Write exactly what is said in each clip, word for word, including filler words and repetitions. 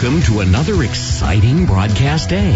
Welcome to another exciting broadcast day.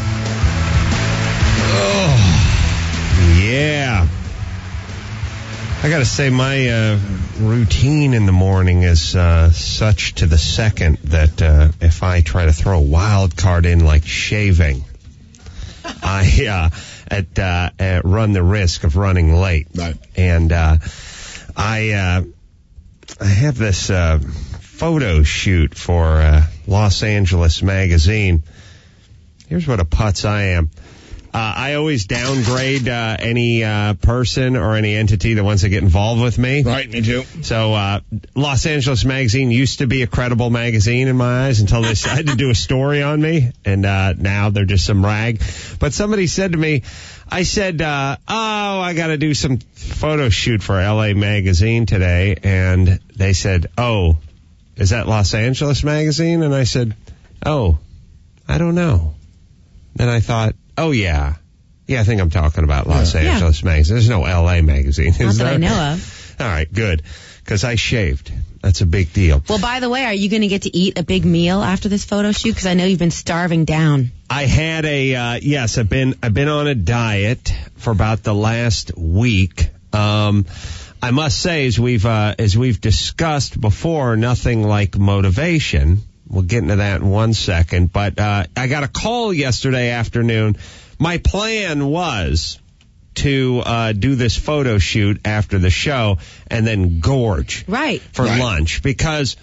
Oh, yeah. I got to say, my uh, routine in the morning is uh, such to the second that uh, if I try to throw a wild card in like shaving, I uh, at, uh, at run the risk of running late. Right. And uh, I uh, I have this uh, photo shoot for uh, Los Angeles Magazine. Here's what a putz I am. Uh, I always downgrade uh, any uh, person or any entity that wants to get involved with me. Right, me too. So uh, Los Angeles Magazine used to be a credible magazine in my eyes until they decided to do a story on me, and uh, now they're just some rag. But somebody said to me, I said, uh, oh, I got to do some photo shoot for L A Magazine today, and they said, oh, is that Los Angeles Magazine? And I said, oh, I don't know. Then I thought, oh, yeah. Yeah, I think I'm talking about Los Yeah. Angeles yeah. Magazine. There's no L A Magazine, is Not that there? I know of. All right, good. Because I shaved. That's a big deal. Well, by the way, are you going to get to eat a big meal after this photo shoot? Because I know you've been starving down. I had a, uh, yes, I've been, I've been on a diet for about the last week. Um, I must say, as we've, uh, as we've discussed before, nothing like motivation. We'll get into that in one second. But uh, I got a call yesterday afternoon. My plan was to uh, do this photo shoot after the show and then gorge right. for right. lunch. Because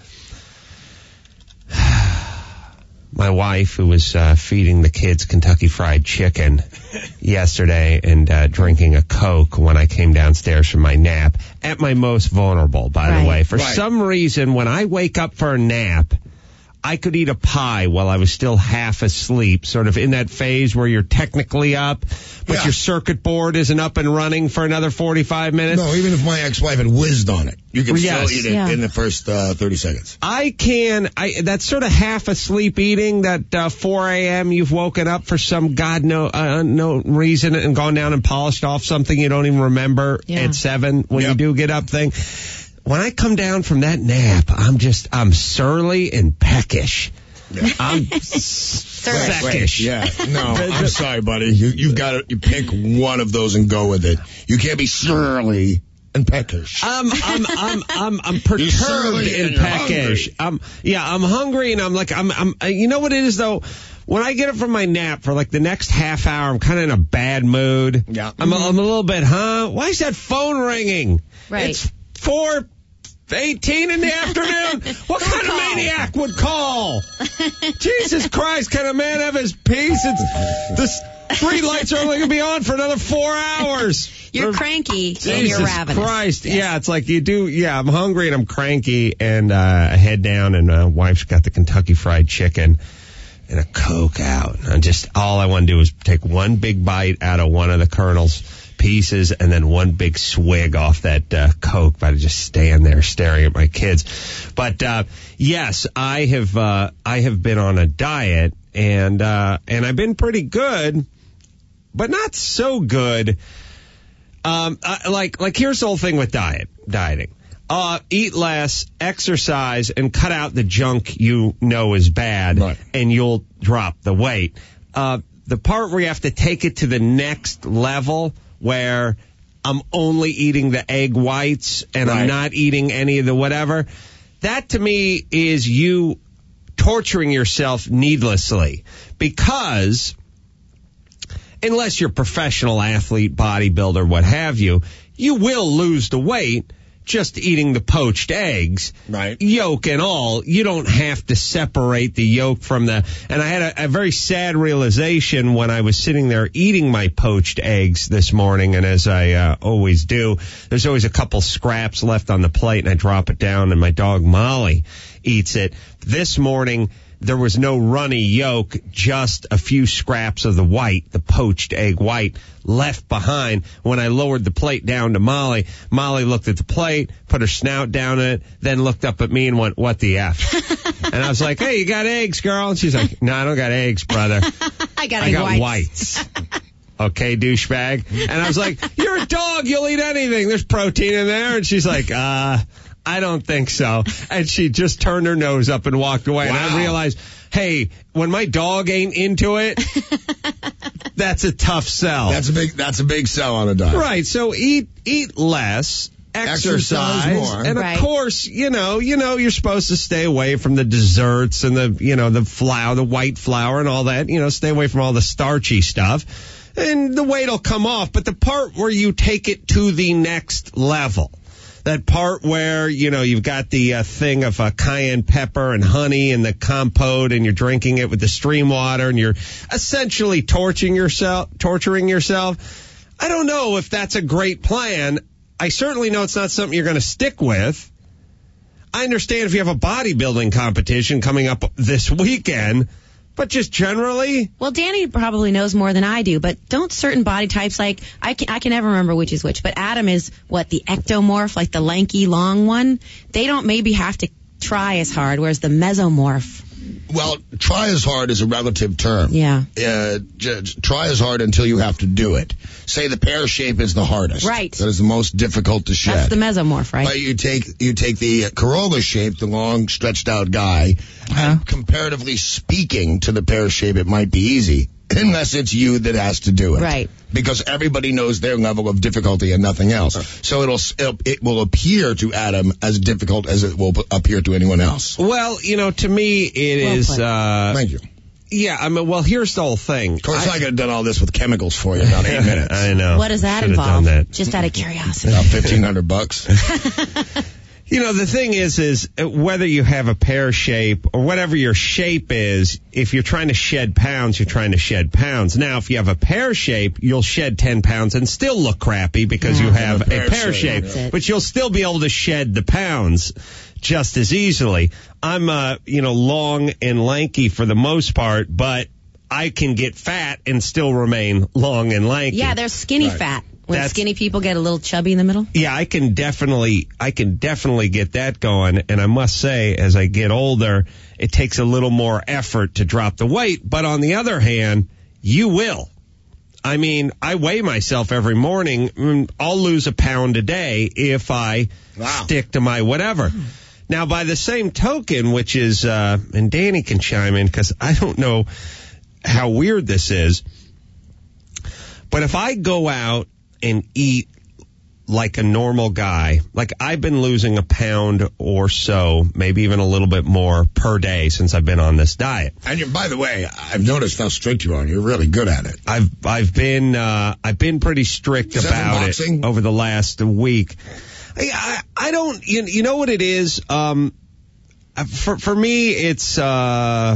my wife, who was uh, feeding the kids Kentucky Fried Chicken yesterday and uh, drinking a Coke when I came downstairs from my nap, at my most vulnerable, by right. the way. For right. some reason, when I wake up for a nap, I could eat a pie while I was still half asleep, sort of in that phase where you're technically up, but yeah. your circuit board isn't up and running for another forty-five minutes. No, even if my ex-wife had whizzed on it, you can Yes. still eat it Yeah. in the first uh, thirty seconds. I can, I, that sort of half asleep eating, that uh, four a.m. you've woken up for some God no, uh, no reason and gone down and polished off something you don't even remember Yeah. at seven when Yep. you do get up thing. When I come down from that nap, I'm just, I'm surly and peckish. Yeah. I'm Surly. peckish. Yeah, no, I'm sorry, buddy. You, you've got to you pick one of those and go with it. You can't be surly and peckish. I'm I'm I'm I'm I'm perturbed surly and and you're peckish. I'm yeah, I'm hungry and I'm like I'm I'm uh, you know what it is though? When I get up from my nap for like the next half hour, I'm kind of in a bad mood. Yeah. I'm, a, I'm a little bit, huh? Why is that phone ringing? Right. It's four eighteen in the afternoon. What kind of maniac would call? Jesus Christ, can a man have his peace? It's, the street lights are only going to be on for another four hours. You're For- cranky and Jesus you're ravenous. Christ. Yeah, it's like you do. Yeah, I'm hungry and I'm cranky and uh, I head down and uh, wife's got the Kentucky Fried Chicken and a Coke out. And just all I want to do is take one big bite out of one of the Colonel's pieces and then one big swig off that uh, Coke, but I just stand there staring at my kids. But uh, yes, I have uh, I have been on a diet and uh, and I've been pretty good, but not so good. Um, uh, like like here's the whole thing with diet dieting. Uh, eat less, exercise, and cut out the junk you know is bad, Right. and you'll drop the weight. Uh, the part where you have to take it to the next level, where I'm only eating the egg whites and Right. I'm not eating any of the whatever, that to me is you torturing yourself needlessly. Because unless you're a professional athlete, bodybuilder, what have you, you will lose the weight just eating the poached eggs, Right. yolk and all. You don't have to separate the yolk from the, and I had a, a very sad realization when I was sitting there eating my poached eggs this morning, and as I uh, always do, there's always a couple scraps left on the plate, and I drop it down, and my dog Molly eats it. This morning, there was no runny yolk, just a few scraps of the white, the poached egg white, left behind. When I lowered the plate down to Molly, Molly looked at the plate, put her snout down in it, then looked up at me and went, what the F? And I was like, hey, you got eggs, girl? And she's like, no, I don't got eggs, brother. I got I egg got whites. whites. Okay, douchebag. And I was like, you're a dog. You'll eat anything. There's protein in there. And she's like, uh... I don't think so. And she just turned her nose up and walked away. Wow. And I realized hey, when my dog ain't into it, that's a tough sell. That's a big. That's a big sell on a diet. Right. So eat eat less. Exercise, Exercise more. And of Right. course, you know, you know, you're supposed to stay away from the desserts and the, you know, the flour, the white flour and all that. You know, stay away from all the starchy stuff, and the weight will come off. But the part where you take it to the next level, that part where, you know, you've got the uh, thing of uh, cayenne pepper and honey and the compote, and you're drinking it with the stream water, and you're essentially torturing yourself. Torturing yourself. I don't know if that's a great plan. I certainly know it's not something you're going to stick with. I understand if you have a bodybuilding competition coming up this weekend, but just generally. Well, Danny probably knows more than I do, but don't certain body types, like, I can, I can never remember which is which, but Adam is, what, the ectomorph, like the lanky, long one? They don't maybe have to try as hard, whereas the mesomorph. Well, try as hard is a relative term. Yeah. Uh, j- j- try as hard until you have to do it. Say the pear shape is the hardest. Right. That is the most difficult to shed. That's the mesomorph, right? But you take you take the Corolla shape, the long, stretched out guy. Huh? Comparatively speaking to the pear shape, it might be easy, unless it's you that has to do it. Right. Because everybody knows their level of difficulty and nothing else. So it'll it will appear to Adam as difficult as it will appear to anyone else. Well, you know, to me, it Well is. put. Uh, Thank you. yeah, I mean, well, here's the whole thing. Of course, I, I could have done all this with chemicals for you in about eight minutes. I know. What does that Should've involve? done that. Just out of curiosity. About fifteen hundred bucks. You know, the thing is, is whether you have a pear shape or whatever your shape is, if you're trying to shed pounds, you're trying to shed pounds. Now, if you have a pear shape, you'll shed ten pounds and still look crappy because Yeah. you have A a pear pear, shape, shape, That's it. but you'll still be able to shed the pounds just as easily. I'm, uh, you know, long and lanky for the most part, but I can get fat and still remain long and lanky. Yeah, there's skinny Right. fat. When That's- skinny people get a little chubby in the middle. Yeah, I can definitely, I can definitely get that going. And I must say, as I get older, it takes a little more effort to drop the weight. But on the other hand, you will. I mean, I weigh myself every morning. Mm, I'll lose a pound a day if I Wow. stick to my whatever. Now, by the same token, which is, uh, and Danny can chime in because I don't know how weird this is, but if I go out and eat like a normal guy, like I've been losing a pound or so, maybe even a little bit more per day since I've been on this diet. And you're, by the way, I've noticed how strict you are, and you're really good at it. I've I've been uh, I've been pretty strict Is that from about boxing? it over the last week. I I, I don't you, you know what it is. Um, for for me, it's uh,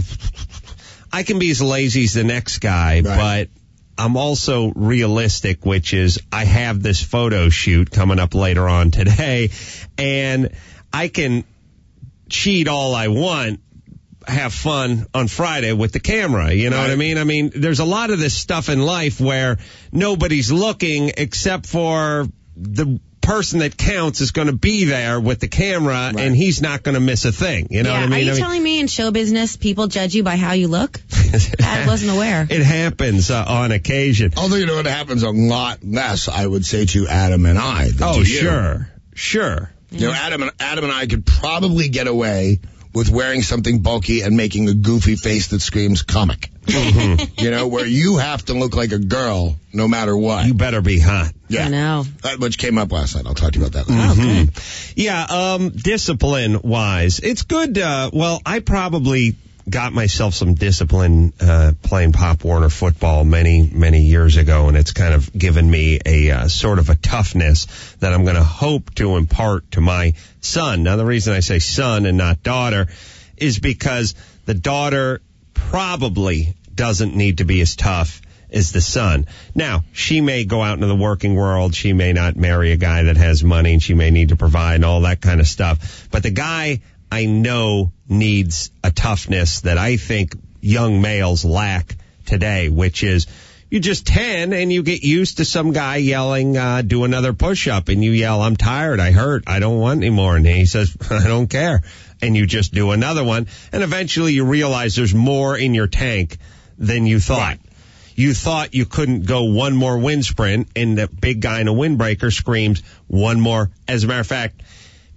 I can be as lazy as the next guy, Right. but I'm also realistic, which is I have this photo shoot coming up later on today, and I can cheat all I want, have fun on Friday with the camera. You know Right. what I mean? I mean, there's a lot of this stuff in life where nobody's looking except for the person that counts is going to be there with the camera, Right. and he's not going to miss a thing. You know yeah, what I mean? are you I mean, telling me in show business people judge you by how you look? I wasn't aware. It happens uh, on occasion. Although, you know, it happens a lot less, I would say, to Adam and I than Oh, to you. sure. Sure. You know, Adam and, Adam and I could probably get away with wearing something bulky and making a goofy face that screams comic. You know, where you have to look like a girl no matter what. You better be hot. Yeah. I know. That, which came up last night. I'll talk to you about that later. Yeah, um, discipline wise, it's good. Uh, well, I probably got myself some discipline uh, playing Pop Warner football many, many years ago, and it's kind of given me a uh, sort of a toughness that I'm going to hope to impart to my son. Now, the reason I say son and not daughter is because the daughter probably doesn't need to be as tough as the son. Now, she may go out into the working world. She may not marry a guy that has money, and she may need to provide and all that kind of stuff. But the guy I know needs a toughness that I think young males lack today, which is you're just ten and you get used to some guy yelling, uh, do another push-up, and you yell, I'm tired, I hurt, I don't want any more. And he says, I don't care. And you just do another one. And eventually you realize there's more in your tank than you thought. Right. You thought you couldn't go one more wind sprint, and the big guy in a windbreaker screams one more. As a matter of fact,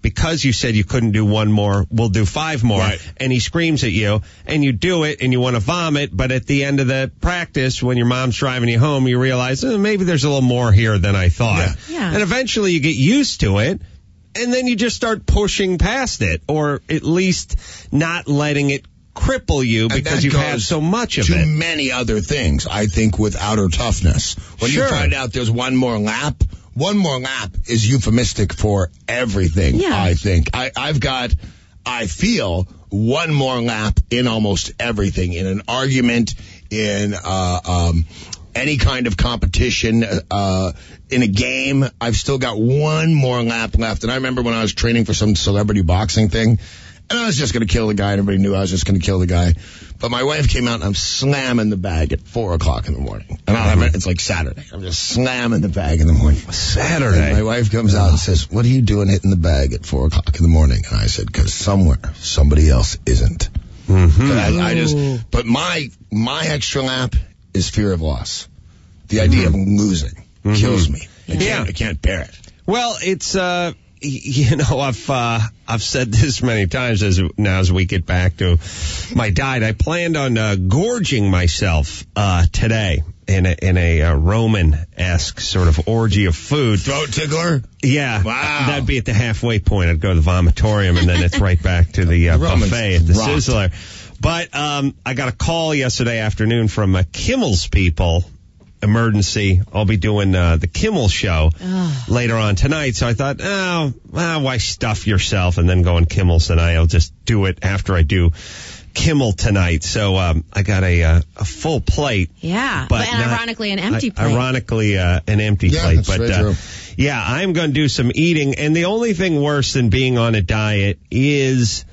because you said you couldn't do one more, we'll do five more. Right. And he screams at you, and you do it, and you want to vomit, but at the end of the practice, when your mom's driving you home, you realize, oh, maybe there's a little more here than I thought. Yeah. Yeah. And eventually you get used to it, and then you just start pushing past it, or at least not letting it cripple you And because that you've had goes so much of to it. many other things, I think, with outer toughness. When Sure. you find out there's one more lap, one more lap is euphemistic for everything, Yeah. I think. I, I've got, I feel, one more lap in almost everything. In an argument, in uh, um, any kind of competition, uh, in a game, I've still got one more lap left. And I remember when I was training for some celebrity boxing thing, and I was just going to kill the guy, and everybody knew I was just going to kill the guy. But my wife came out, and I'm slamming the bag at four o'clock in the morning. And I'll have it, it's like Saturday. I'm just slamming the bag in the morning. Saturday. And my wife comes out and says, what are you doing hitting the bag at four o'clock in the morning? And I said, because somewhere, somebody else isn't. Mm-hmm. But I, I just, but my, my extra lap is fear of loss. The idea Mm-hmm. of losing kills me. I Yeah. can't, I can't bear it. Well, it's, uh, y- you know, I've, uh, I've said this many times as now as we get back to my diet. I planned on, uh, gorging myself, uh, today in a, in a, uh, Roman-esque sort of orgy of food. Throat tickler? Yeah. Wow. That'd be at the halfway point. I'd go to the vomitorium and then it's right back to the, uh, Roman's buffet at the rocked. Sizzler. But, um, I got a call yesterday afternoon from, uh, Kimmel's people. Emergency. I'll be doing uh, the Kimmel show later on tonight. So I thought, oh, well, why stuff yourself and then go on Kimmel tonight? I'll just do it after I do Kimmel tonight. So um, I got a uh, a full plate. Yeah, But but and not- ironically, an empty I- plate. Ironically, uh, an empty Yeah, plate. that's But very uh, true. yeah, I'm going to do some eating. And the only thing worse than being on a diet is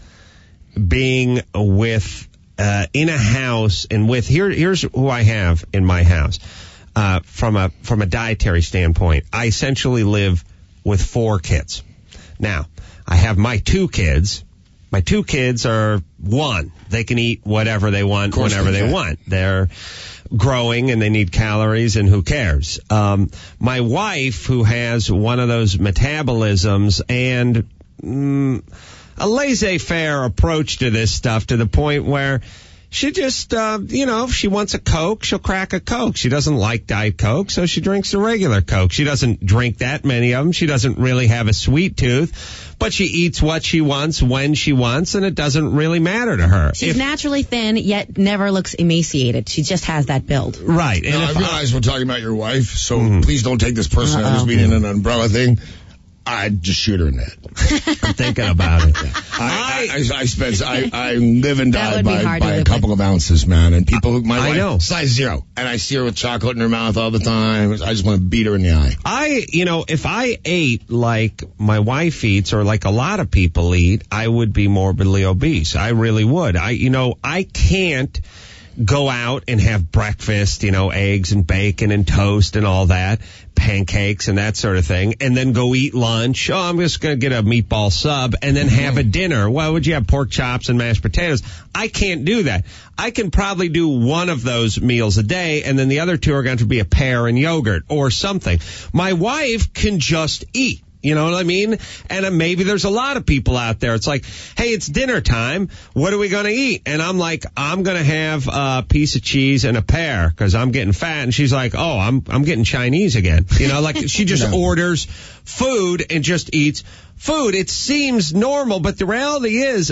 being with uh, in a house and with here. Here's who I have in my house. Uh, from a from a dietary standpoint, I essentially live with four kids. Now, I have my two kids. My two kids are one. They can eat whatever they want, course whenever they they can. want. They're growing and they need calories, and who cares? Um, my wife, who has one of those metabolisms and mm, a laissez-faire approach to this stuff, to the point where she just, uh, you know, if she wants a Coke, she'll crack a Coke. She doesn't like Diet Coke, so she drinks a regular Coke. She doesn't drink that many of them. She doesn't really have a sweet tooth, but she eats what she wants when she wants, and it doesn't really matter to her. She's If- naturally thin, yet never looks emaciated. She just has that build. Right. And Now, I if I- realize we're talking about your wife, so please don't take this personally. I just mean in an umbrella thing. I'd just shoot her in the head. I'm thinking about it. I, I, I, I spent, I, I live and That die would be by, hard to by a live couple of ounces, man. And people, my I wife, know. size zero. And I see her with chocolate in her mouth all the time. I just want to beat her in the eye. I, you know, if I ate like my wife eats or like a lot of people eat, I would be morbidly obese. I really would. I, you know, I can't go out and have breakfast, you know, eggs and bacon and toast and all that, pancakes and that sort of thing, and then go eat lunch. Oh, I'm just going to get a meatball sub and then have a dinner. Why would you have pork chops and mashed potatoes? I can't do that. I can probably do one of those meals a day, and then the other two are going to be a pear and yogurt or something. My wife can just eat. You know what I mean? And uh, maybe there's a lot of people out there. It's like, hey, it's dinner time. What are we going to eat? And I'm like, I'm going to have a piece of cheese and a pear because I'm getting fat. And she's like, oh, I'm I'm getting Chinese again. You know, like she just No. orders food and just eats food. It seems normal, but the reality is,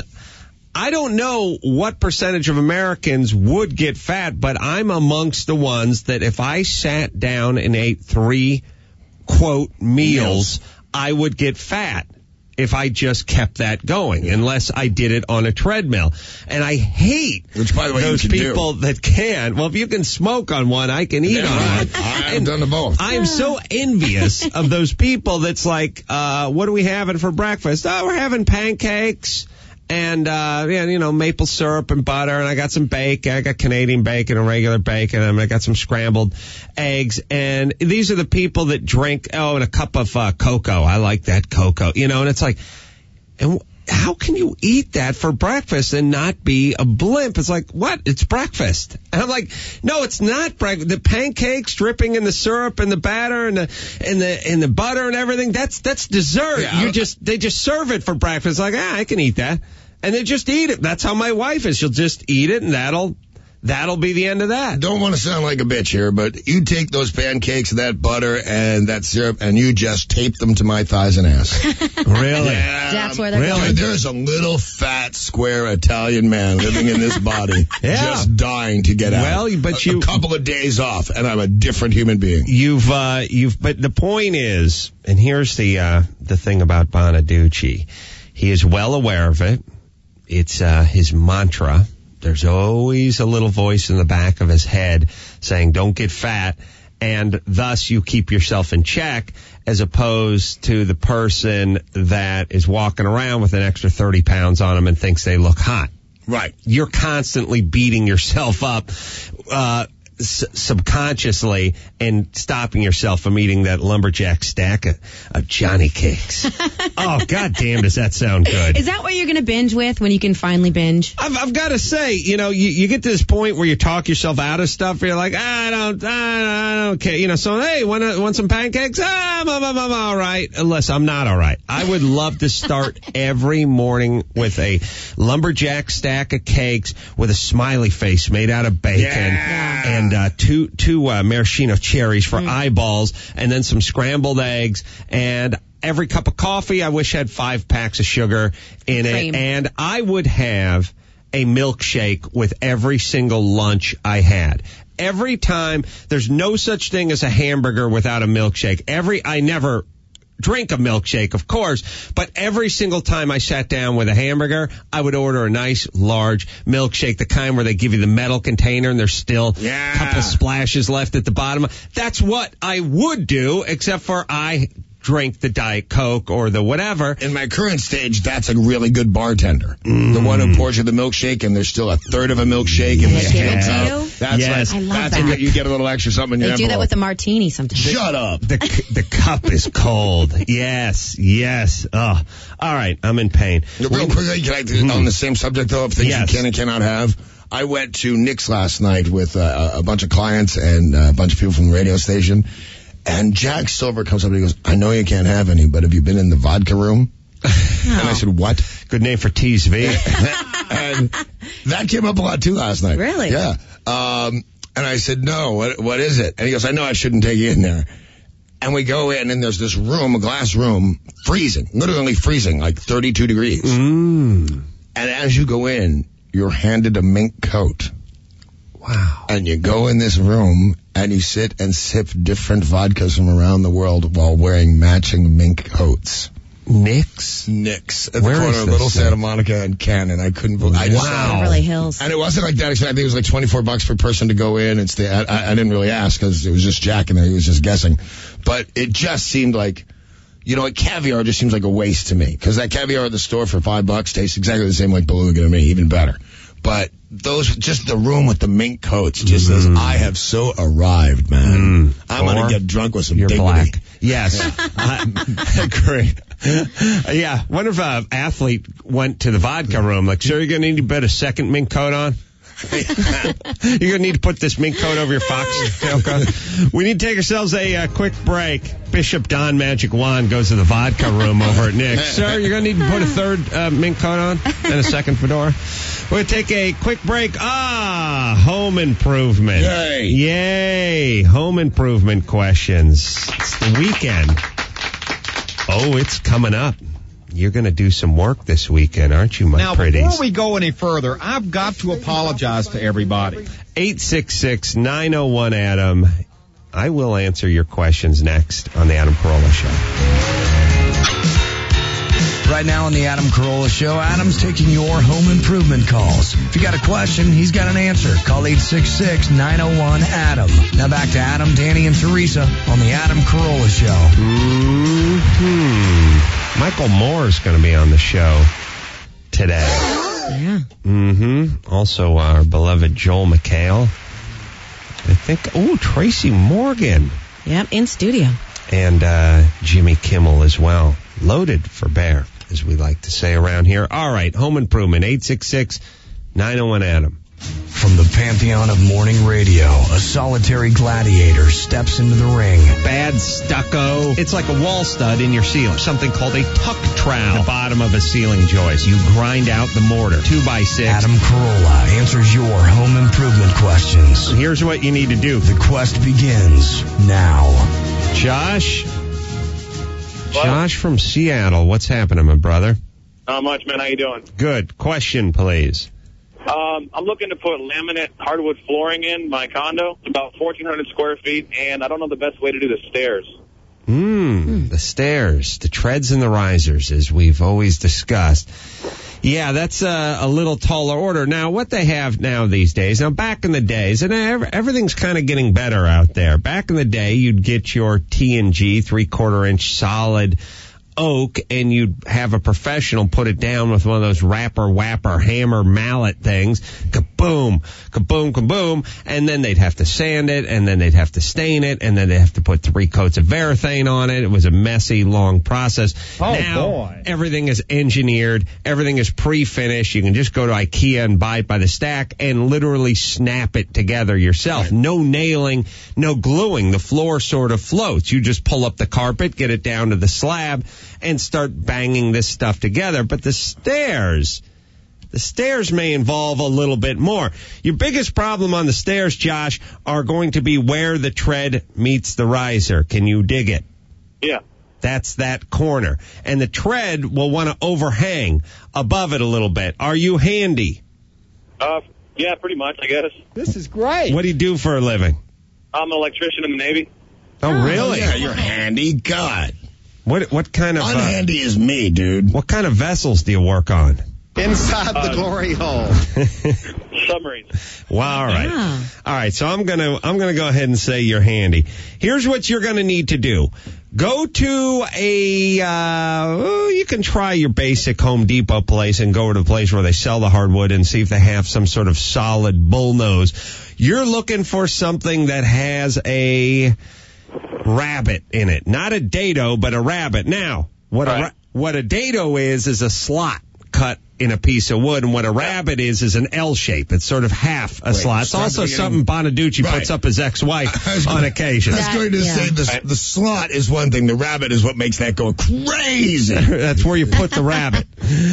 I don't know what percentage of Americans would get fat, but I'm amongst the ones that if I sat down and ate three, quote, meals, I would get fat if I just kept that going, unless I did it on a treadmill. And I hate Which, by the way, you those can do. people that can. Well, if you can smoke on one, I can eat Yeah, on I- one. I've And done the both. I am so envious of those people that's like, uh, what are we having for breakfast? Oh, we're having pancakes and, uh, yeah, you know, maple syrup and butter, and I got some bacon. I got Canadian bacon and regular bacon, and I got some scrambled eggs. And these are the people that drink, oh, and a cup of uh, cocoa. I like that cocoa, you know, and it's like, and how can you eat that for breakfast and not be a blimp? It's like, what? It's breakfast. And I'm like, no, it's not breakfast. The pancakes dripping in the syrup and the batter and the and the and the butter and everything, that's that's dessert. Yeah. You just they just serve it for breakfast. Like, ah, I can eat that. And they just eat it. That's how my wife is. She'll just eat it, and that'll that'll be the end of that. Don't want to sound like a bitch here, but you take those pancakes, that butter, and that syrup, and you just tape them to my thighs and ass. Really? Yeah, That's where they're Really? going. There's a little fat, square Italian man living in this body, Yeah. just dying to get out. Well, but a, you- a couple of days off, and I'm a different human being. You've uh you've but the point is, and here's the uh the thing about Bonaducci. He is well aware of it. It's uh his mantra. There's always a little voice in the back of his head saying, don't get fat, and thus you keep yourself in check, as opposed to the person that is walking around with an extra thirty pounds on them and thinks they look hot. Right. You're constantly beating yourself up uh s- subconsciously and stopping yourself from eating that lumberjack stack of, of Johnny cakes. Oh, God damn, does that sound good. Is that what you're going to binge with when you can finally binge? I've, I've got to say, you know, you, you get to this point where you talk yourself out of stuff. Where you're like, I don't, I, I don't care. You know, so, hey, want, want some pancakes? Ah, I'm, I'm, I'm all right. Unless I'm not all right. I would love to start every morning with a lumberjack stack of cakes with a smiley face made out of bacon Yeah. and uh, two, two uh, maraschino cherries for eyeballs, and then some scrambled eggs, and every cup of coffee I wish had five packs of sugar in Cream. it, and I would have a milkshake with every single lunch I had. Every time, there's no such thing as a hamburger without a milkshake. Every, I never drink a milkshake, of course, but every single time I sat down with a hamburger, I would order a nice, large milkshake, the kind where they give you the metal container and there's still Yeah. a couple splashes left at the bottom. That's what I would do, except for I drink the Diet Coke or the whatever. In my current stage, that's a really good bartender. Mm. The one who pours you the milkshake, and there's still a third of a milkshake, and And the they give it cakes to out. you? That's Yes. like, I love that's that. what you get a little extra something in your They do that envelope. with a martini sometimes. Shut up. The the cup is cold. Yes, yes. Oh, all right. I'm in pain. Real quickly, can I, Mm-hmm. on the same subject though, of things Yes. you can and cannot have, I went to Nick's last night with uh, a bunch of clients and uh, a bunch of people from the radio station, and Jack Silver comes up and he goes, I know you can't have any, but have you been in the vodka room? And I said, what? Good name for T S V. And that came up a lot too last night. Really? Yeah. Um, and I said, no, what, what is it? And he goes, I know I shouldn't take you in there. And we go in, and there's this room, a glass room, freezing, literally freezing, like thirty-two degrees. Mm. And as you go in, you're handed a mink coat. Wow. And you go in this room, and you sit and sip different vodkas from around the world while wearing matching mink coats. Nick's? Nick's at Where the corner is of this Little thing? Santa Monica and Cannon. I couldn't believe I just- Wow. Beverly Hills. And it wasn't like that. I think it was like twenty-four bucks per person to go in and stay. I, I, I didn't really ask because it was just Jack in there. He was just guessing. But it just seemed like, you know, like caviar just seems like a waste to me. Because that caviar at the store for five bucks tastes exactly the same like Beluga to me, even better. But those, just the room with the mink coats just says, I have so arrived, man. Mm. I'm going Or to get drunk with some You're dignity. black. Yes. I agree. Yeah. What if an athlete went to the vodka room? Like, sir, you're going to need to put a second mink coat on? You're going to need to put this mink coat over your foxtail coat. We need to take ourselves a uh, quick break. Bishop Don Magic Wand goes to the vodka room over at Nick's. Sir, you're going to need to put a third uh, mink coat on and a second fedora. We're going to take a quick break. Ah, home improvement. Yay. Yay. Home improvement questions. It's the weekend. Oh, it's coming up. You're going to do some work this weekend, aren't you, my Now, pretties? before we go any further, I've got to apologize to everybody. eight six six, nine oh one, Adam. I will answer your questions next on the Adam Carolla Show. Right now on the Adam Carolla Show, Adam's taking your home improvement calls. If you got a question, he's got an answer. Call eight six six, nine oh one, Adam. Now back to Adam, Danny, and Teresa on the Adam Carolla Show. Mm-hmm. Michael Moore is going to be on the show today. Yeah. Mm-hmm. Also, our beloved Joel McHale. I think, oh, Tracy Morgan. Yep, in studio. And uh, Jimmy Kimmel as well. Loaded for bear. as we like to say around here. All right, home improvement, eight six six, nine oh one, Adam. From the pantheon of morning radio, a solitary gladiator steps into the ring. Bad stucco. It's like a wall stud in your ceiling. Something called a tuck trowel. The bottom of a ceiling joist. You grind out the mortar. Two by six. Adam Carolla answers your home improvement questions. Here's what you need to do. The quest begins now. Josh? What? Josh from Seattle. What's happening, my brother? Not much, man. How you doing? Good. Question, please. Um, I'm looking to put laminate hardwood flooring in my condo. It's about fourteen hundred square feet, and I don't know the best way to do the stairs. Hmm, the stairs, the treads and the risers, as we've always discussed. Yeah, that's a, a little taller order. Now, what they have now these days, now back in the days, and everything's kind of getting better out there. Back in the day, you'd get your T and G, three-quarter inch solid oak, and you'd have a professional put it down with one of those rapper, whapper, hammer, mallet things. Kaboom, kaboom, kaboom. And then they'd have to sand it, and then they'd have to stain it, and then they'd have to put three coats of Varathane on it. It was a messy, long process. Oh, now, boy. everything is engineered. Everything is pre-finished. You can just go to IKEA and buy it by the stack and literally snap it together yourself. Right. No nailing, no gluing. The floor sort of floats. You just pull up the carpet, get it down to the slab, and start banging this stuff together. But the stairs, the stairs may involve a little bit more. Your biggest problem on the stairs, Josh, are going to be where the tread meets the riser. Can you dig it? Yeah. That's that corner. And the tread will want to overhang above it a little bit. Are you handy? Uh, yeah, pretty much, I guess. This is great. What do you do for a living? I'm an electrician in the Navy. Oh, really? Yeah, you're handy. God. What what kind of uh, Unhandy is me, dude. what kind of vessels do you work on? Inside the Uh, glory hole. Submarines. Wow, all right. Yeah. All right, so I'm going to I'm going to go ahead and say you're handy. Here's what you're going to need to do. Go to a, uh, oh, you can try your basic Home Depot place and go to the place where they sell the hardwood and see if they have some sort of solid bullnose. You're looking for something that has a rabbit in it. Not a dado, but a rabbit. Now, what Right. a, ra- what a dado is, is a slot cut in a piece of wood, and what a rabbit is is an L shape. It's sort of half a Wait, slot. It's also something- something Bonaducci Right. puts up his ex-wife I was on gonna- occasion. I was going to That- say yeah. the, the slot is one thing. The rabbit is what makes that go crazy. That's where you put the rabbit.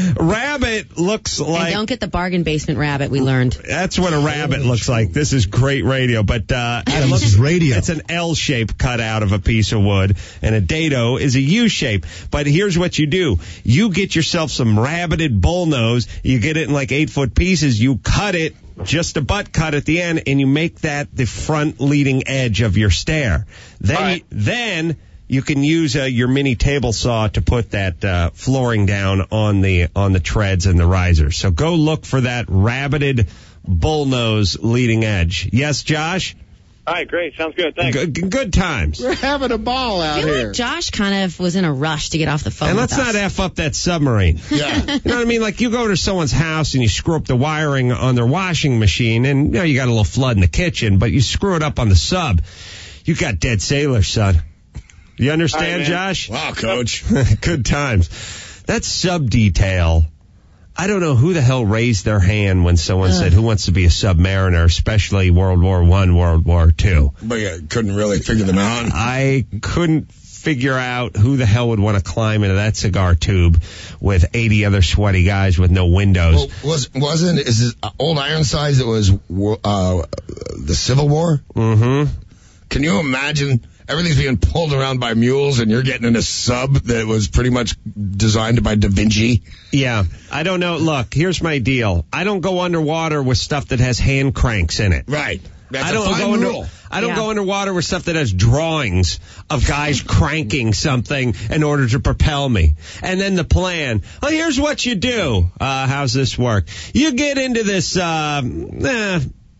Rabbit looks And like don't get the bargain basement rabbit, we learned. that's what a rabbit looks like. This is great radio, but uh, it Adam, looks, this is radio. It's an L shape cut out of a piece of wood, and a dado is a U shape. But here's what you do: you get yourself some rabbited bullnose. You get it in like eight foot pieces. You cut it. Just a butt cut at the end, and you make that the front leading edge of your stair. Then, All right. then you can use uh, your mini table saw to put that uh, flooring down on the on the treads and the risers. So go look for that rabbited bullnose leading edge. Yes, Josh? All right, great. Sounds good. Thanks. Good, good times. We're having a ball out I feel here. like Josh kind of was in a rush to get off the phone And with let's us. not F up that submarine. Yeah. You know what I mean? Like you go to someone's house and you screw up the wiring on their washing machine, and you know you got a little flood in the kitchen, but you screw it up on the sub. You got dead sailors, son. You understand, All right, man. Josh? Wow, Coach. Good times. That sub detail. I don't know who the hell raised their hand when someone said, who wants to be a submariner, especially World War One, World War Two. But you couldn't really figure them out. I couldn't figure out who the hell would want to climb into that cigar tube with eighty other sweaty guys with no windows. Well, was, wasn't, is it old Ironsides that was uh, the Civil War? Mm-hmm. Can you imagine everything's being pulled around by mules and you're getting in a sub that was pretty much designed by Da Vinci? Yeah, I don't know. Look, here's my deal. I don't go underwater with stuff that has hand cranks in it. Right. That's I a don't fine go rule. under, I don't Yeah. go underwater with stuff that has drawings of guys cranking something in order to propel me. And then the plan. Well, here's what you do. Uh, how's this work? You get into this, uh, eh,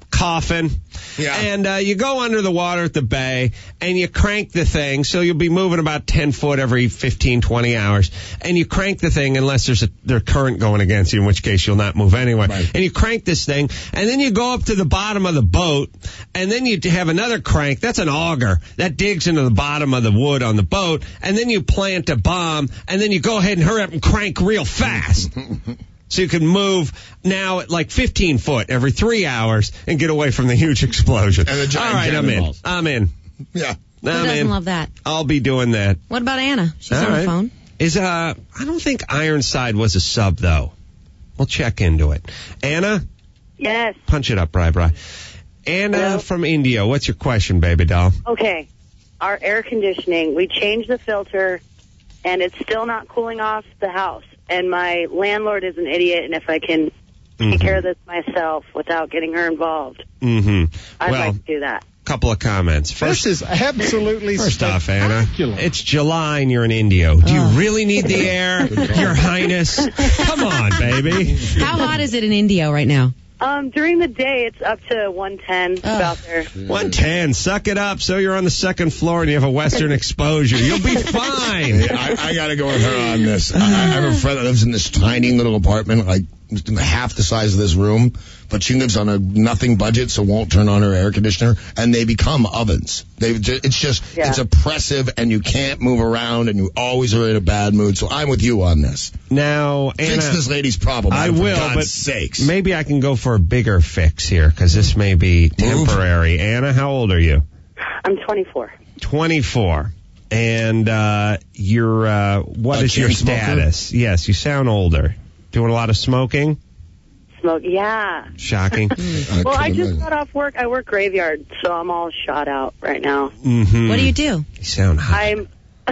coughing. Yeah. And uh, you go under the water at the bay, and you crank the thing, so you'll be moving about ten foot every fifteen, twenty hours. And you crank the thing unless there's a there's current going against you, in which case you'll not move anyway. Right. And you crank this thing, and then you go up to the bottom of the boat, and then you have another crank. That's an auger. That digs into the bottom of the wood on the boat, and then you plant a bomb, and then you go ahead and hurry up and crank real fast. So you can move now at like fifteen foot every three hours and get away from the huge explosion. And the giant All right, I'm in. cannonballs. I'm in. Yeah. Who I'm doesn't in. love that? I'll be doing that. What about Anna? She's All on right. the phone. Is uh, I don't think Ironside was a sub though. We'll check into it. Anna, Yes. punch it up, Bri Bri. Anna Hello? from India. What's your question, baby doll? Okay. Our air conditioning, we changed the filter, and it's still not cooling off the house. And my landlord is an idiot, and if I can Mhm. take care of this myself without getting her involved, Mm-hmm. I'd Well, like to do that. couple of comments. First, This is absolutely First off, Anna, spectacular. it's July and you're in India. Do you really need the air, Your Highness? Come on, baby. How hot is it in India right now? Um, during the day, it's up to one ten, about there. one ten, suck it up so you're on the second floor and you have a Western exposure. You'll be fine. I, I got to go with her on this. I, I have a friend that lives in this tiny little apartment, like half the size of this room, but she lives on a nothing budget, so won't turn on her air conditioner, and they become ovens. They, it's just, Yeah. it's oppressive, and you can't move around, and you always are in a bad mood. So I'm with you on this. Now, Anna, Fix this lady's problem. I man, for will, God's but sakes. maybe I can go for a bigger fix here because this may be temporary. Anna, how old are you? I'm twenty-four. twenty-four. And uh, you're, uh, what A is your chain smoker? status? Yes, you sound older. Doing a lot of smoking? Smoke, yeah. Shocking. I Well, I couldn't just imagine. got off work. I work graveyard, so I'm all shot out right now. Mm-hmm. What do you do? You sound hot. I'm I'm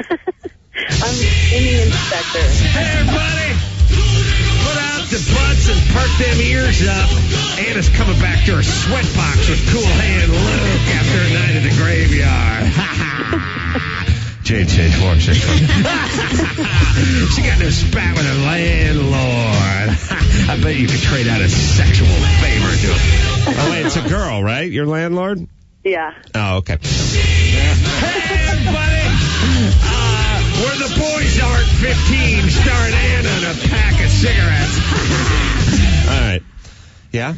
Indian inspector. Hey, everybody! Put out the butts and perk them ears up. Anna's coming back to her sweatbox with Cool Hand Luke after a night at the graveyard. Jade Sage four six one. She got no spat with her landlord. I bet you could trade out a sexual favor to it. Oh, wait, it's a girl, right? Your landlord? Yeah. Oh, okay. Hey, everybody! Uh, where the boys aren't fifteen, starring Anna and a pack of cigarettes. All right. Yeah?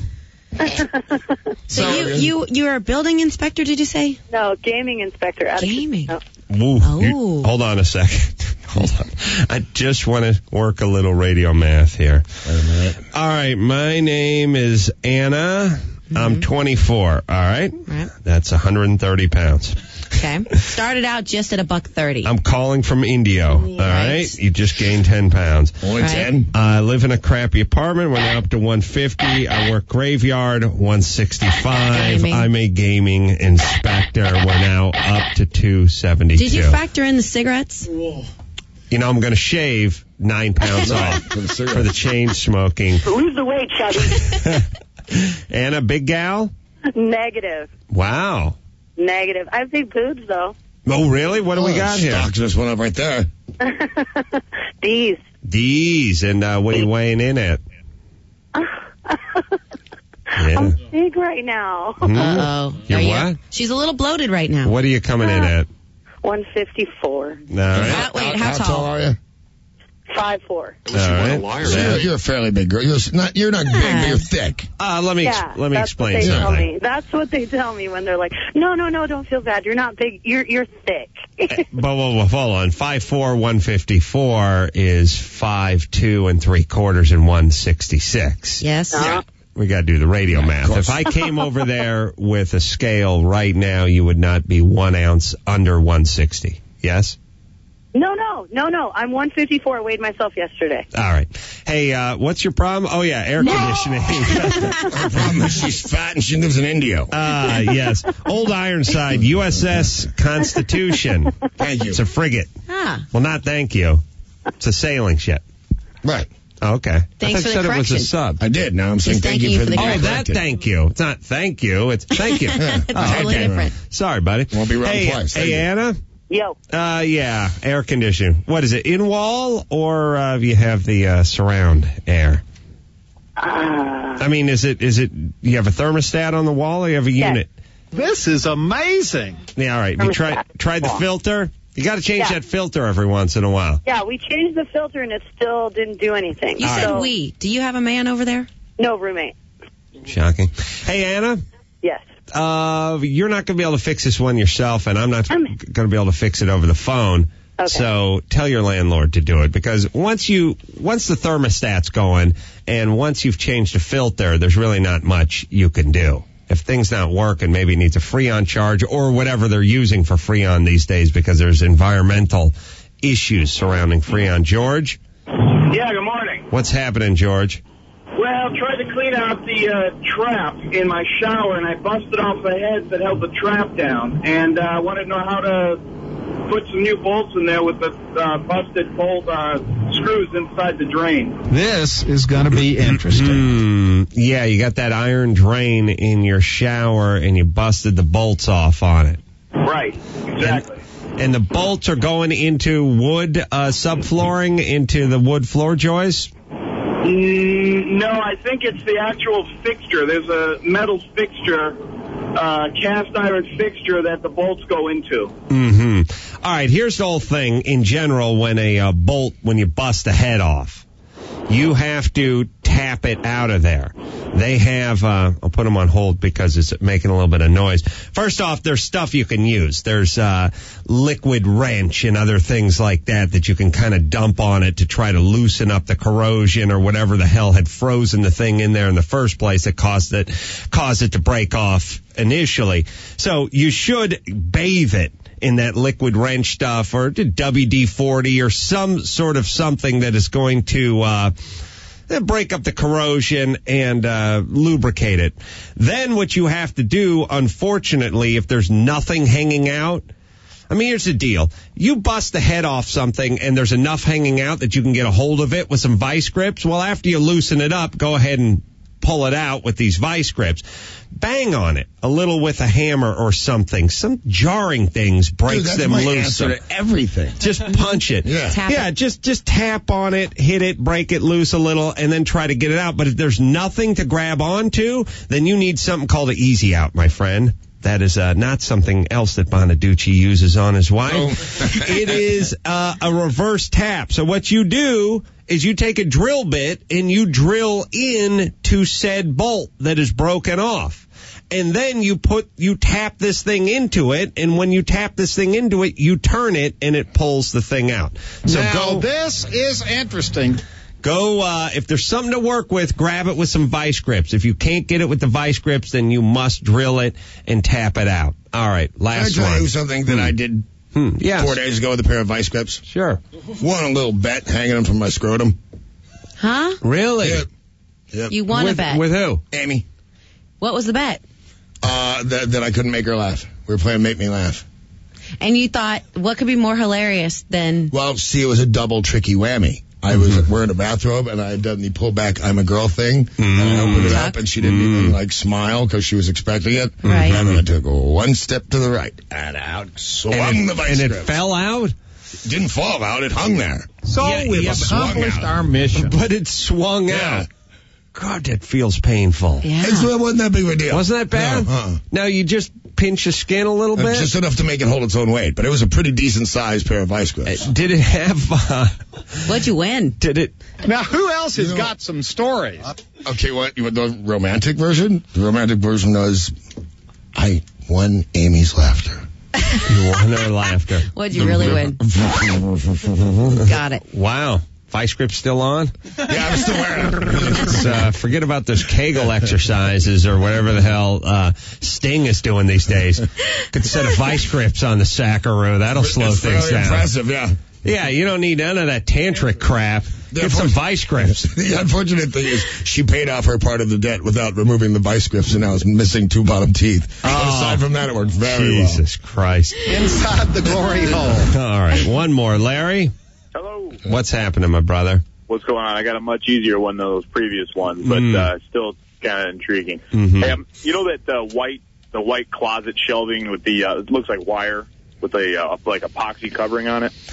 So you you you're a building inspector? Did you say? No, gaming inspector. At a Gaming. casino. Woo. Oh. You- hold on a second. Hold on. I just want to work a little radio math here. Wait a minute. All right. My name is Anna. I'm twenty-four. All right. Right. That's one hundred thirty pounds. Okay. Started out just at a buck thirty. I'm calling from Indio. All right. You just gained ten pounds. Only Right. ten? I live in a crappy apartment. We're now up to one fifty. I work graveyard, one sixty-five. Gaming. I'm a gaming inspector. We're now up to two seventy-two. Did you factor in the cigarettes? You know, I'm going to shave nine pounds off For the for cigarette. the chain smoking. Lose the weight, Chubby. Anna, big gal? Negative. Wow. Negative. I have big boobs, though. Oh, really? What do we got here? Stock just went up right there. These. D's. And uh, what are you weighing in at? Yeah. I'm big right now. Hmm? Uh oh. You're what? She's a little bloated right now. What are you coming in at? one fifty-four. All right. How- wait, how how tall? tall are you? five four. All right. So you're, you're a fairly big girl. You're not. You're not big, but you're thick. Uh, let me ex- Yeah, let me that's explain what they tell something. me. That's what they tell me when they're like, no, no, no, don't feel bad. You're not big. You're you're thick. But whoa, whoa, hold on. five four, one fifty-four is five two and three quarters and one sixty-six. Yes. Uh, We got to do the radio math. course. If I came over there with a scale right now, you would not be one ounce under one sixty. Yes? no, no, no, no. I'm one fifty-four. I weighed myself yesterday. All right. Hey, uh, what's your problem? Oh, yeah, air conditioning. Her problem is she's fat and she lives in India. Ah, yes. Old Ironside, U S S Constitution. Thank you. It's a frigate. Ah. Well, not thank you. It's a sailing ship. Right. Oh, okay. Thanks I for thought the you said it was a correction. sub. I did. Now I'm saying He's thank thanking you you for for the the Oh, being that corrected. thank you. It's not thank you. It's thank you. Totally okay. different. Sorry, buddy. Won't be wrong hey, twice. Thank Hey, you. Anna? Yo. Uh, yeah, air conditioning. What is it, in wall or uh, you have the uh, surround air? Uh, I mean, is it is it you have a thermostat on the wall or you have a Yes. unit? This is amazing. Yeah, all right. You tried Thermostat. tried the Wall. filter? You got to change Yeah. that filter every once in a while. yeah, we changed the filter and it still didn't do anything. You said So- we. Do you have a man over there? No, roommate. Shocking. Hey, Anna, Yes. uh, you're not going to be able to fix this one yourself, and I'm not I'm- going to be able to fix it over the phone. Okay. So tell your landlord to do it, because once you once the thermostat's going and once you've changed the filter, there's really not much you can do. If things not working, maybe it needs a Freon charge or whatever they're using for Freon these days, because there's environmental issues surrounding Freon. George, Yeah, good morning. what's happening, George? Well, tried to clean out the uh, trap in my shower, and I busted off the heads that held the trap down. And I uh, wanted to know how to put some new bolts in there with the uh, busted bolt uh, screws inside the drain. This is going to be interesting. Hmm. Yeah, you got that iron drain in your shower and you busted the bolts off on it. Right, exactly. And the bolts are going into wood uh, subflooring, into the wood floor joists? Mm, no, I think it's the actual fixture. There's a metal fixture, uh, cast iron fixture that the bolts go into. Mm-hmm. All right, here's the whole thing. In general, when a uh, bolt, when you bust the head off, you have to tap it out of there. They have, uh, I'll put them on hold because it's making a little bit of noise. First off, there's stuff you can use. There's uh, liquid wrench and other things like that that you can kind of dump on it to try to loosen up the corrosion or whatever the hell had frozen the thing in there in the first place that caused it, caused it to break off initially. So you should bathe it in that liquid wrench stuff or W D forty or some sort of something that is going to uh break up the corrosion and uh lubricate it. Then what you have to do, unfortunately, if there's nothing hanging out, I mean, here's the deal. You bust the head off something and there's enough hanging out that you can get a hold of it with some vice grips. Well, after you loosen it up, go ahead and pull it out with these vice grips. Bang on it a little with a hammer or something. Some jarring things breaks Dude, that's them my loose. answer to everything. Just punch it. Yeah. Tap yeah, it. just just tap on it, hit it, break it loose a little, and then try to get it out. But if there's nothing to grab onto, then you need something called an easy out, my friend. That is uh, not something else that Bonaducci uses on his wife. Oh. It is uh, a reverse tap. So what you do is you take a drill bit and you drill in to said bolt that is broken off. And then you put, you tap this thing into it, and when you tap this thing into it, you turn it, and it pulls the thing out. So Now, go, this is interesting. go, uh, if there's something to work with, grab it with some vice grips. If you can't get it with the vice grips, then you must drill it and tap it out. All right, Can I last tell one. you something that I did Hmm, yes. four days ago with a pair of vice grips? Sure. Won a little bet hanging them from my scrotum. Huh? Really? Yeah. Yep. You won with, a bet. With who? Amy. What was the bet? Uh, that, that I couldn't make her laugh. We were playing Make Me Laugh. And you thought, what could be more hilarious than... Well, see, it was a double tricky whammy. I was Mm-hmm. wearing a bathrobe, and I had done the pull back I'm a girl thing. And I opened it up, and she didn't Mm. even, like, smile because she was expecting it. Right. And then I took one step to the right, and out swung And the it, vice and it grips. fell out? Didn't fall out, it hung there. So Yeah, we've yeah, but accomplished swung out. our mission. But it swung Yeah. out. God, that feels painful. Yeah. It's, it wasn't that big of a deal. Wasn't that bad? No, uh-uh. Now you just pinch the skin a little Uh, bit? Just enough to make it hold its own weight, but it was a pretty decent sized pair of vice grips. Did it have, uh, What'd you win? did it, Now, who else has You know- got some stories? Okay, what? You want the romantic version? The romantic version was, I won Amy's laughter. you won her laughter? What'd you really win? Got it. Wow. Vice grip still on? Yeah, I'm still wearing it. Let's, uh, forget about those Kegel exercises or whatever the hell uh, Sting is doing these days. Could set a vice grips on the sackaroo. That'll slow It's things really down. impressive, yeah. Yeah, you don't need none of that tantric crap. Get some vice grips. The unfortunate thing is she paid off her part of the debt without removing the vice grips and now is missing two bottom teeth. But Oh. aside from that, it worked very Jesus Christ. Inside the glory hole. All right, one more. Larry, Hello. what's happening, my brother? What's going on? I got a much easier one than those previous ones, but Mm. uh, still kind of intriguing. Mhm. Hey, um, you know that uh, white, the white closet shelving with the uh, it looks like wire with a uh, like epoxy covering on it.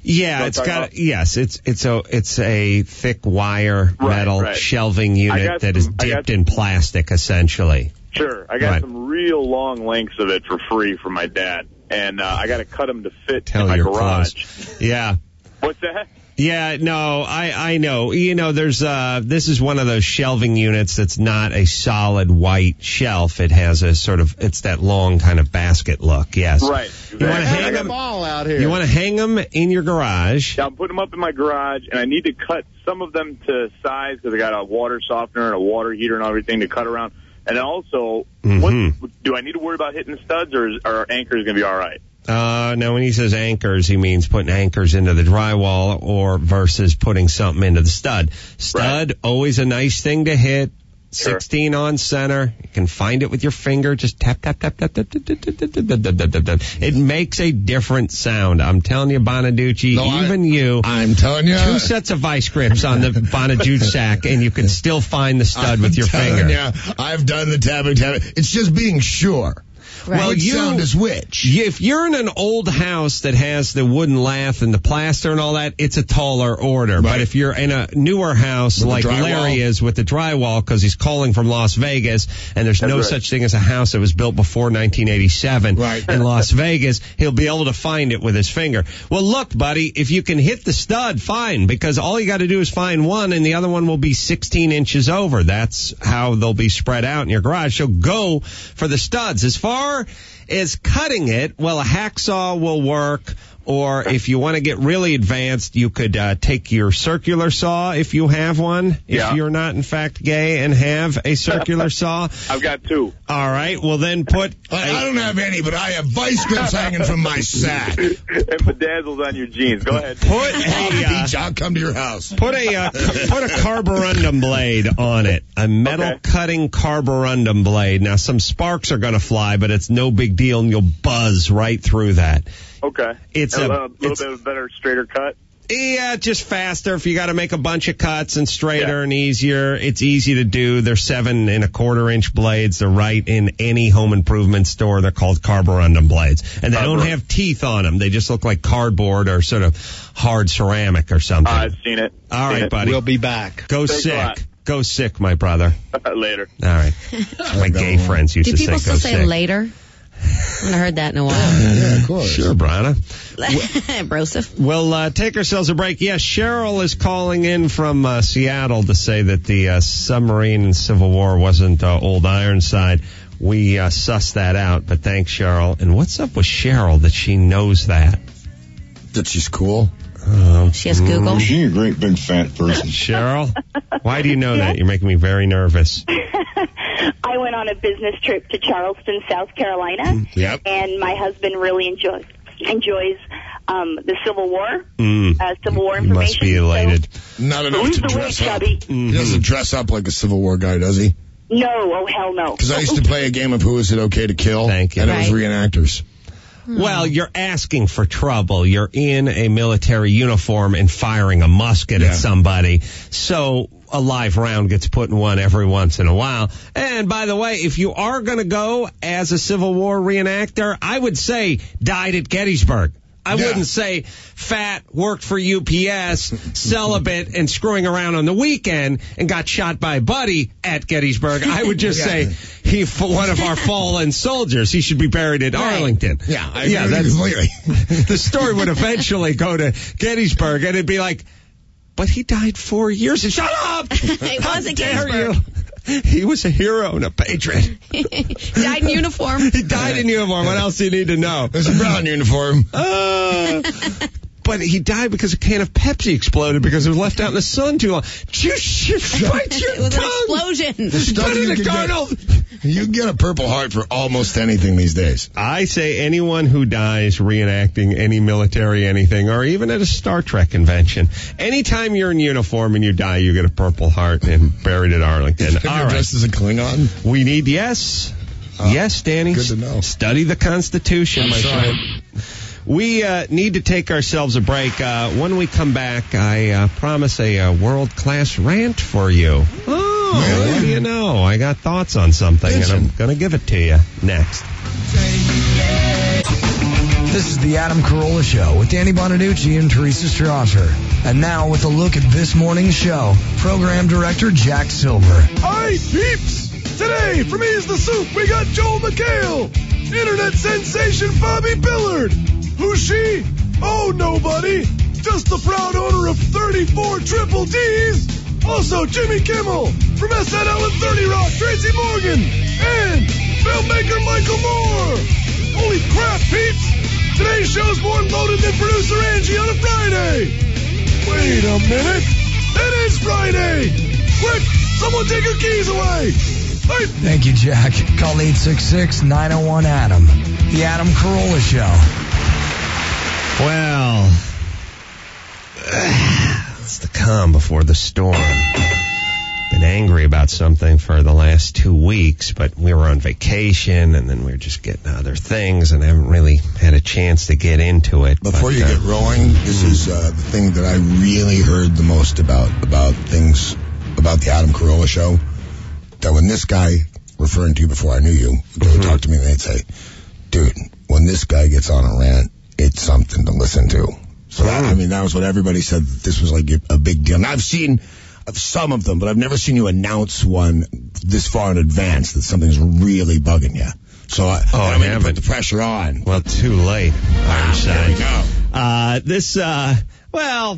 Yeah, Don't it's talk got about- yes, it's it's a it's a thick wire Right, metal right. shelving I unit got that is some- I got dipped in plastic, essentially. Sure. I got Right. some real long lengths of it for free from my dad, and uh, I got to cut them to fit Tell in my your garage. clothes. Yeah. What's that? Yeah, no, I, I know. You know, there's, uh, this is one of those shelving units that's not a solid white shelf. It has a sort of, it's that long kind of basket look, yes. Right. You want to hang I got them, ball out here. you want to hang them in your garage. Yeah, I'm putting them up in my garage, and I need to cut some of them to size because I got a water softener and a water heater and everything to cut around. And then also, Mhm. what, do I need to worry about hitting studs, or is, are anchors going to be all right? Uh, no, when he says anchors, he means putting anchors into the drywall or versus putting something into the stud. Stud, always a nice thing to hit. Sure. sixteen on center. You can find it with your finger. Just tap, tap, tap, tap, tap, tap, tap, tap, tap, tap, tap, tap, tap, tap. It makes a different sound. I'm telling you, Bonaducci, No, I- even you. I'm telling you. Two sets of vice grips on the Bonaduce sack, and you can still find the stud with your finger. Yeah, I've done the tapping, tapping. It's just being sure. Right. Well, Which you- sound is which? If you're in an old house that has the wooden lath and the plaster and all that, it's a taller order. But Right. if you're in a newer house With the like drywall? Larry is with the drywall because he's calling from Las Vegas and there's no right. such thing as a house that was built before nineteen eighty-seven Right. in Las Vegas, he'll be able to find it with his finger. Well, look, buddy, if you can hit the stud, fine, because all you got to do is find one and the other one will be sixteen inches over. That's how they'll be spread out in your garage. So go for the studs. As far as cutting it, well, a hacksaw will work, or if you want to get really advanced, you could uh, take your circular saw if you have one, if Yeah. you're not in fact gay and have a circular saw. I've got two. All right, well then put I, a- I don't have any, but I have vice grips hanging from my sack. And bedazzles on your jeans. Go ahead. put I'll, a uh, beat you. I'll come to your house. Put a uh, ca- put a carborundum blade on it, a metal Okay. cutting carborundum blade. Now some sparks are going to fly, but it's no big deal, and you'll buzz right through that. Okay. It's a, a- a little it's- bit of a better, straighter cut. Yeah, just faster. If you got to make a bunch of cuts and straighter Yeah. and easier, it's easy to do. They're seven and a quarter inch blades. They're right in any home improvement store. They're called carborundum blades, and they don't Carborundum. have teeth on them. They just look like cardboard or sort of hard ceramic or something. Uh, I've seen it. All Seen right, it. buddy. We'll be back. Go Thanks a lot. sick. Go sick, my brother. Later. All right. My gay friends used Do to people say still go say sick. later? I haven't heard that in a while. Yeah, of course. Sure, Brana. Broseph. We'll uh, take ourselves a break. Yes, Cheryl is calling in from uh, Seattle to say that the uh, submarine in Civil War wasn't uh, Old Ironside. We uh, sussed that out, but thanks, Cheryl. And what's up with Cheryl that she knows that? That she's cool. Um, She has Google. She's a great big fat person. Cheryl, why do you know that? You're making me very nervous. I went on a business trip to Charleston, South Carolina, Yep. and my husband really enjoys enjoys um, the Civil War, Mm. uh, Civil War You information. must be elated. Not So, enough who's to the way, dress up. Chubby? He doesn't dress up like a Civil War guy, does he? No, oh hell no. Because I used to play a game of Who Is It Okay to Kill? Thank you. And it was Right. reenactors. Well, you're asking for trouble. You're in a military uniform and firing a musket Yeah. at somebody. So a live round gets put in one every once in a while. And by the way, if you are going to go as a Civil War reenactor, I would say died at Gettysburg. I Yeah. wouldn't say fat, worked for U P S, celibate, and screwing around on the weekend and got shot by a buddy at Gettysburg. I would just Yeah. say he one of our fallen soldiers. He should be buried at Right. Arlington. Yeah, I yeah, agree that's completely. the story would eventually go to Gettysburg, and it'd be like, but he died four years. And shut up! It How was at dare Gettysburg. you? He was a hero and a patriot. Died in uniform. He died in uniform. What else do you need to know? There's a brown uniform. Uh, but he died because a can of Pepsi exploded because it was left out in the sun too long. You should bite your It was an tongue. explosion. Stuff Put it you in can a get- Arnold. You can get a Purple Heart for almost anything these days. I say anyone who dies reenacting any military anything, or even at a Star Trek convention, anytime you're in uniform and you die, you get a Purple Heart and buried at Arlington. If All you're right. dressed as a Klingon. We need, yes. Uh, yes, Danny. good to know. Study the Constitution, I'm my sorry. friend. We uh, need to take ourselves a break. Uh, when we come back, I uh, promise a uh, world-class rant for you. Oh, Really? what do you know? I got thoughts on something, and I'm Listen. going to give it to you next. This is the Adam Carolla Show with Danny Bonaducci and Teresa Strasser. And now with a look at this morning's show, Program Director Jack Silver. Hi, peeps! Today, from Ease the Soup, we got Joel McHale. Internet sensation Bobby Billard. Who's she? Oh, nobody. Just the proud owner of thirty-four Triple D's. Also, Jimmy Kimmel. From S N L and thirty Rock, Tracy Morgan. And filmmaker Michael Moore. Holy crap, peeps! Today's show's more loaded than producer Angie on a Friday. Wait a minute. It is Friday. Quick, someone take her keys away. Hey. Thank you, Jack. Call eight six six, nine oh one, A D A M. The Adam Carolla Show. Well, it's the calm before the storm. Been angry about something for the last two weeks, but we were on vacation, and then we were just getting other things, and I haven't really had a chance to get into it. Before but, you uh, get rolling, this mm. is uh, the thing that I really heard the most about about things about the Adam Carolla Show. That when this guy, referring to you before I knew you, they would mm-hmm. talk to me and they'd say, dude, when this guy gets on a rant, it's something to listen to. So that, I mean, that was what everybody said. That this was like a big deal. And I've seen some of them, but I've never seen you announce one this far in advance that something's really bugging you. So I, oh, I, I haven't put the pressure on. Well, too late. Wow, there we go. Uh, this, uh, well,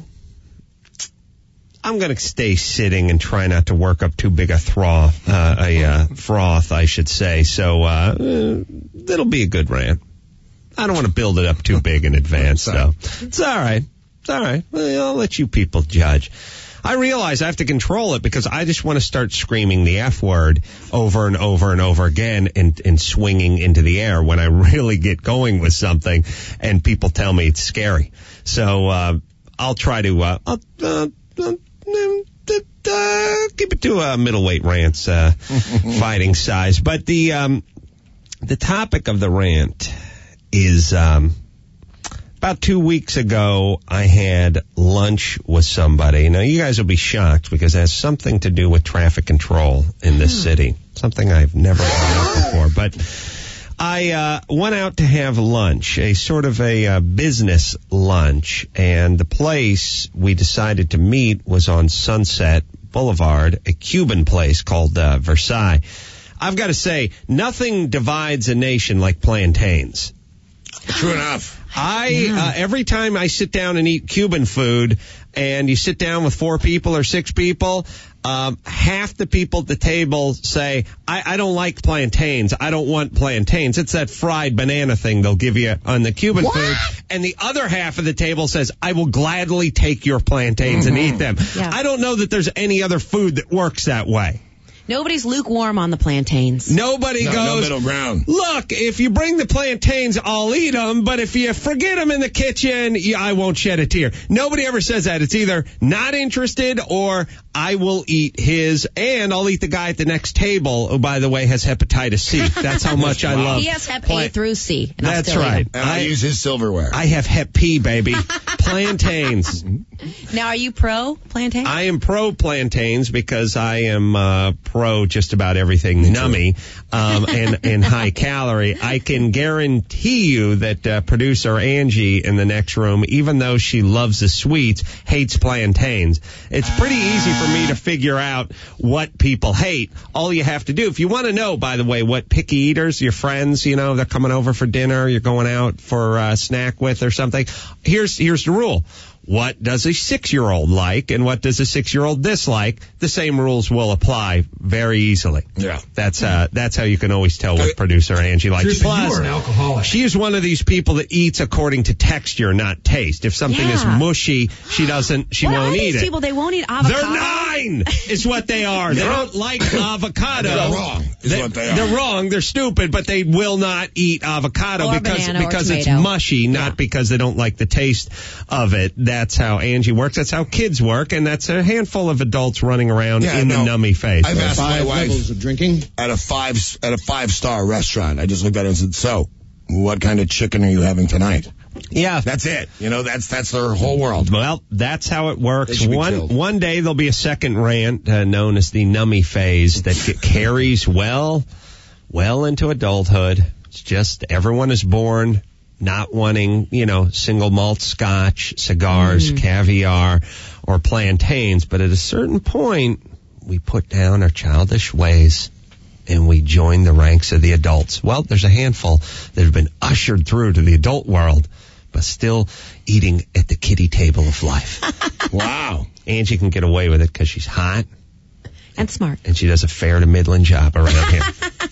I'm going to stay sitting and try not to work up too big a froth, uh, a uh, froth, I should say. So uh, uh, it'll be a good rant. I don't want to build it up too big in advance, though. It's all right. It's all right. Well, I'll let you people judge. I realize I have to control it because I just want to start screaming the F word over and over and over again and, and swinging into the air when I really get going with something and people tell me it's scary. So uh, I'll try to uh, I'll, uh, uh, uh, keep it to a middleweight rants, uh, fighting size. But the um, the topic of the rant is um, about two weeks ago, I had lunch with somebody. Now, you guys will be shocked because it has something to do with traffic control in this city, something I've never brought up before. But I uh, went out to have lunch, a sort of a uh, business lunch, and the place we decided to meet was on Sunset Boulevard, a Cuban place called uh, Versailles. I've got to say, nothing divides a nation like plantains. True enough. I uh, every time I sit down and eat Cuban food, and you sit down with four people or six people, um, half the people at the table say, I, I don't like plantains. I don't want plantains. It's that fried banana thing they'll give you on the Cuban what? food. And the other half of the table says, I will gladly take your plantains mm-hmm. and eat them. Yeah. I don't know that there's any other food that works that way. Nobody's lukewarm on the plantains. Nobody no, goes, no middle ground. Look, if you bring the plantains, I'll eat them, but if you forget them in the kitchen, I won't shed a tear. Nobody ever says that. It's either not interested or I will eat his, and I'll eat the guy at the next table, who, by the way, has hepatitis C. That's how much I love. He has hep plant- A through C. And That's I'll still right. eat him. And I, I use his silverware. I have hep P, baby. Plantains. Now, are you pro plantain? I am pro plantains because I am uh, pro just about everything nummy um, and, and high calorie. I can guarantee you that uh, producer Angie in the next room, even though she loves the sweets, hates plantains. It's pretty easy for me to figure out what people hate. All you have to do, if you want to know, by the way, what picky eaters, your friends, you know, they're coming over for dinner, you're going out for a snack with or something, here's here's the rule. What does a six-year-old like and what does a six-year-old dislike? The same rules will apply very easily. Yeah. That's uh, that's how you can always tell what producer Angie likes. Teresa, Plus, you are an alcoholic. She is one of these people that eats according to texture, not taste. If something Yeah. is mushy, she doesn't, she what won't are eat these it. people? They won't eat avocado. They're nine is what they are. They don't like avocado. They're wrong is they, what they are. They're wrong. They're stupid, but they will not eat avocado Or because banana or because it's tomato. mushy, not Yeah. because they don't like the taste of it. That's how Angie works. That's how kids work, and that's a handful of adults running around Yeah, in no, the nummy phase. I've asked my Five wife levels of drinking. at a five at a five star restaurant. I just looked at her and said, "So, what kind of chicken are you having tonight?" Yeah, That's it. You know, that's that's their whole world. well, that's how it They works. should be One killed. one day there'll be a second rant uh, known as the nummy phase that get, carries well, well into adulthood. It's just everyone is born not wanting, you know, single malt scotch, cigars, Mm. caviar, or plantains. But at a certain point, we put down our childish ways and we join the ranks of the adults. Well, there's a handful that have been ushered through to the adult world, but still eating at the kiddie table of life. Wow. Angie can get away with it because she's hot. And smart. And she does a fair to middling job around here.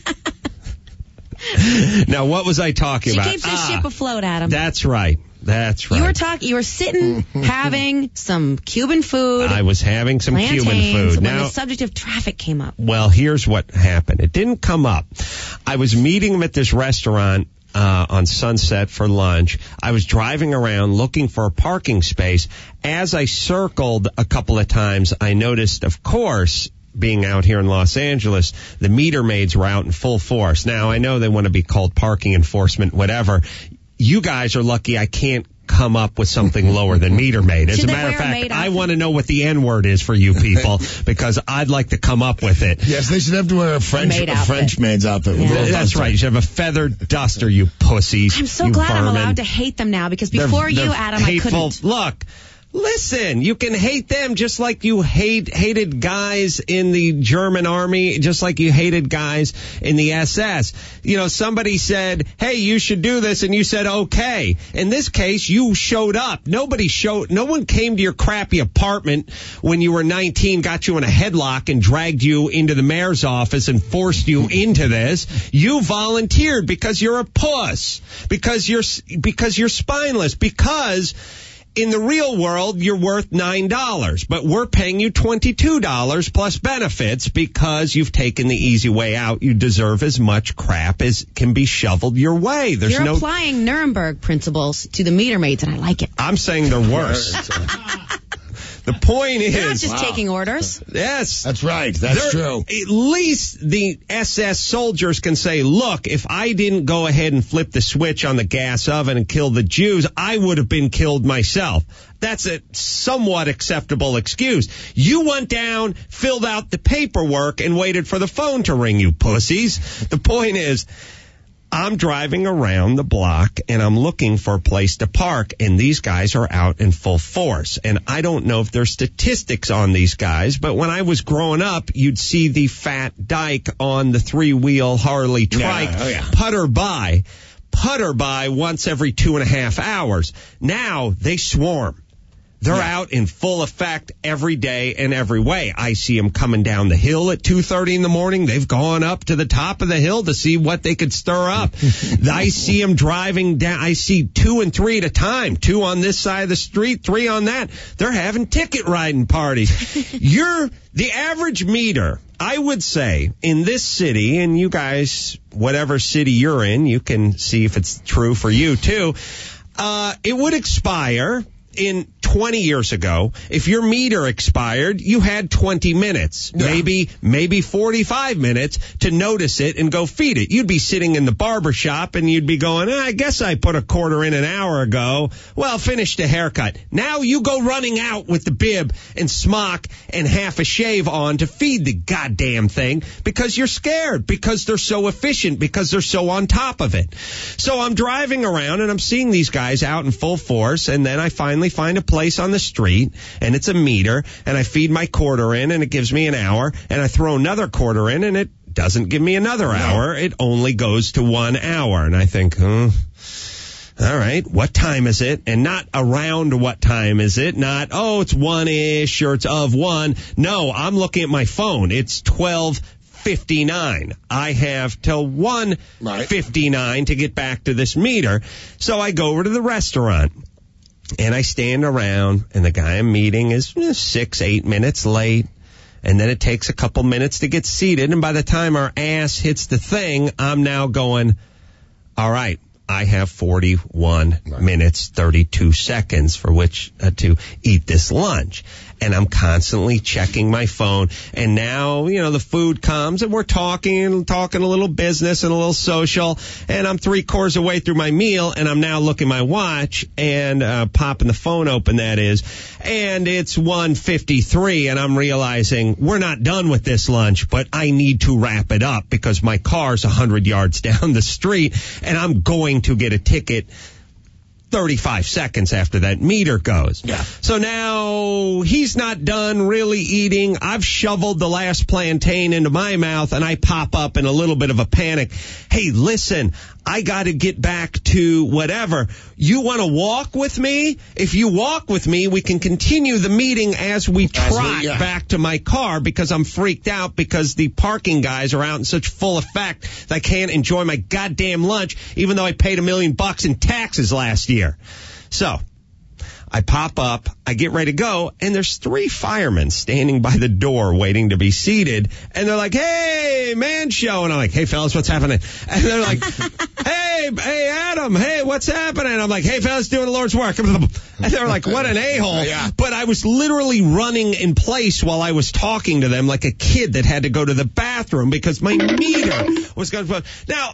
Now, what was I talking She about? keeps the Ah, ship afloat, Adam. That's right. That's right. You were talking. You were sitting, having some Cuban food. I was having some plantains, Cuban food. When Now, the subject of traffic came up. well, here's what happened. It didn't come up. I was meeting him at this restaurant uh, on Sunset for lunch. I was driving around looking for a parking space. As I circled a couple of times, I noticed, of course, being out here in Los Angeles, the meter maids were out in full force. Now, I know they want to be called parking enforcement, whatever. You guys are lucky I can't come up with something lower than meter maid. As Should a they matter of wear a fact, maid I outfit? want to know what the N-word is for you people because I'd like to come up with it. Yes, they should have to wear a French maid a outfit. French maid's outfit. with Yeah. little That's duster. right. You should have a feathered duster, you pussies. I'm so you glad I'm vermin. allowed to hate them now because They're- before you, they're Adam, hateful. I couldn't. Look, listen, you can hate them just like you hate hated guys in the German army, just like you hated guys in the S S. You know, somebody said, hey, you should do this, and you said, okay. In this case, you showed up. Nobody showed, no one came to your crappy apartment when you were nineteen, got you in a headlock and dragged you into the mayor's office and forced you into this. You volunteered because you're a puss, because you're, because you're spineless, because in the real world, you're worth nine dollars, but we're paying you twenty-two dollars plus benefits because you've taken the easy way out. You deserve as much crap as can be shoveled your way. There's You're no. applying Nuremberg principles to the meter maids, and I like it. I'm saying they're worse. The point is, You're not just taking orders. yes, That's right. That's There- true. At least the S S soldiers can say, look, if I didn't go ahead and flip the switch on the gas oven and kill the Jews, I would have been killed myself. That's a somewhat acceptable excuse. You went down, filled out the paperwork, and waited for the phone to ring, you pussies. The point is, I'm driving around the block and I'm looking for a place to park, and these guys are out in full force. And I don't know if there's statistics on these guys, but when I was growing up, you'd see the fat dyke on the three-wheel Harley trike Yeah, oh yeah. putter by, putter by once every two and a half hours. Now they swarm. They're out in full effect every day and every way. I see them coming down the hill at two thirty in the morning. They've gone up to the top of the hill to see what they could stir up. I see them driving down. I see two and three at a time. Two on this side of the street, three on that. They're having ticket riding parties. You're the average meter, I would say, in this city, and you guys, whatever city you're in, you can see if it's true for you too. Uh, it would expire in twenty years ago. If your meter expired, you had twenty minutes, Yeah. maybe, maybe forty-five minutes to notice it and go feed it. You'd be sitting in the barber shop and you'd be going, eh, I guess I put a quarter in an hour ago. Well, finish the haircut. Now you go running out with the bib and smock and half a shave on to feed the goddamn thing because you're scared, because they're so efficient, because they're so on top of it. So I'm driving around and I'm seeing these guys out in full force, and then I finally find a place on the street and it's a meter, and I feed my quarter in and it gives me an hour, and I throw another quarter in and it doesn't give me another hour. It only goes to one hour. And I think, hmm, all right, what time is it? And not around what time is it? Not, oh, it's one-ish or it's of one. No, I'm looking at my phone. It's twelve fifty-nine. I have till one fifty-nine to get back to this meter. So I go over to the restaurant. And I stand around, and the guy I'm meeting is eh, six, eight minutes late. And then it takes a couple minutes to get seated. And by the time our ass hits the thing, I'm now going, all right, I have forty-one minutes, thirty-two seconds for which uh, to eat this lunch. And I'm constantly checking my phone. And now, you know, the food comes and we're talking, talking a little business and a little social. And I'm three quarters away through my meal, and I'm now looking at my watch and uh, popping the phone open, that is. And it's one fifty-three, and I'm realizing we're not done with this lunch, but I need to wrap it up because my car's one hundred yards down the street, and I'm going to get a ticket thirty-five seconds after that meter goes. Yeah. So now he's not done really eating. I've shoveled the last plantain into my mouth, and I pop up in a little bit of a panic. Hey, listen, I got to get back to whatever. You want to walk with me? If you walk with me, we can continue the meeting as we trot As we, yeah. back to my car, because I'm freaked out because the parking guys are out in such full effect that I can't enjoy my goddamn lunch, even though I paid a million bucks in taxes last year. So I pop up, I get ready to go, and there's three firemen standing by the door waiting to be seated, and they're like, hey, man show, and I'm like, hey, fellas, what's happening? And they're like, hey, hey, Adam, hey, what's happening? And I'm like, hey, fellas, doing the Lord's work. And they're like, what an a-hole. Yeah. But I was literally running in place while I was talking to them like a kid that had to go to the bathroom because my meter was going to... Now...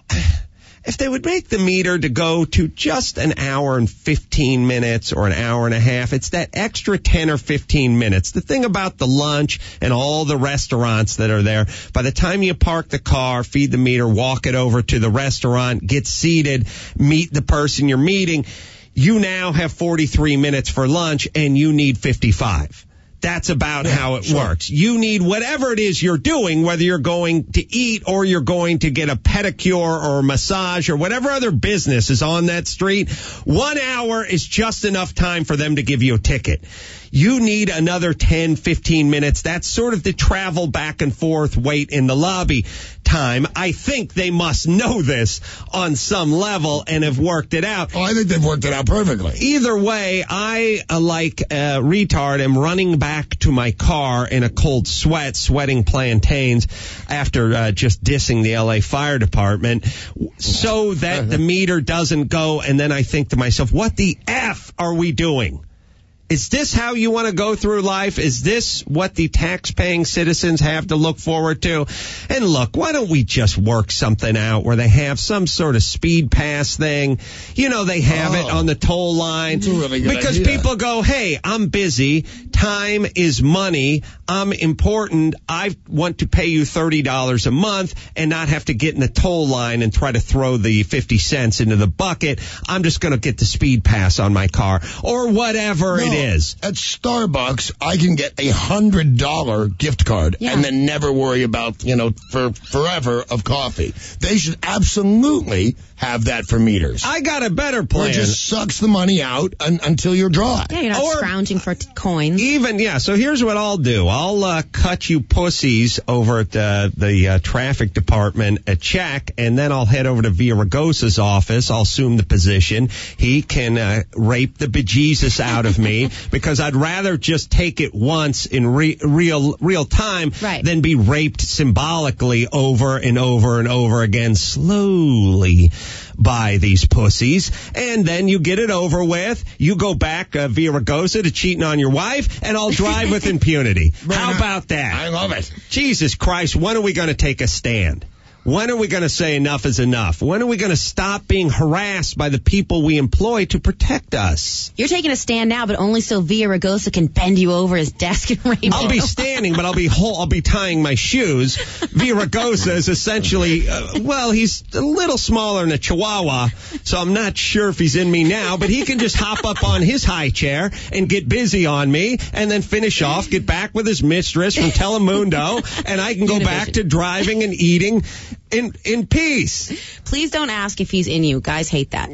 If they would make the meter to go to just an hour and fifteen minutes or an hour and a half, it's that extra ten or fifteen minutes. The thing about the lunch and all the restaurants that are there, by the time you park the car, feed the meter, walk it over to the restaurant, get seated, meet the person you're meeting, you now have forty-three minutes for lunch and you need fifty-five. That's about yeah, how it sure. works. You need whatever it is you're doing, whether you're going to eat or you're going to get a pedicure or a massage or whatever other business is on that street. One hour is just enough time for them to give you a ticket. You need another ten, fifteen minutes. That's sort of the travel back and forth, wait in the lobby time. I think they must know this on some level and have worked it out. Oh, I think they've worked it out perfectly. Either way, I, uh, like a retard, am running back to my car in a cold sweat, sweating plantains after uh, just dissing the L A Fire Department so that the meter doesn't go. And then I think to myself, what the F are we doing? Is this how you want to go through life? Is this what the tax-paying citizens have to look forward to? And look, why don't we just work something out where they have some sort of speed pass thing? You know, they have oh, it on the toll line. That's a really good because idea. People go, hey, I'm busy. Time is money. I'm important. I want to pay you thirty dollars a month and not have to get in the toll line and try to throw the fifty cents into the bucket. I'm just going to get the speed pass on my car or whatever no. it is. Is. At Starbucks, I can get a hundred dollar gift card yeah. and then never worry about, you know, for forever of coffee. They should absolutely have that for meters. I got a better plan. Or it just sucks the money out un- until you're dry. Yeah, you're not or scrounging for t- coins. Even, yeah, so here's what I'll do. I'll uh, cut you pussies over at uh, the uh, traffic department a check, and then I'll head over to Villaraigosa's office. I'll assume the position. He can uh, rape the bejesus out of me because I'd rather just take it once in re- real real time right. than be raped symbolically over and over and over again slowly by these pussies. And then you get it over with. You go back uh, Villaraigosa to cheating on your wife, and I'll drive with impunity. How about that? I love it. Jesus Christ, when are we going to take a stand? When are we going to say enough is enough? When are we going to stop being harassed by the people we employ to protect us? You're taking a stand now, but only so Villaraigosa can bend you over his desk and rape you. I'll be standing, but I'll be whole, I'll be tying my shoes. Villaraigosa is essentially, uh, well, he's a little smaller than a Chihuahua, so I'm not sure if he's in me now, but he can just hop up on his high chair and get busy on me and then finish off, get back with his mistress from Telemundo, and I can go back to driving and eating in in peace. Please don't ask if he's in you. Guys hate that.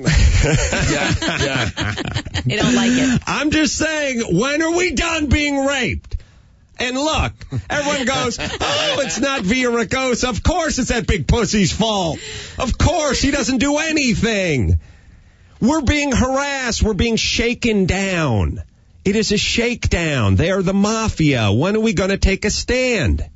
yeah, yeah. They don't like it. I'm just saying, when are we done being raped? And look, everyone goes, oh, it's not Villaraigosa. Of course it's that big pussy's fault. Of course, he doesn't do anything. We're being harassed. We're being shaken down. It is a shakedown. They are the mafia. When are we going to take a stand?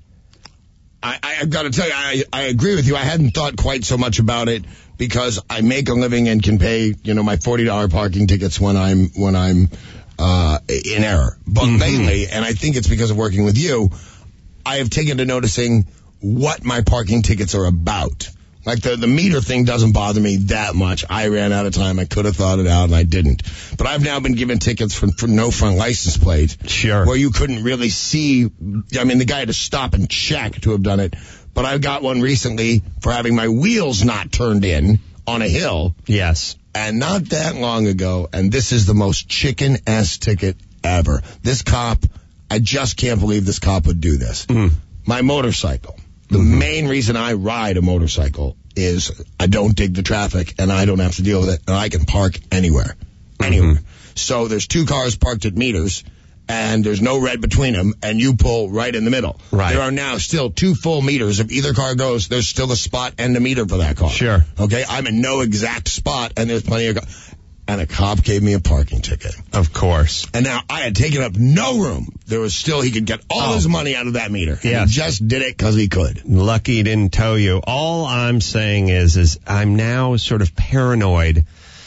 I, I've got to tell you, I, I agree with you. I hadn't thought quite so much about it because I make a living and can pay, you know, my forty dollar parking tickets when I'm when I'm uh, in error. But mm-hmm. lately, and I think it's because of working with you, I have taken to noticing what my parking tickets are about. Like the, the meter thing doesn't bother me that much. I ran out of time. I could have thought it out and I didn't. But I've now been given tickets for, for no front license plate. Sure. Where you couldn't really see. I mean, the guy had to stop and check to have done it. But I got one recently for having my wheels not turned in on a hill. Yes. And not that long ago, and this is the most chicken-ass ticket ever. This cop, I just can't believe this cop would do this. Mm. My motorcycle. The mm-hmm. main reason I ride a motorcycle is I don't dig the traffic and I don't have to deal with it and I can park anywhere. Anywhere. Mm-hmm. So there's two cars parked at meters and there's no red between them and you pull right in the middle. Right. There are now still two full meters. If either car goes, there's still a spot and a meter for that car. Sure. Okay? I'm in no exact spot and there's plenty of cars. And a cop gave me a parking ticket. Of course. And now I had taken up no room. There was still, he could get all oh. his money out of that meter. Yeah. He just did it because he could. Lucky he didn't tow you. All I'm saying is, is I'm now sort of paranoid.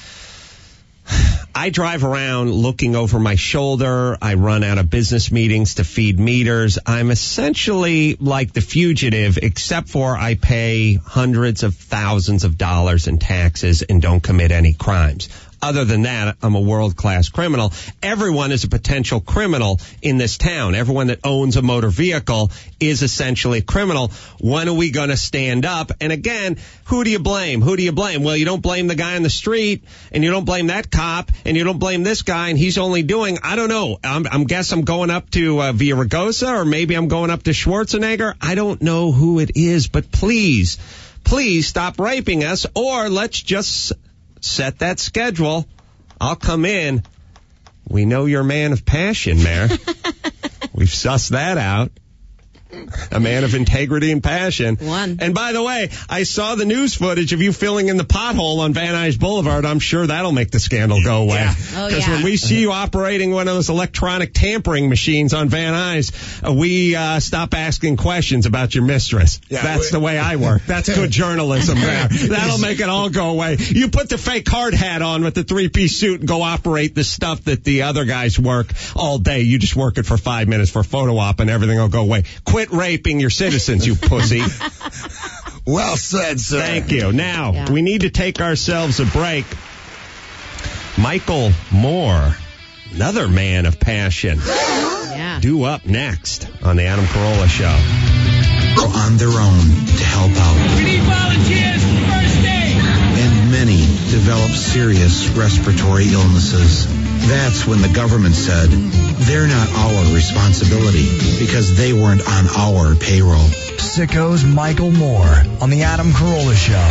I drive around looking over my shoulder. I run out of business meetings to feed meters. I'm essentially like the fugitive, except for I pay hundreds of thousands of dollars in taxes and don't commit any crimes. Other than that, I'm a world-class criminal. Everyone is a potential criminal in this town. Everyone that owns a motor vehicle is essentially a criminal. When are we going to stand up? And again, who do you blame? Who do you blame? Well, you don't blame the guy on the street, and you don't blame that cop, and you don't blame this guy, and he's only doing, I don't know, I'm, I'm guess I'm going up to uh, Villaraigosa, or maybe I'm going up to Schwarzenegger. I don't know who it is, but please, please stop raping us, or let's just set that schedule. I'll come in. We know you're a man of passion, Mayor. We've sussed that out. A man of integrity and passion. One. And by the way, I saw the news footage of you filling in the pothole on Van Nuys Boulevard. I'm sure that'll make the scandal go away. Yeah. Because oh, yeah. when we see you operating one of those electronic tampering machines on Van Nuys, uh, we uh, stop asking questions about your mistress. Yeah, That's we, the way I work. That's good journalism there. That'll make it all go away. You put the fake hard hat on with the three-piece suit and go operate the stuff that the other guys work all day. You just work it for five minutes for photo op and everything will go away. Quit raping your citizens, you pussy. Well said, sir. Thank you. Now, yeah. we need to take ourselves a break. Michael Moore, another man of passion. Yeah. Due up next on the Adam Carolla Show. Are on their own to help out. We need volunteers for first aid. And many develop serious respiratory illnesses. That's when the government said, they're not our responsibility because they weren't on our payroll. Sicko's Michael Moore on the Adam Carolla Show.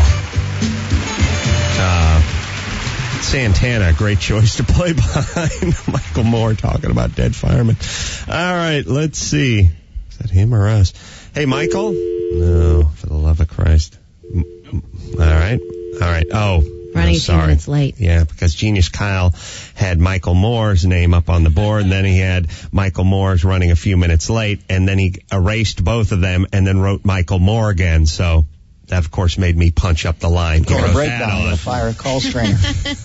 Uh, Santana, great choice to play behind Michael Moore talking about dead firemen. All right, let's see. Is that him or us? Hey, Michael? No, for the love of Christ. All right. All right. Oh. Running oh, sorry. two minutes late. Yeah, because Genius Kyle had Michael Moore's name up on the board, and then he had Michael Moore's running a few minutes late, and then he erased both of them and then wrote Michael Moore again. So that, of course, made me punch up the line. Go to breakdown with a fire call screener.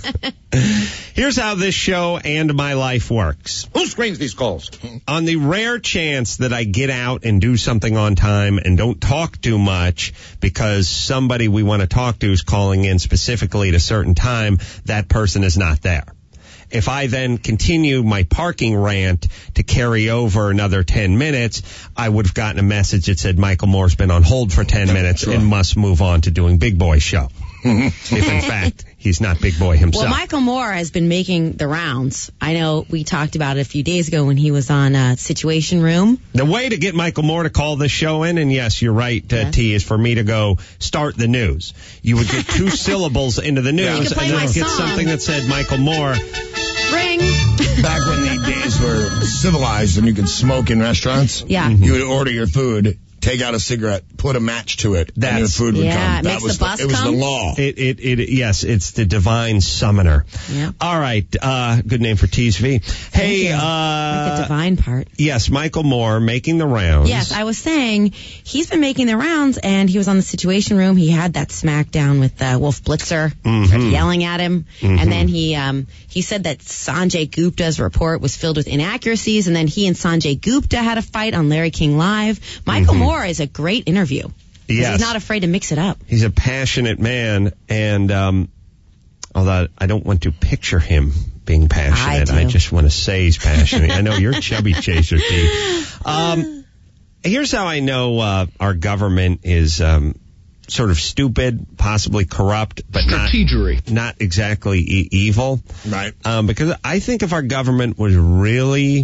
Here's how this show and my life works. Who screens these calls? On the rare chance that I get out and do something on time and don't talk too much because somebody we want to talk to is calling in specifically at a certain time, that person is not there. If I then continue my parking rant to carry over another ten minutes, I would have gotten a message that said Michael Moore's been on hold for ten minutes sure. and must move on to doing Big Boy Show. If in fact he's not Big Boy himself. Well, Michael Moore has been making the rounds. I know we talked about it a few days ago when he was on uh, Situation Room. The way to get Michael Moore to call this show in, and yes, you're right, uh, yes. T, is for me to go start the news. You would get two syllables into the news, and then get something that said Michael Moore. Ring. Back when the days were civilized and you could smoke in restaurants, yeah. you would order your food, take out a cigarette, put a match to it, That's, and your food would yeah, come. It that makes was the bus the, it was come? the law. It, it, it, yes, it's the divine summoner. Yep. All right, uh, good name for T S V. Hey, uh, like the divine part. Yes, Michael Moore making the rounds. Yes, I was saying he's been making the rounds, and he was on the Situation Room. He had that smackdown with uh, Wolf Blitzer, mm-hmm. yelling at him, mm-hmm. and then he um, he said that Sanjay Gupta's report was filled with inaccuracies, and then he and Sanjay Gupta had a fight on Larry King Live. Michael mm-hmm. Moore is a great interview. Yes. He's not afraid to mix it up. He's a passionate man, and um, although I don't want to picture him being passionate, I, I just want to say he's passionate. I know you're Chubby Chaser, T. Um, here's how I know uh, our government is um, sort of stupid, possibly corrupt, but not, not exactly e- evil. Right. Um, because I think if our government was really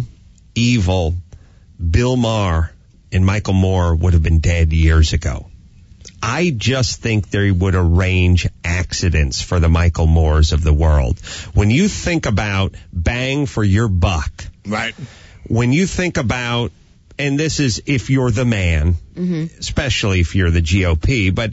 evil, Bill Maher and Michael Moore would have been dead years ago. I just think they would arrange accidents for the Michael Moores of the world. When you think about bang for your buck, right? When you think about, and this is if you're the man, mm-hmm. especially if you're the G O P, but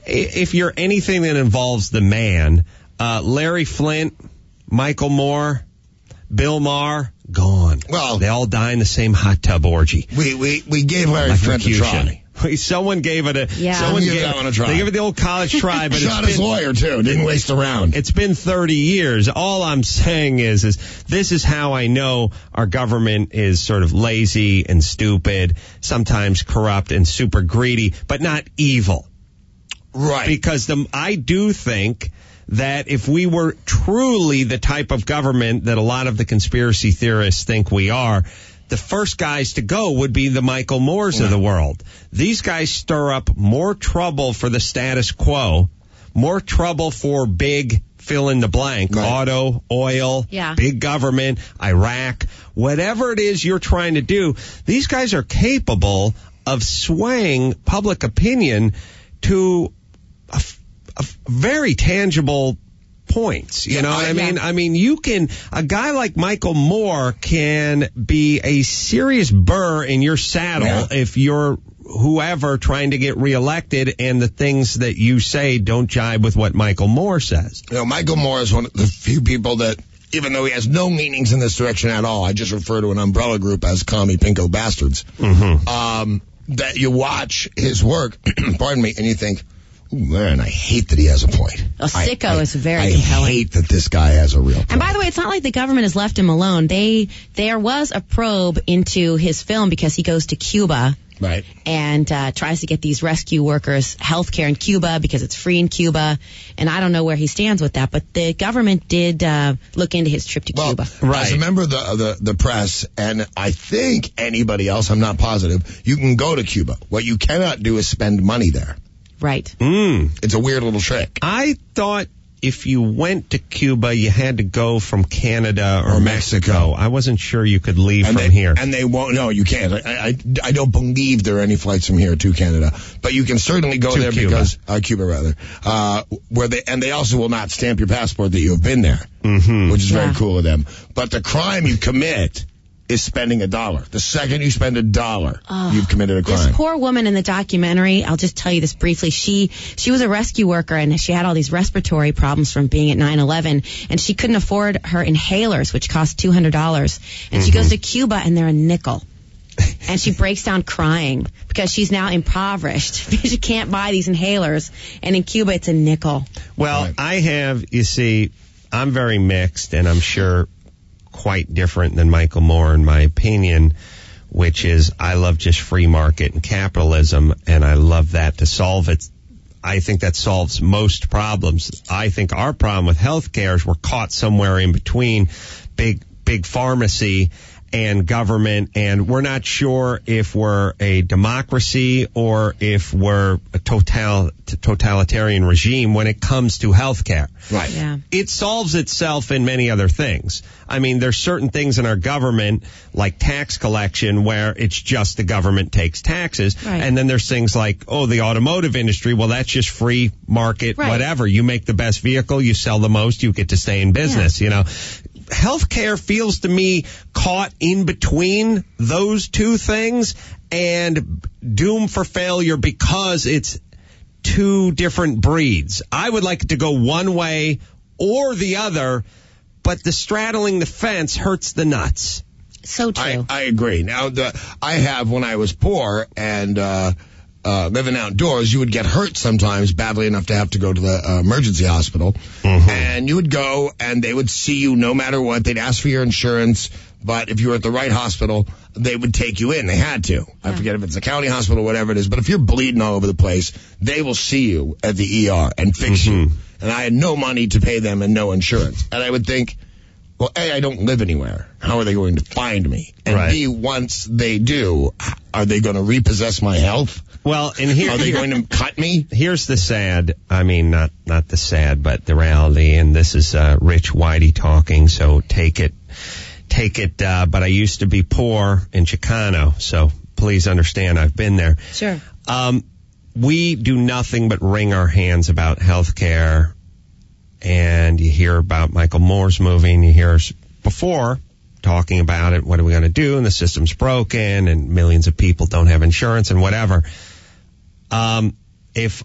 if you're anything that involves the man, uh, Larry Flint, Michael Moore, Bill Maher, gone. Well, they all die in the same hot tub orgy. We we we gave Larry Flint a try. Someone gave it a. Yeah. Someone gave gave that one a try. They gave it the old college try, but shot it's his been, lawyer too. Didn't waste a round. It's been thirty years. All I'm saying is, is this is how I know our government is sort of lazy and stupid, sometimes corrupt and super greedy, but not evil. Right. Because the I do think that if we were truly the type of government that a lot of the conspiracy theorists think we are, the first guys to go would be the Michael Moores yeah. of the world. These guys stir up more trouble for the status quo, more trouble for big fill in the blank, right. auto, oil, yeah. big government, Iraq, whatever it is you're trying to do. These guys are capable of swaying public opinion to a, a very tangible points. You know what I mean? I mean, you can, a guy like Michael Moore can be a serious burr in your saddle yeah. if you're whoever trying to get reelected and the things that you say don't jibe with what Michael Moore says. You know, Michael Moore is one of the few people that, even though he has no meanings in this direction at all, I just refer to an umbrella group as commie pinko bastards, mm-hmm. um, that you watch his work, pardon me, and you think, ooh, man, I hate that he has a point. A sicko I, I, is very I compelling. I hate that this guy has a real point. And by the way, it's not like the government has left him alone. They There was a probe into his film because he goes to Cuba. Right. And uh, tries to get these rescue workers health care in Cuba because it's free in Cuba. And I don't know where he stands with that, but the government did uh, look into his trip to well, Cuba. Right. As a member of the, the, the press, and I think anybody else, I'm not positive, you can go to Cuba. What you cannot do is spend money there. Right. Mm. It's a weird little trick. I thought if you went to Cuba, you had to go from Canada or, or Mexico. Mexico. I wasn't sure you could leave and from they, here. And they won't. No, you can't. I, I, I don't believe there are any flights from here to Canada. But you can certainly go to there Cuba. because uh, Cuba rather, uh, where they and they also will not stamp your passport that you have been there, mm-hmm. which is yeah. very cool of them. But the crime you commit is spending a dollar. The second you spend a dollar, oh, you've committed a crime. This poor woman in the documentary, I'll just tell you this briefly, she she was a rescue worker and she had all these respiratory problems from being at nine eleven, and she couldn't afford her inhalers, which cost two hundred dollars. And mm-hmm. she goes to Cuba and they're a nickel. And she breaks down crying because she's now impoverished because she can't buy these inhalers. And in Cuba, it's a nickel. Well, right. I have, you see, I'm very mixed, and I'm sure quite different than Michael Moore in my opinion, which is I love just free market and capitalism, and I love that to solve it. I think that solves most problems. I think our problem with healthcare is we're caught somewhere in between big, big pharmacy and government, and we're not sure if we're a democracy or if we're a total totalitarian regime when it comes to healthcare. Right. Yeah. It solves itself in many other things. I mean, there's certain things in our government, like tax collection, where it's just the government takes taxes. Right. And then there's things like, oh, the automotive industry, well, that's just free market, right. whatever. You make the best vehicle, you sell the most, you get to stay in business, yeah. you know. Healthcare feels to me caught in between those two things and doomed for failure because it's two different breeds. I would like it to go one way or the other, but the straddling the fence hurts the nuts. So true. I, I agree. Now, the, I have, when I was poor and uh, uh, living outdoors, you would get hurt sometimes badly enough to have to go to the uh, emergency hospital. Mm-hmm. And you would go, and they would see you no matter what. They'd ask for your insurance, but if you were at the right hospital, they would take you in. They had to. Yeah. I forget if it's a county hospital or whatever it is, but if you're bleeding all over the place, they will see you at the E R and fix mm-hmm. you. And I had no money to pay them and no insurance. And I would think, well, A, I don't live anywhere. How are they going to find me? And Right. B, once they do, are they going to repossess my health? Well, and here, Are they here- going to cut me? Here's the sad, I mean, not not the sad, but the reality, and this is uh, Rich Whitey talking, so take it, take it, uh, but I used to be poor in Chicano, so please understand I've been there. Sure. Um, we do nothing but wring our hands about health care, and you hear about Michael Moore's movie, and you hear us before talking about it, what are we going to do, and the system's broken, and millions of people don't have insurance, and whatever. Um, if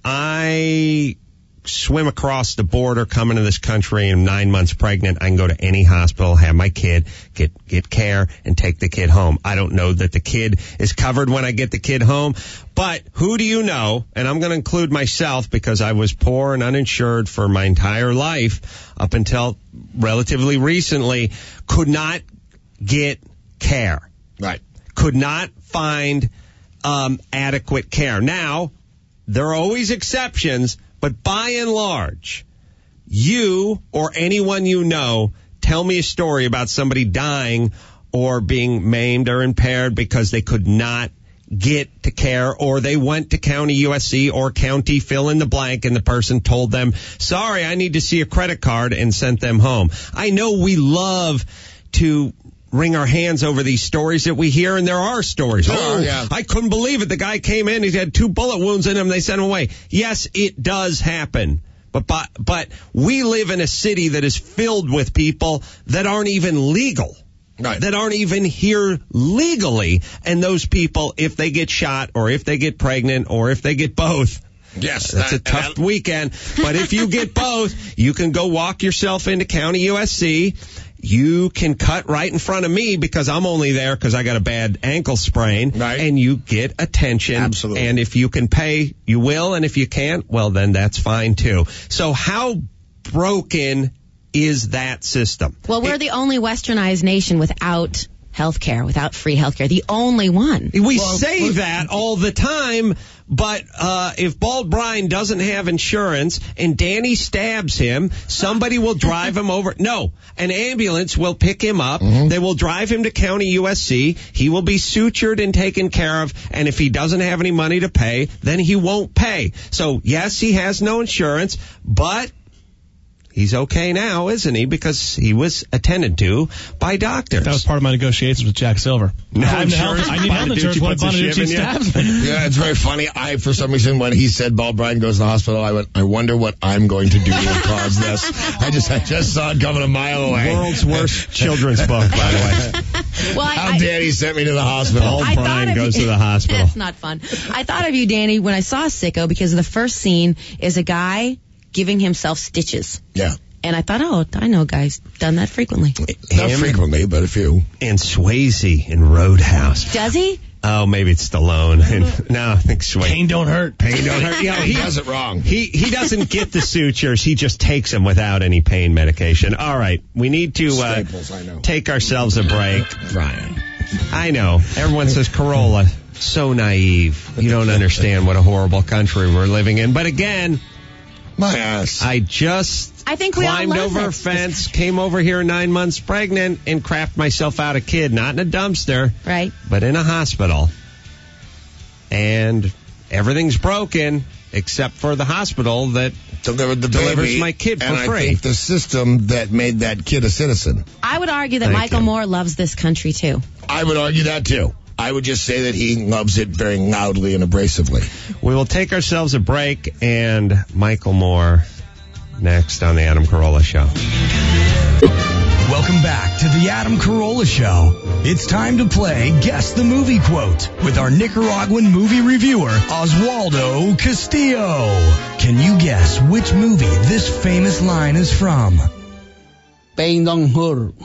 I swim across the border coming to this country and I'm nine months pregnant, I can go to any hospital, have my kid, get, get care, and take the kid home. I don't know that the kid is covered when I get the kid home, but who do you know, and I'm going to include myself because I was poor and uninsured for my entire life up until relatively recently, could not get care. Right. Could not find Um, adequate care. Now, there are always exceptions, but by and large, you or anyone you know, tell me a story about somebody dying or being maimed or impaired because they could not get to care, or they went to County U S C or County fill in the blank and the person told them, sorry, I need to see a credit card, and sent them home. I know we love to wring our hands over these stories that we hear, and there are stories. Oh, Oh, yeah. I couldn't believe it. The guy came in, he had two bullet wounds in him, they sent him away. Yes, it does happen. But, but, but we live in a city that is filled with people that aren't even legal. Right. That aren't even here legally. And those people, if they get shot, or if they get pregnant, or if they get both, Yes. that's a that- tough that- weekend. But if you get both, you can go walk yourself into County U S C. You can cut right in front of me because I'm only there because I got a bad ankle sprain. Right. And you get attention. Absolutely. And if you can pay, you will. And if you can't, well, then that's fine too. So how broken is that system? Well, we're the only westernized nation without health care, without free health care. The only one. We Well, say look- that all the time, but uh if Bald Brian doesn't have insurance and Danny stabs him, somebody will drive him over. No, an ambulance will pick him up. Mm-hmm. They will drive him to County U S C. He will be sutured and taken care of, and if he doesn't have any money to pay, then he won't pay. So, yes, he has no insurance, but he's okay now, isn't he? Because he was attended to by doctors. That was part of my negotiations with Jack Silver. No I have insurance. health- I need health insurance. Bonaducci What puts a if shiv in Bonaducci you? stabs me? Yeah, it's very funny. I, for some reason, when he said Bald Brian goes to the hospital, I went, I wonder what I'm going to do to cause this. I just, I just saw it coming a mile away. World's worst children's book, by the way. Well, I, How I, Danny sent me to the hospital. Bald I thought Brian of goes you- to the hospital. That's not fun. I thought of you, Danny, when I saw Sicko, because the first scene is a guy giving himself stitches. Yeah. And I thought, oh, I know guys done that frequently. Not Him frequently, but a few. and Swayze in Roadhouse. Does he? Oh, maybe it's Stallone. And, no, I think Swayze. Pain don't hurt. Pain don't hurt. Yeah, He he does it wrong. He he doesn't get the sutures. He just takes them without any pain medication. All right, we need to uh, Staples, I know. take ourselves a break. Brian. I know. Everyone says Corolla. So naive. You don't understand what a horrible country we're living in. But again, My ass. I just I think we all climbed love over it. a fence, came over here nine months pregnant, and crapped myself out a kid. Not in a dumpster, Right. but in a hospital. And everything's broken except for the hospital that Delivered the delivers baby, my kid for and I free. think the system that made that kid a citizen. I would argue that Thank Michael you. Moore loves this country, too. I would argue that too. I would just say that he loves it very loudly and abrasively. We will take ourselves a break, and Michael Moore next on the Adam Carolla Show. Welcome back to the Adam Carolla Show. It's time to play Guess the Movie Quote with our Nicaraguan movie reviewer, Oswaldo Castillo. Can you guess which movie this famous line is from? Pain don't hurt.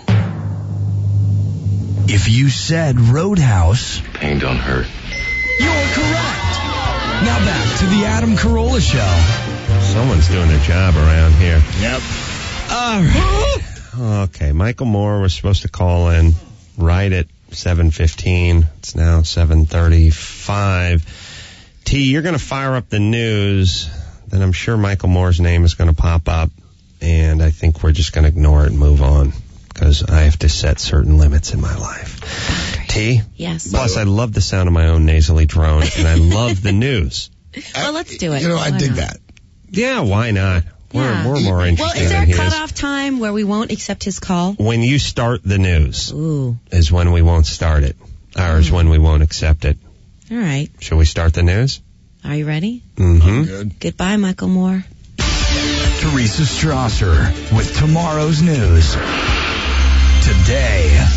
If you said Roadhouse, Pain don't hurt. you're correct. Now back to the Adam Carolla Show. Someone's doing their job around here. Yep. All right. Okay, Michael Moore was supposed to call in right at seven fifteen. It's now seven thirty-five. T, you're going to fire up the news, then I'm sure Michael Moore's name is going to pop up, and I think we're just going to ignore it and move on. because I have to set certain limits in my life. T? Yes. Plus, I love the sound of my own nasally drone, and I love the news. Well, let's do it. You know, I Why dig not? that. Yeah, why not? We're, Yeah. we're more interested Well, is there than a he is. cutoff time where we won't accept his call? When you start the news Ooh. is when we won't start it, or is when we won't accept it. All right. Shall we start the news? Are you ready? Mm-hmm. Good. Goodbye, Michael Moore. Teresa Strasser with tomorrow's news. Today.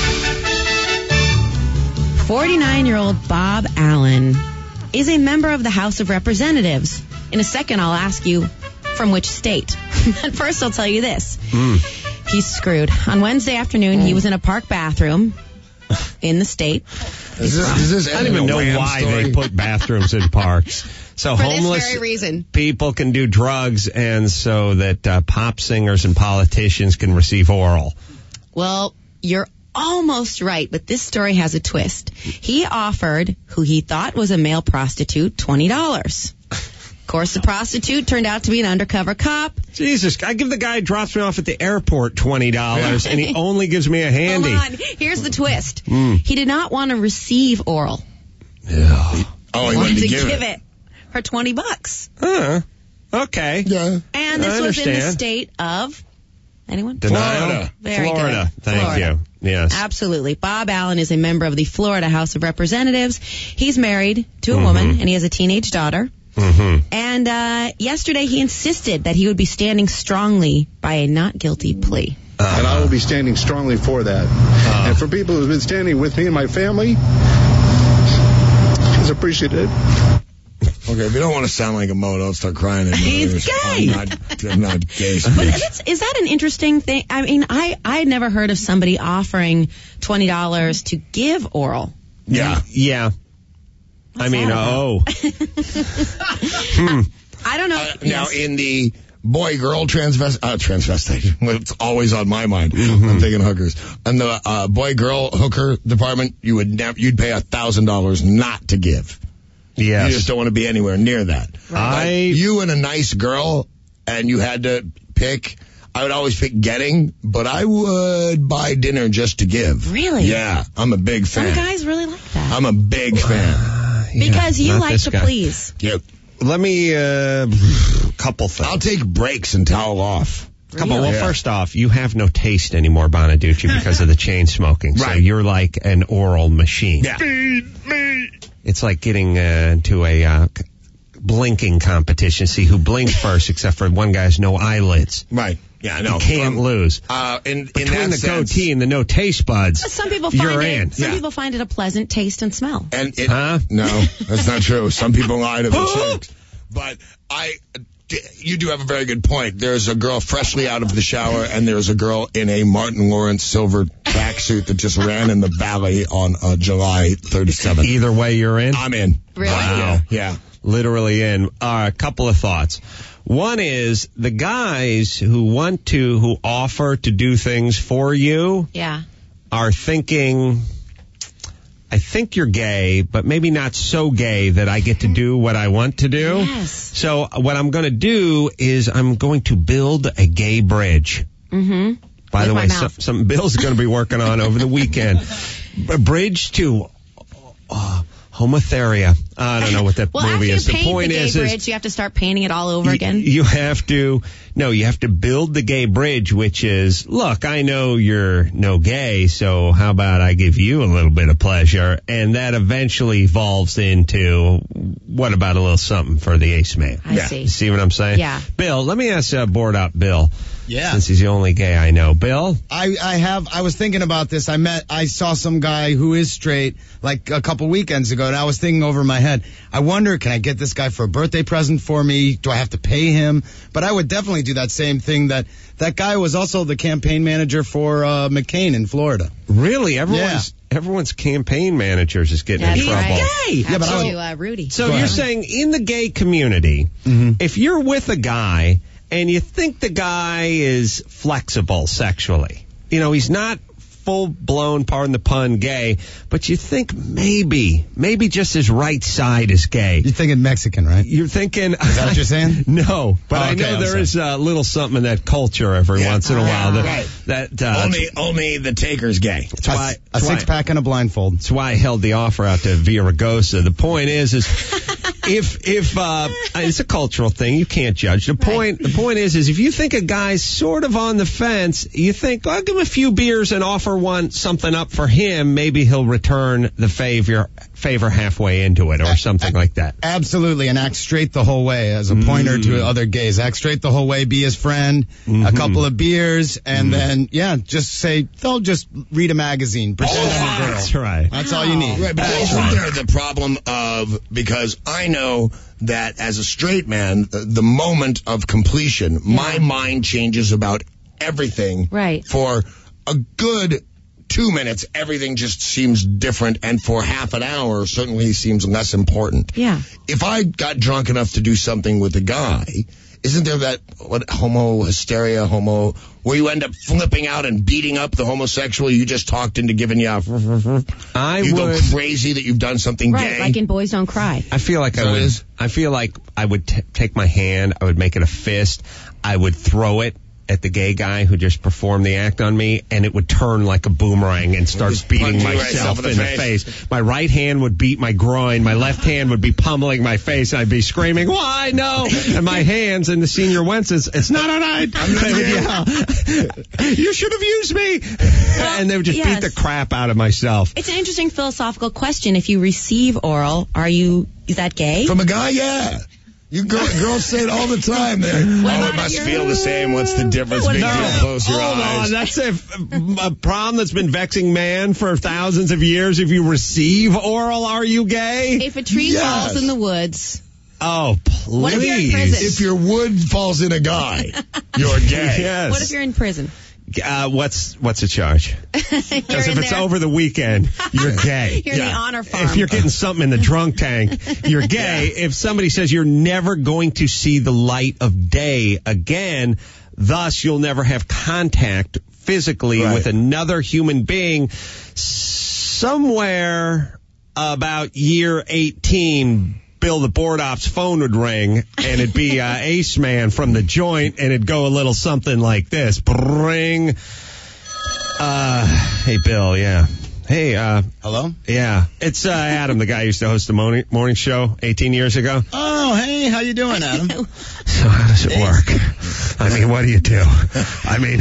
forty-nine-year-old Bob Allen is a member of the House of Representatives. In a second, I'll ask you from which state. But first, I'll tell you this. Mm. He's screwed. On Wednesday afternoon, he was in a park bathroom in the state. Is this, is this I don't even know Wham why story? they put bathrooms in parks. So For homeless this very reason. people can do drugs, and so that uh, pop singers and politicians can receive oral. Well, you're almost right, but this story has a twist. He offered who he thought was a male prostitute twenty dollars. Of course, the prostitute turned out to be an undercover cop. Jesus, I give the guy who drops me off at the airport twenty dollars, and he only gives me a handy. Hold on. Here's the twist. Mm. He did not want to receive oral. Yeah. Oh, he wanted wanted to give, give it. it for twenty bucks. Huh. Okay. Yeah. And I this was in the understand. state of... Anyone? Denial. Florida. Very Florida. good. Thank Florida. you. Yes. Absolutely. Bob Allen is a member of the Florida House of Representatives. He's married to a Mhm. woman, and he has a teenage daughter. Mm-hmm. And uh, yesterday he insisted that he would be standing strongly by a not guilty plea. Uh-huh. And I will be standing strongly for that. Uh-huh. And for people who've been standing with me and my family, it's appreciated. Okay, if you don't want to sound like a mo, don't start crying. At me. He's gay. I'm not, I'm not gay. But that's, is that an interesting thing? I mean, I I had never heard of somebody offering twenty dollars to give oral. Yeah. Yeah. I mean, that oh. hmm. I don't know. Uh, now, in the boy-girl transvest uh, transvestite, it's always on my mind. Mm-hmm. I'm thinking hookers. And the uh, boy-girl hooker department, you would never, you'd pay a thousand dollars not to give. Yes. You just don't want to be anywhere near that. I- Like, you and a nice girl, and you had to pick. I would always pick getting, but I would buy dinner just to give. Really? Yeah, I'm a big Some fan. guys really like that. I'm a big fan. Because you not like this to guy. please. Yep. Let me, uh, couple things. I'll take breaks and towel off. Couple. Well, Yeah. first off, you have no taste anymore, Bonaducci, because of the chain smoking. So Right. you're like an oral machine. Yeah. Feed me. It's like getting uh, into a uh, c- blinking competition. See who blinks first, except for one guy has no eyelids. Right. Yeah, I know. You can't Um, lose. Uh, in, in Between that the sense, goatee and the no taste buds, Some people find you're it. in. Some Yeah. people find it a pleasant taste and smell. And it, Huh? No, that's not true. Some people lie to the chicks. But I, you do have a very good point. There's a girl freshly out of the shower, and there's a girl in a Martin Lawrence silver tracksuit that just ran in the valley on uh, July thirty-seventh. Either way, you're in. I'm in. Really? Wow. Yeah. Literally in. Uh, a couple of thoughts. One is the guys who want to, who offer to do things for you Yeah. are thinking, I think you're gay, but maybe not so gay that I get to do what I want to do. Yes. So what I'm going to do is I'm going to build a gay bridge. Mm-hmm. By With the my way, some, mouth. some Bill's going to be working on over the weekend. A bridge to uh, homotheria. I don't know what that Well, movie after is. you The paint point the gay is, bridge, is you have to start painting it all over y- again. You have to, no, you have to build the gay bridge, which is, look, I know you're no gay, so how about I give you a little bit of pleasure? And that eventually evolves into, what about a little something for the ace man? I see. You see what I'm saying? Yeah. Bill, let me ask uh, board up Bill. Yeah. Since he's the only gay I know. Bill? I, I have, I was thinking about this. I met, I saw some guy who is straight like a couple weekends ago, and I was thinking over my head, I wonder, can I get this guy for a birthday present for me? Do I have to pay him? But I would definitely do that same thing. That, that guy was also the campaign manager for uh, McCain in Florida. Really? Everyone's everyone's campaign managers is getting That's in trouble. right. Yeah, but That's I to, uh, Rudy. So Go you're ahead. saying in the gay community, if you're with a guy and you think the guy is flexible sexually, you know, he's not full-blown, pardon the pun, gay, but you think maybe, maybe just his right side is gay. You're thinking Mexican, right? You're thinking... Is that what you're saying? No, but Oh, I okay, know I'm there sorry. is a little something in that culture every Yeah. once in a while. That, Right. that uh, Only, only the taker's gay. That's why, A that's why- six-pack and a blindfold. That's why I held the offer out to Villaraigosa. The point is, is if if uh, it's a cultural thing, you can't judge. The point the point is, is if you think a guy's sort of on the fence, you think, well, I'll give him a few beers and offer one something up for him. Maybe he'll return the favor favor halfway into it or something like that. Absolutely, and act straight the whole way as a pointer to other gays. Act straight the whole way, be his friend, a couple of beers, and then, yeah, just say, they'll just read a magazine, pretend I'm a girl. That's right. That's all you need. Right, but isn't there the problem of, because I know that as a straight man, the, the moment of completion, my mind changes about everything. Right. For a good two minutes, everything just seems different, and for half an hour, certainly seems less important. Yeah. If I got drunk enough to do something with a guy, isn't there that what homo hysteria, homo, where you end up flipping out and beating up the homosexual you just talked into giving you a I you would. go crazy that you've done something Right, gay? like in Boys Don't Cry. I feel like So I it would. is? I feel like I would t- take my hand. I would make it a fist. I would throw it at the gay guy who just performed the act on me, and it would turn like a boomerang and start Just beating punch you myself right in in the the face. My right hand would beat my groin. My left hand would be pummeling my face. I'd be screaming, "Why no?" And my hands in the senior Wences, "It's not all right." They would yell, "You should have used me," and they would just yes. beat the crap out of myself. It's an interesting philosophical question. If you receive oral, are you, is that gay? From a guy, yeah. You girl, girls say it all the time. There. Oh, about it must your- feel the same. What's the difference? Big No, deal. Close your hold eyes. on. That's a, a problem that's been vexing man for thousands of years. If you receive oral, are you gay? If a tree Yes. falls in the woods, Oh, please. What if you're in prison? If your wood falls in a guy, you're gay. Yes. what if you're in prison? Uh, what's what's the charge? Because You're if in it's there. over the weekend, you're gay. You're in the honor farm. If you're getting something in the drunk tank, you're gay. If somebody says you're never going to see the light of day again, thus you'll never have contact physically Right. with another human being, somewhere about year eighteen, Bill the board op's phone would ring, and it'd be uh, Ace Man from the joint, and it'd go a little something like this. Ring. Uh, hey, Bill, yeah. Hey, uh, Hello? yeah. It's uh, Adam, the guy who used to host the morning, morning show eighteen years ago. Oh, hey, how you doing, Adam? So how does it work? I mean, what do you do? I mean,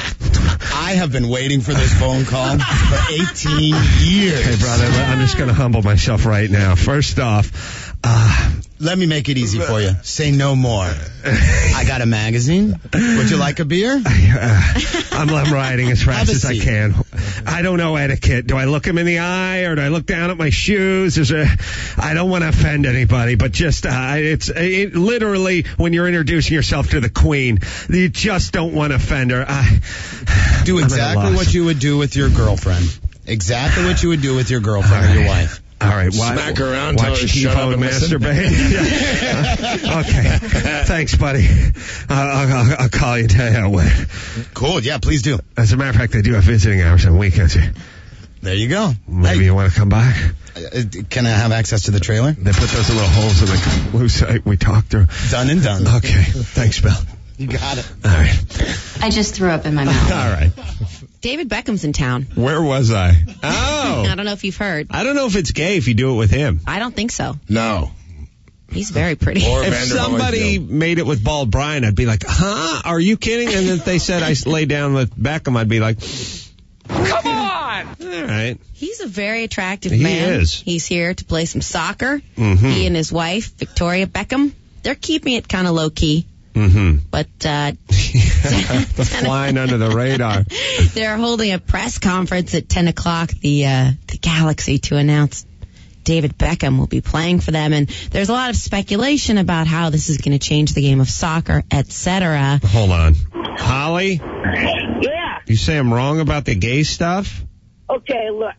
I have been waiting for this phone call for eighteen years. hey, brother, I'm just going to humble myself right now. First off, uh, Let me make it easy for you. Say no more. I got a magazine. Would you like a beer? uh, I'm, I'm riding as fast Have a as I seat. can. I don't know etiquette. Do I look him in the eye or do I look down at my shoes? Is there, I don't want to offend anybody, but just uh, it's it, literally when you're introducing yourself to the queen, you just don't want to offend her. I, Do I'm at a exactly loss. what you would do with your girlfriend. Exactly what you would do with your girlfriend or your wife. All right, why, Smack her around, tell watch her to shut TiVo up and listen. masturbate. Yeah. Okay, thanks, buddy. Uh, I'll, I'll, I'll call you and tell you how it went. Cool, yeah, please do. As a matter of fact, they do have visiting hours on weekends. There you go. Maybe Hey, you want to come by. uh, can I have access to the trailer? They put those little holes in the blue site we talked through. Done and done. Okay, thanks, Bill. You got it. All right, I just threw up in my mouth. all right. David Beckham's in town. Where was I? Oh, I don't know if you've heard. I don't know if it's gay if you do it with him. I don't think so. No. He's very pretty. Or If Vander somebody Holyfield. made it with Bald Brian, I'd be like, huh? Are you kidding? And if they said I lay down with Beckham, I'd be like, Come on! all right. He's a very attractive He man. is. He's here to play some soccer. Mhm. He and his wife, Victoria Beckham, they're keeping it kind of low key. Mm-hmm. But uh, The flying under the radar. they're holding a press conference at ten o'clock, the uh, the Galaxy, to announce David Beckham will be playing for them. And there's a lot of speculation about how this is going to change the game of soccer, et cetera. Hold on. Holly, Yeah. you say I'm wrong about the gay stuff? Okay, look.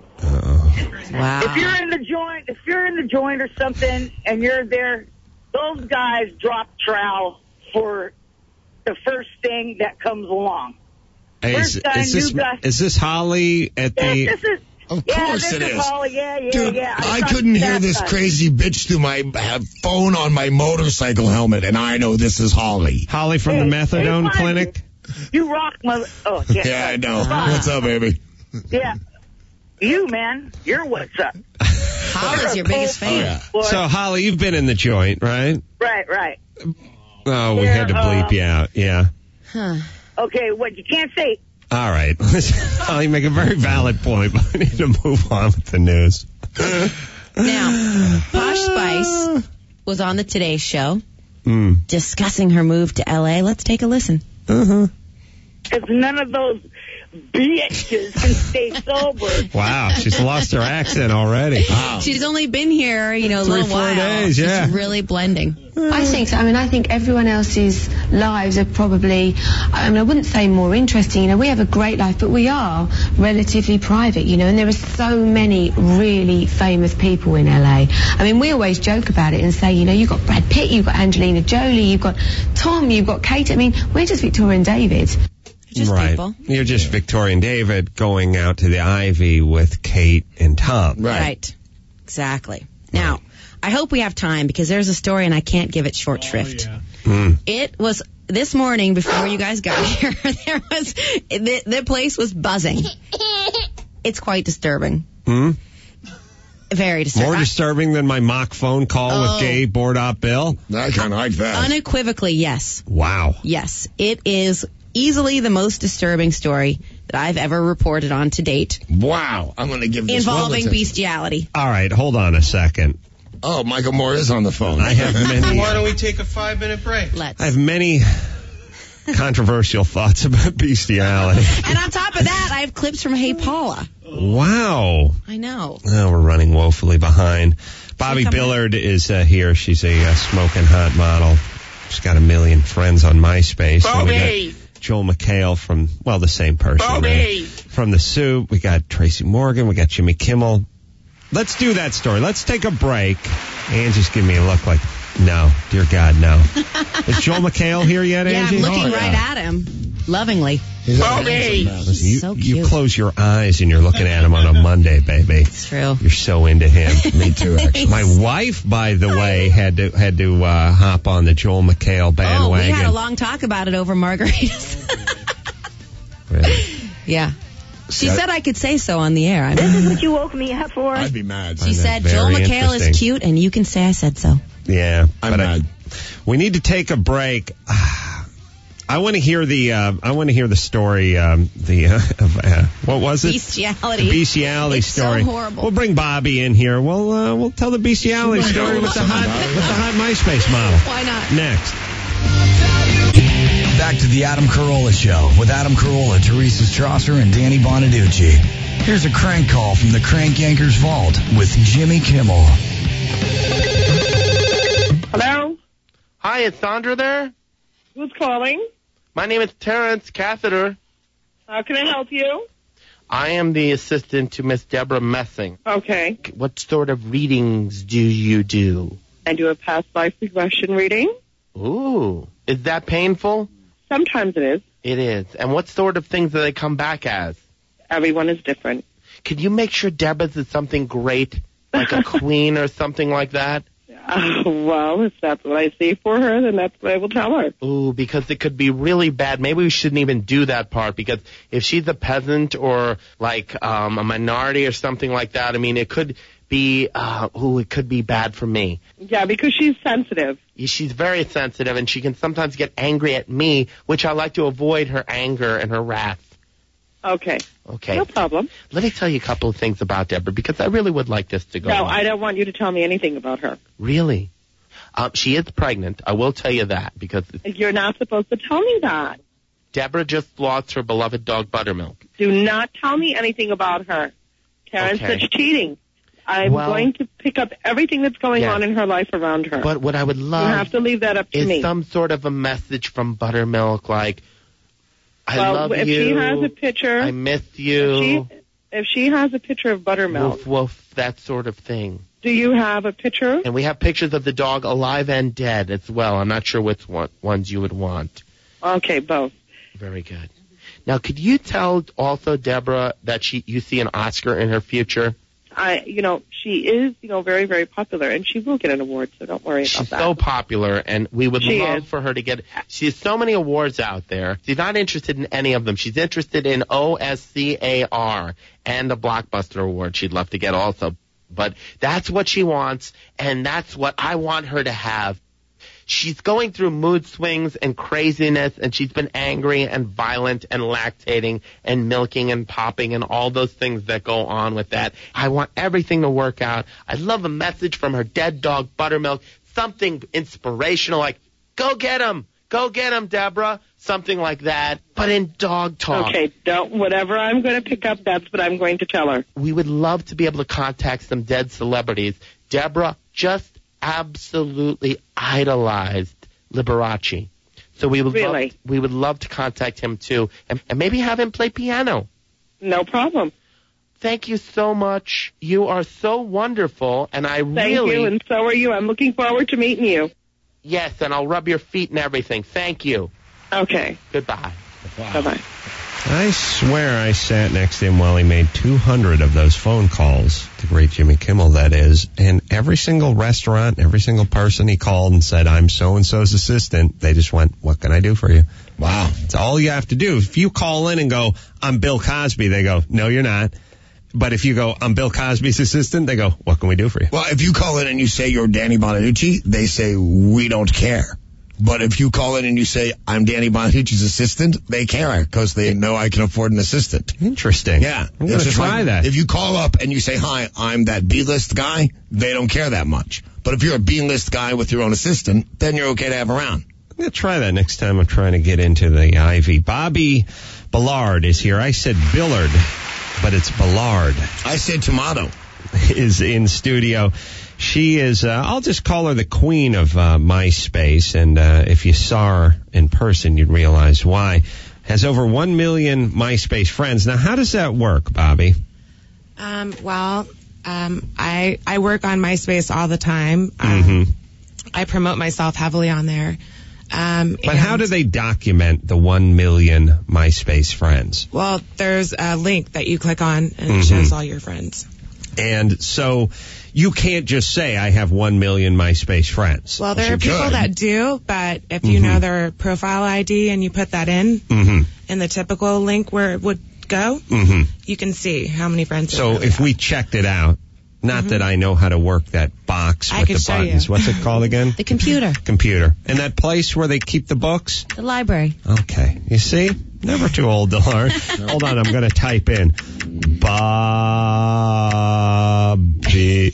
Wow. If you're in the joint, if you're in the joint or something, and you're there, those guys drop trowel for the first thing that comes along. Hey, is, First guy, is this new guy. is this Holly at the? Yes, this is. Of Yeah, course this it is is. Holly. Yeah, yeah, Dude, yeah. I, thought couldn't hear that this guy. crazy bitch through my uh, phone on my motorcycle helmet, and I know this is Holly. Holly from Hey, the methadone hey, clinic. You rock, mother. Oh, yeah. Yeah, I know. Fuck. What's up, baby? Yeah. You, man. You're what's up. Holly's your biggest Oh, fan. yeah. Boy. So Holly, you've been in the joint, right? Right, right. Oh, we Yeah, had to bleep um, you out. Yeah. Huh. Okay, what you can't say. All right. Holly, you make a very valid point, but we need to move on with the news. Now, Posh Spice was on the Today Show Mm. discussing her move to L A. Let's take a listen. Uh-huh. Because none of those bitches can stay sober. Wow, she's lost her accent already. Wow. She's only been here, you know, a Three, little four while. days, She's yeah. really blending. I think so. I mean, I think everyone else's lives are probably, I mean, I wouldn't say more interesting. You know, we have a great life, but we are relatively private, you know, and there are so many really famous people in L A. I mean, we always joke about it and say, you know, you've got Brad Pitt, you've got Angelina Jolie, you've got Tom, you've got Kate. I mean, we're just Victoria and David. Just right. people. You're just Victoria and David going out to the Ivy with Kate and Tom. Right. Exactly. Now, I hope we have time because there's a story and I can't give it short shrift. Mm. It was this morning before you guys got here. There was the, the place was buzzing. It's quite disturbing. Hmm? Very disturbing. More disturbing than my mock phone call Oh. with gay board op Bill? I kind of like that. Unequivocally, yes. Wow. Yes. It is easily the most disturbing story that I've ever reported on to date Wow. I'm going to give this involving well attention. bestiality. All right, hold on a second. Oh, Michael Moore is on the phone. I have many. Why don't we take a five-minute break? Let's. I have many controversial thoughts about bestiality. And on top of that, I have clips from Hey Paula. Wow. I know. Oh, we're running woefully behind. Bobby Come Billard is uh, here. She's a uh, smoking hot model. She's got a million friends on MySpace. And we got Joel McHale from, well, the same person. Really. From The Soup. We got Tracy Morgan. We got Jimmy Kimmel. Let's do that story. Let's take a break. Angie's giving me a look like, no, dear God, no. Is Joel McHale here yet, Yeah, Angie? I'm looking Oh, right yeah. at him, lovingly. He's a handsome man. Listen, you, So you cute. close your eyes and you're looking at him on a Monday, baby. It's true. You're so into him. Me too, actually. My wife, by the way, had to had to uh, hop on the Joel McHale Oh, we bandwagon. had a long talk about it over margaritas. Really? Yeah. She Yeah. said I could say so on the air. I mean, This is what you woke me up for. I'd be mad. she find said that Joel very McHale interesting. is cute, and you can say I said so. Yeah, I'm but I- mad. we need to take a break. I want to hear the uh, I want to hear the story. Um, the uh, of, uh, what was it? Bestiality. The bestiality It's story. so horrible. We'll bring Bobby in here. We'll uh, we'll tell the bestiality story with the hot with the hot MySpace model. Why not? Next. Back to the Adam Carolla Show with Adam Carolla, Teresa Strasser, and Danny Bonaducci. Here's a crank call from the Crank Yankers Vault with Jimmy Kimmel. Hello? Hi, is Sandra there? Who's calling? My name is Terrence Catheter. How can I help you? I am the assistant to Miss Deborah Messing. Okay. What sort of readings do you do? I do a past life regression reading. Ooh. Is that painful? Sometimes it is. It is. And what sort of things do they come back as? Everyone is different. Could you make sure Deborah's is something great? Like a queen or something like that? Uh, well, if that's what I see for her, then that's what I will tell her. Ooh, because it could be really bad. Maybe we shouldn't even do that part, because if she's a peasant or like um, a minority or something like that, I mean, it could be, uh, ooh, it could be bad for me. Yeah, because she's sensitive. She's very sensitive, and she can sometimes get angry at me, which I like to avoid her anger and her wrath. Okay. Okay. No problem. Let me tell you a couple of things about Deborah, because I really would like this to go No, on. I don't want you to tell me anything about her. Really? Um, she is pregnant. I will tell you that, because You're not supposed to tell me that. Deborah just lost her beloved dog Buttermilk. Do not tell me anything about her. Terrence, Okay. that's cheating. I'm Well- going to pick up everything that's going Yeah. on in her life around her. But what I would love you have to leave that up to is me. some sort of a message from Buttermilk, like, I well, love if you. she has a picture, I miss you. If she, if she has a picture of Buttermilk, Woof, woof, that sort of thing. do you have a picture? And we have pictures of the dog alive and dead as well. I'm not sure which one, ones you would want. Okay, both. Very good. Now, could you tell also, Deborah, that she you see an Oscar in her future? I, you know, she is, you know, very, very popular, and she will get an award, so don't worry She's about that. so popular, and we would She love is. for her to get. She has so many awards out there. She's not interested in any of them. She's interested in O S C A R and the Blockbuster Award. She'd love to get also, but that's what she wants, and that's what I want her to have. She's going through mood swings and craziness, and she's been angry and violent and lactating and milking and popping and all those things that go on with that. I want everything to work out. I love a message from her dead dog, Buttermilk, something inspirational like, go get him, go get him, Deborah, something like that, but in dog talk. Okay, don't, whatever I'm going to pick up, that's what I'm going to tell her. We would love to be able to contact some dead celebrities. Deborah just absolutely idolized Liberace. So we would Really? love, we would love to contact him too, and, and maybe have him play piano. No problem. Thank you so much. You are so wonderful, and I Thank really you, and so are you. I'm looking forward to meeting you. yes, and I'll rub your feet and everything. Thank you. Okay. Goodbye. Bye-bye. I swear I sat next to him while he made two hundred of those phone calls, the great Jimmy Kimmel, that is, and every single restaurant, every single person he called and said, I'm so-and-so's assistant, they just went, what can I do for you? Wow. It's all you have to do. If you call in and go, I'm Bill Cosby, they go, no, you're not. But if you go, I'm Bill Cosby's assistant, they go, what can we do for you? Well, if you call in and you say you're Danny Bonaducci, they say, we don't care. But if you call in and you say, I'm Danny Bonaducci's assistant, they care because they know I can afford an assistant. Interesting. Yeah. I'm going to try that. If you call up and you say, hi, I'm that B-list guy, they don't care that much. But if you're a B-list guy with your own assistant, then you're okay to have around. I'm going to try that next time I'm trying to get into the Ivy. Bobby Ballard is here. I said Billard, but it's Ballard. I said tomato. Is in studio. She is, uh, I'll just call her the queen of uh, MySpace, and uh, if you saw her in person, you'd realize why. Has over one million MySpace friends. Now, how does that work, Bobby? Um, well, um, I I work on MySpace all the time. Um, Mm-hmm. I promote myself heavily on there. Um, But and- how do they document the one million MySpace friends? Well, there's a link that you click on, and it Mhm. shows all your friends. And so you can't just say, I have one million MySpace friends. Well, there are people that do, but if you Mhm. know their profile I D and you put that in, Mm-hmm. in the typical link where it would go, Mm-hmm. you can see how many friends there So really if we checked it out, not that I know how to work that box I with could the show you. buttons. What's it called again? The computer. Computer. And that place where they keep the books? The library. Okay. You see? Never too old to learn. Hold on, I'm going to type in Bobby.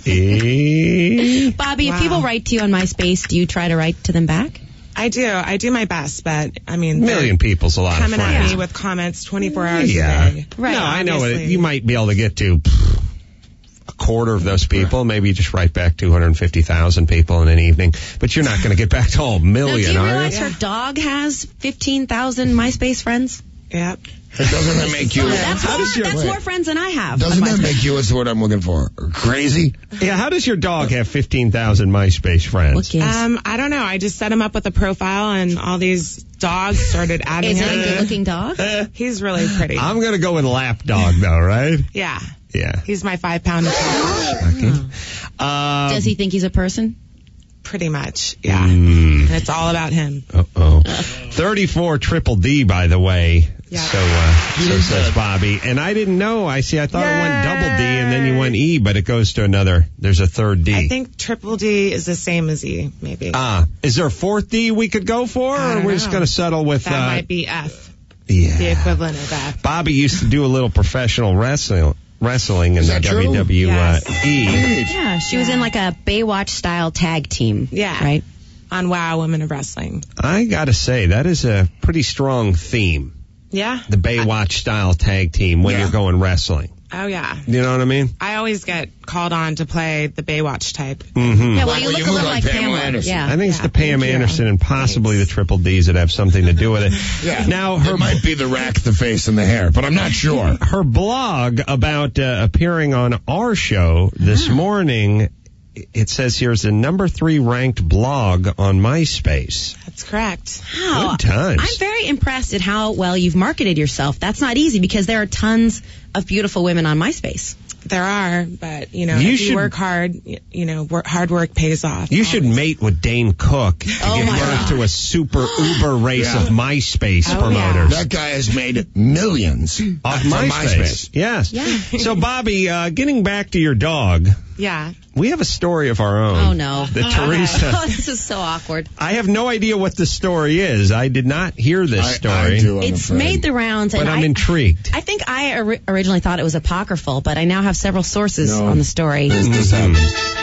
Bobby, if people write to you on MySpace, do you try to write to them back? I do. I do my best, but I mean, A million people's a lot of coming at friends. me with comments twenty-four hours Yeah. a day. No, I know it. Obviously. You might be able to get to pff, a quarter of those people. Maybe you just write back two hundred fifty thousand people in an evening. But you're not going to get back to a Now, do million, you are realize you? her dog has fifteen thousand MySpace friends? Yep. Doesn't that make you... That's, How more, does your- that's wait. more friends than I have. Doesn't on that MySpace. make you, what's the word I'm looking for, crazy? Yeah, how does your dog have fifteen thousand MySpace friends? Um, I don't know. I just set him up with a profile, and all these dogs started adding Is him. it a good-looking dog? He's really pretty. I'm going to go with lap dog, though, right? Yeah. Yeah. He's my five pound attack. Um, Does he think he's a person? Pretty much, yeah. Mm. And it's all about him. Uh-oh. thirty-four triple D, by the way. Yeah. So, uh, so says Bobby. And I didn't know. I see, I thought it went double D and then you went E, but it goes to another. There's a third D. I think triple D is the same as E, maybe. Ah, is there a fourth D we could go for, I or don't we're just know. going to settle with, That uh, might be F. Yeah. The equivalent of F. Bobby used to do a little professional wrestling, wrestling in Is the that true? W W E. Yeah, she was in like a Baywatch-style tag team. Yeah. Right? On WoW Women of Wrestling. I got to say, that is a pretty strong theme. Yeah. The Baywatch style tag team when Yeah. you're going wrestling. Oh, yeah. You know what I mean? I always get called on to play the Baywatch type. Mm-hmm. Yeah, well, you look a little like Pamela. Anderson. Yeah. I think it's Yeah, the Pam thank you. Anderson and possibly the Triple D's that have something to do with it. Yeah. Now, her It might be the rack, the face, and the hair, but I'm not sure. her blog about uh, appearing on our show this morning it says here's a number three ranked blog on MySpace. That's correct. Wow. Good times. I'm very impressed at how well you've marketed yourself. That's not easy because there are tons of beautiful women on MySpace. There are, but, you know, You if should- you work hard, y- you know, work, hard work pays off. You should mate with Dane Cook to Oh give my birth God. to a super uber race Yeah. of MySpace Oh, promoters. That guy has made millions Off from MySpace. Yes. Yeah. So, Bobby, uh, getting back to your dog, Yeah. we have a story of our own. Oh, no. That Oh, Teresa. this is so awkward. I have no idea what the story is. I did not hear this I- I story. do, I'm It's afraid. made the rounds, But and I'm I, intrigued. I think I ori- originally thought it was apocryphal, but I now have several sources No. on the story. This, this happened.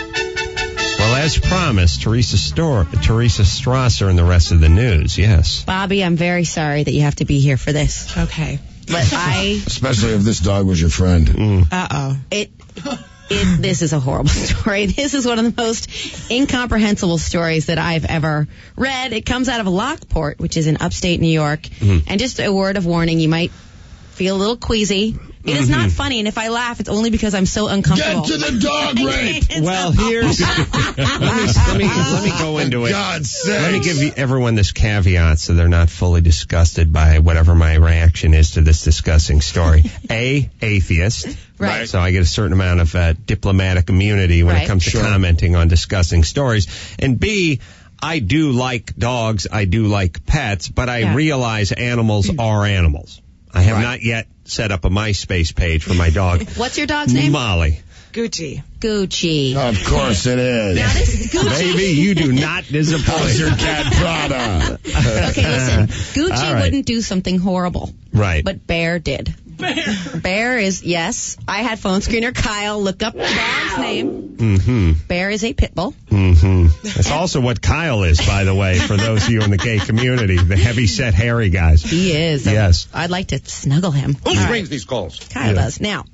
Well, as promised, Teresa Stor- Teresa Strasser and the rest of the news. Yes. Bobby, I'm very sorry that you have to be here for this. Okay. But I, Especially if this dog was your friend. Mm. Uh-oh. it, it, this is a horrible story. This is one of the most incomprehensible stories that I've ever read. It comes out of Lockport, which is in upstate New York. Mm-hmm. And just a word of warning, you might feel a little queasy. It is not funny, and if I laugh, it's only because I'm so uncomfortable. Get to the dog rape! It's Well, awful. here's let me, let me let me go into it. God's sake. Let me give you- everyone this caveat so they're not fully disgusted by whatever my reaction is to this disgusting story. A, atheist. Right. So I get a certain amount of uh, diplomatic immunity when Right. it comes to Sure. commenting on disgusting stories. And B, I do like dogs, I do like pets, but I Yeah. realize animals are animals. I have Right. not yet set up a MySpace page for my dog, What's your dog's name? Molly. Gucci. Gucci. Of course it is. Now this Gucci. Baby, you do not disappoint. How's your cat Prada? Okay, listen. Gucci All right. wouldn't do something horrible, Right. but Bear did. Bear. Bear is, yes, I had phone screener Kyle look up the dog's name. Mm-hmm. Bear is a pit bull. Mm-hmm. That's also what Kyle is, by the way, for those of you in the gay community, the heavy-set, hairy guys. He is. Yes. I'd like to snuggle him. Who All right. screens these calls? Kyle Yeah. does. Now,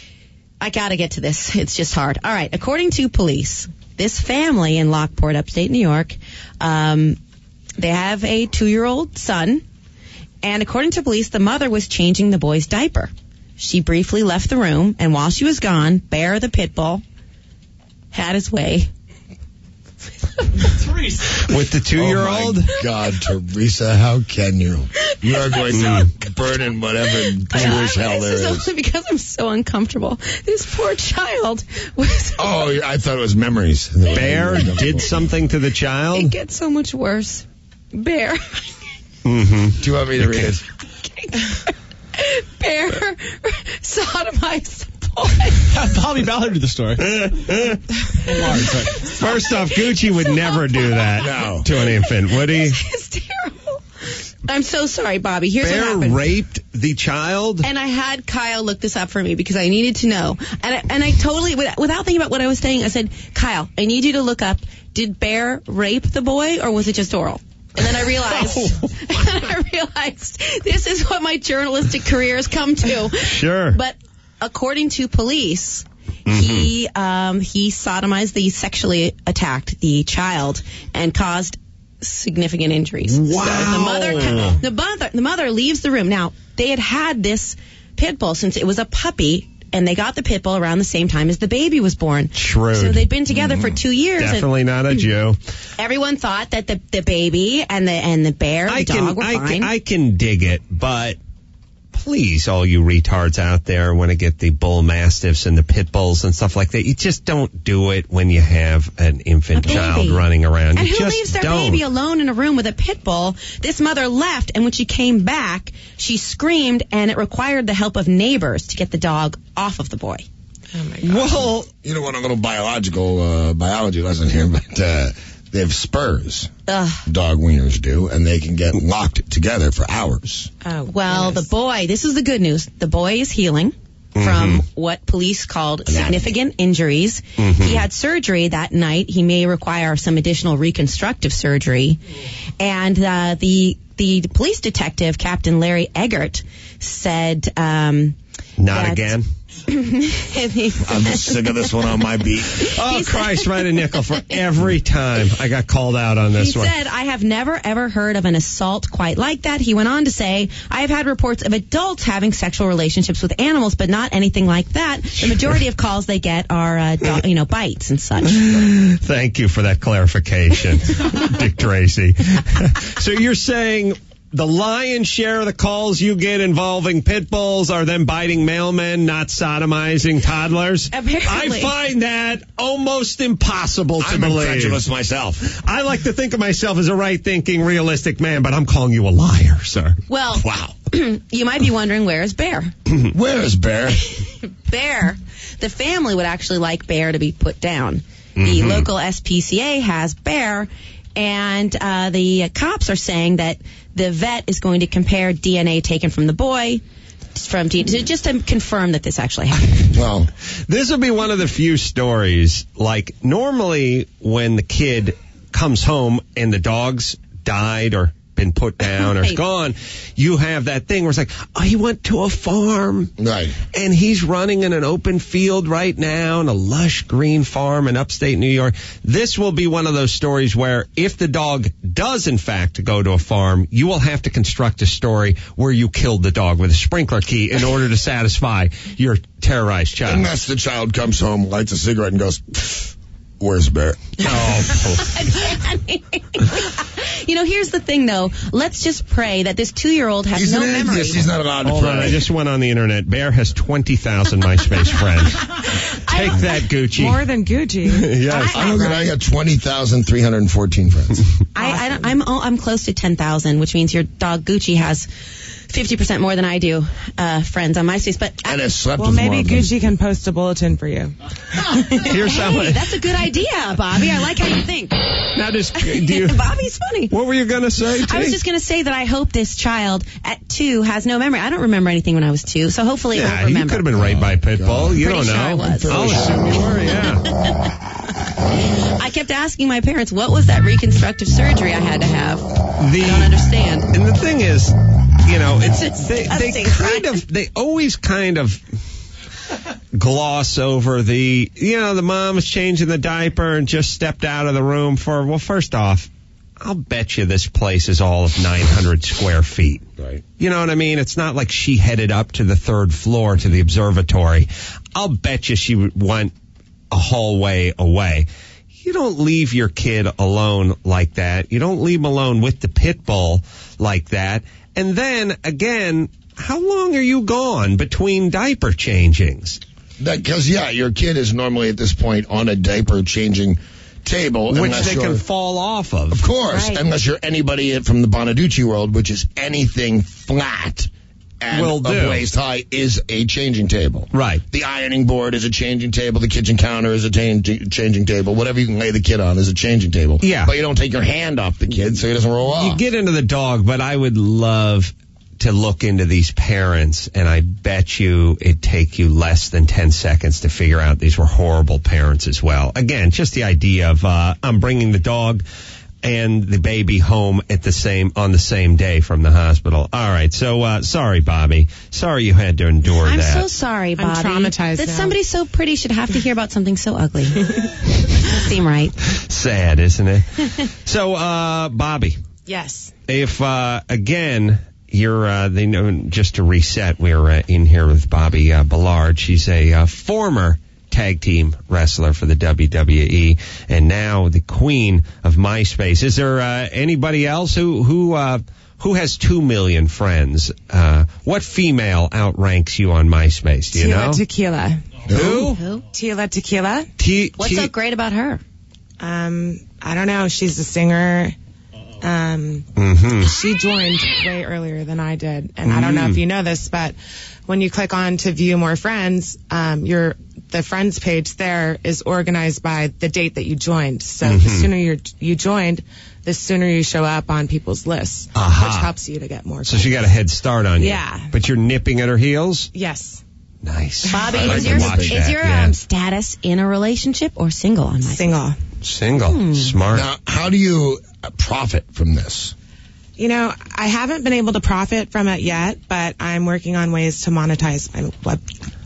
I gotta get to this. It's just hard. All right. According to police, this family in Lockport, upstate New York, um, they have a two-year-old son. And according to police, the mother was changing the boy's diaper. She briefly left the room, and while she was gone, Bear the pit bull had his way. With the two-year-old? Oh my God, Teresa, how can you? You are going to burn in whatever Jewish hell there This is is. only because I'm so uncomfortable. This poor child was. Oh, I thought it was memories. Bear did something to the It child? gets so much worse. Bear. Mm-hmm. Do you want me to read it? Bear sodomized the boy. Bobby Ballard did the story. First off, Gucci would never do that No. to an infant, would he? It's terrible. I'm so sorry, Bobby. Here's what Bear happened. raped the child? And I had Kyle look this up for me because I needed to know. And I, and I totally, without, without thinking about what I was saying, I said, Kyle, I need you to look up, did Bear rape the boy or was it just oral? And then I realized, and then I realized this is what my journalistic career has come to. Sure. But according to police, Mm-hmm. he um, he sodomized the sexually attacked the child and caused significant injuries. Wow. So the mother, the mother, the mother leaves the room. Now they had had this pit bull since it was a puppy, and they got the pit bull around the same time as the baby was born. Shrewd. So they'd been together for two years. and Definitely not a Jew. everyone thought that the the baby and the and the bear, the I dog can, were I fine. can, I can dig it, but please, all you retards out there want to get the bull mastiffs and the pit bulls and stuff like that, you just don't do it when you have an infant A baby. child running around. And you who just leaves their don't. baby alone in a room with a pit bull? This mother left, and when she came back, she screamed, and it required the help of neighbors to get the dog off of the boy. Oh, my God. Well, You don't want a little biological uh, biology lesson here, but uh, they have spurs. Ugh. Dog wieners do, and they can get locked together for hours. Oh, Well, goodness. the boy, this is the good news. The boy is healing from what police called significant injuries. He had surgery that night. He may require some additional reconstructive surgery. And uh, the the police detective, Captain Larry Eggert, said... Um, not that- again. I'm sick of this one on my beat. Oh, Christ, write a nickel for every time I got called out on this he one. He said, I have never, ever heard of an assault quite like that. He went on to say, I have had reports of adults having sexual relationships with animals, but not anything like that. The majority of calls they get are, uh, do- you know, bites and such. Thank you for that clarification, Dick Tracy. So you're saying the lion's share of the calls you get involving pit bulls are them biting mailmen, not sodomizing toddlers? Apparently. I find that almost impossible to I'm believe. I'm incredulous myself. I like to think of myself as a right-thinking, realistic man, but I'm calling you a liar, sir. Well, wow. You might be wondering, where is Bear? Where is Bear? Bear. The family would actually like Bear to be put down. The Mm-hmm. local S P C A has Bear, and uh, the cops are saying that the vet is going to compare D N A taken from the boy from D- to, just to confirm that this actually happened. Well, this will be one of the few stories, like normally when the kid comes home and the dog's died or been put down or is gone, you have that thing where it's like, oh, he went to a farm. Right. And he's running in an open field right now in a lush green farm in upstate New York. This will be one of those stories where if the dog does in fact go to a farm, you will have to construct a story where you killed the dog with a sprinkler key in order to satisfy your terrorized child. Unless the child comes home, lights a cigarette and goes, where's Bear? Oh, You know, here's the thing, though. Let's just pray that this two-year-old has He's no an memory. atheist. He's not allowed to Hold pray. on, I just went on the internet. Bear has twenty thousand MySpace friends. Take that, Gucci. More than Gucci. Yes. I don't I got twenty thousand three hundred fourteen friends. I, I don't, I'm oh, I'm close to ten thousand, which means your dog Gucci has fifty percent more than I do uh, friends on MySpace. But And has slept Well, with maybe more of them. Gucci can post a bulletin for you. Here's how hey, it- that's a good idea, Bobby. I like how you think. Now, just do you, Bobby's funny. what were you going to say, T? I was just going to say that I hope this child at two has no memory. I don't remember anything when I was two, so hopefully it Yeah, won't you remember. could have been raped by a pit bull. You Pretty don't sure know. I was. I'll assume you were, yeah. I kept asking my parents, what was that reconstructive surgery I had to have? The, I don't understand. And the thing is, you know, it's, It's they, they disgusting, kind right? of, they always kind of gloss over the, you know, the mom was changing the diaper and just stepped out of the room for, well, first off, I'll bet you this place is all of nine hundred square feet. Right. You know what I mean? It's not like she headed up to the third floor to the observatory. I'll bet you she went a hallway away. You don't leave your kid alone like that. You don't leave him alone with the pit bull like that. And then, again, how long are you gone between diaper changings? Because, yeah, your kid is normally at this point on a diaper changing table. Which unless they you're- can fall off of. Of course, Right. unless you're anybody from the Bonaducci world, which is anything flat and Will of do. waist high is a changing table. Right. The ironing board is a changing table. The kitchen counter is a ta- changing table. Whatever you can lay the kid on is a changing table. Yeah. But you don't take your hand off the kid so he doesn't roll off. You get into the dog, but I would love to look into these parents, and I bet you it'd take you less than ten seconds to figure out these were horrible parents as well. Again, just the idea of uh, I'm bringing the dog and the baby home at the same on the same day from the hospital. All right, so uh, sorry, Bobby. Sorry you had to endure I'm that. so sorry, Bobby. I'm traumatized That now. somebody so pretty should have to hear about something so ugly. Doesn't seem right. Sad, isn't it? So, uh, Bobby, Yes. if uh, again you're uh, they know just to reset, we're uh, in here with Bobby uh, Ballard. She's a uh, former tag team wrestler for the W W E and now the queen of MySpace. Is there uh, anybody else who who uh, who has two million friends? Uh, what female outranks you on MySpace? Do you Tila know? Tequila. Who? Who? Tila Tequila. T- What's T- so great about her? Um, I don't know. She's a singer. Um, Mm-hmm. she joined way earlier than I did, and I don't know if you know this, but when you click on to view more friends, um, your the friends page there is organized by the date that you joined. So the sooner you you joined, the sooner you show up on people's lists, Aha. which helps you to get more. So she got a head start on you. Yeah. But you're nipping at her heels? Yes. Nice. Bobby, I like is to your, watch is that, your yeah. um, status in a relationship or single on MySpace? Single. Single. Hmm. Smart. Now, how do you uh, profit from this? You know, I haven't been able to profit from it yet, but I'm working on ways to monetize my web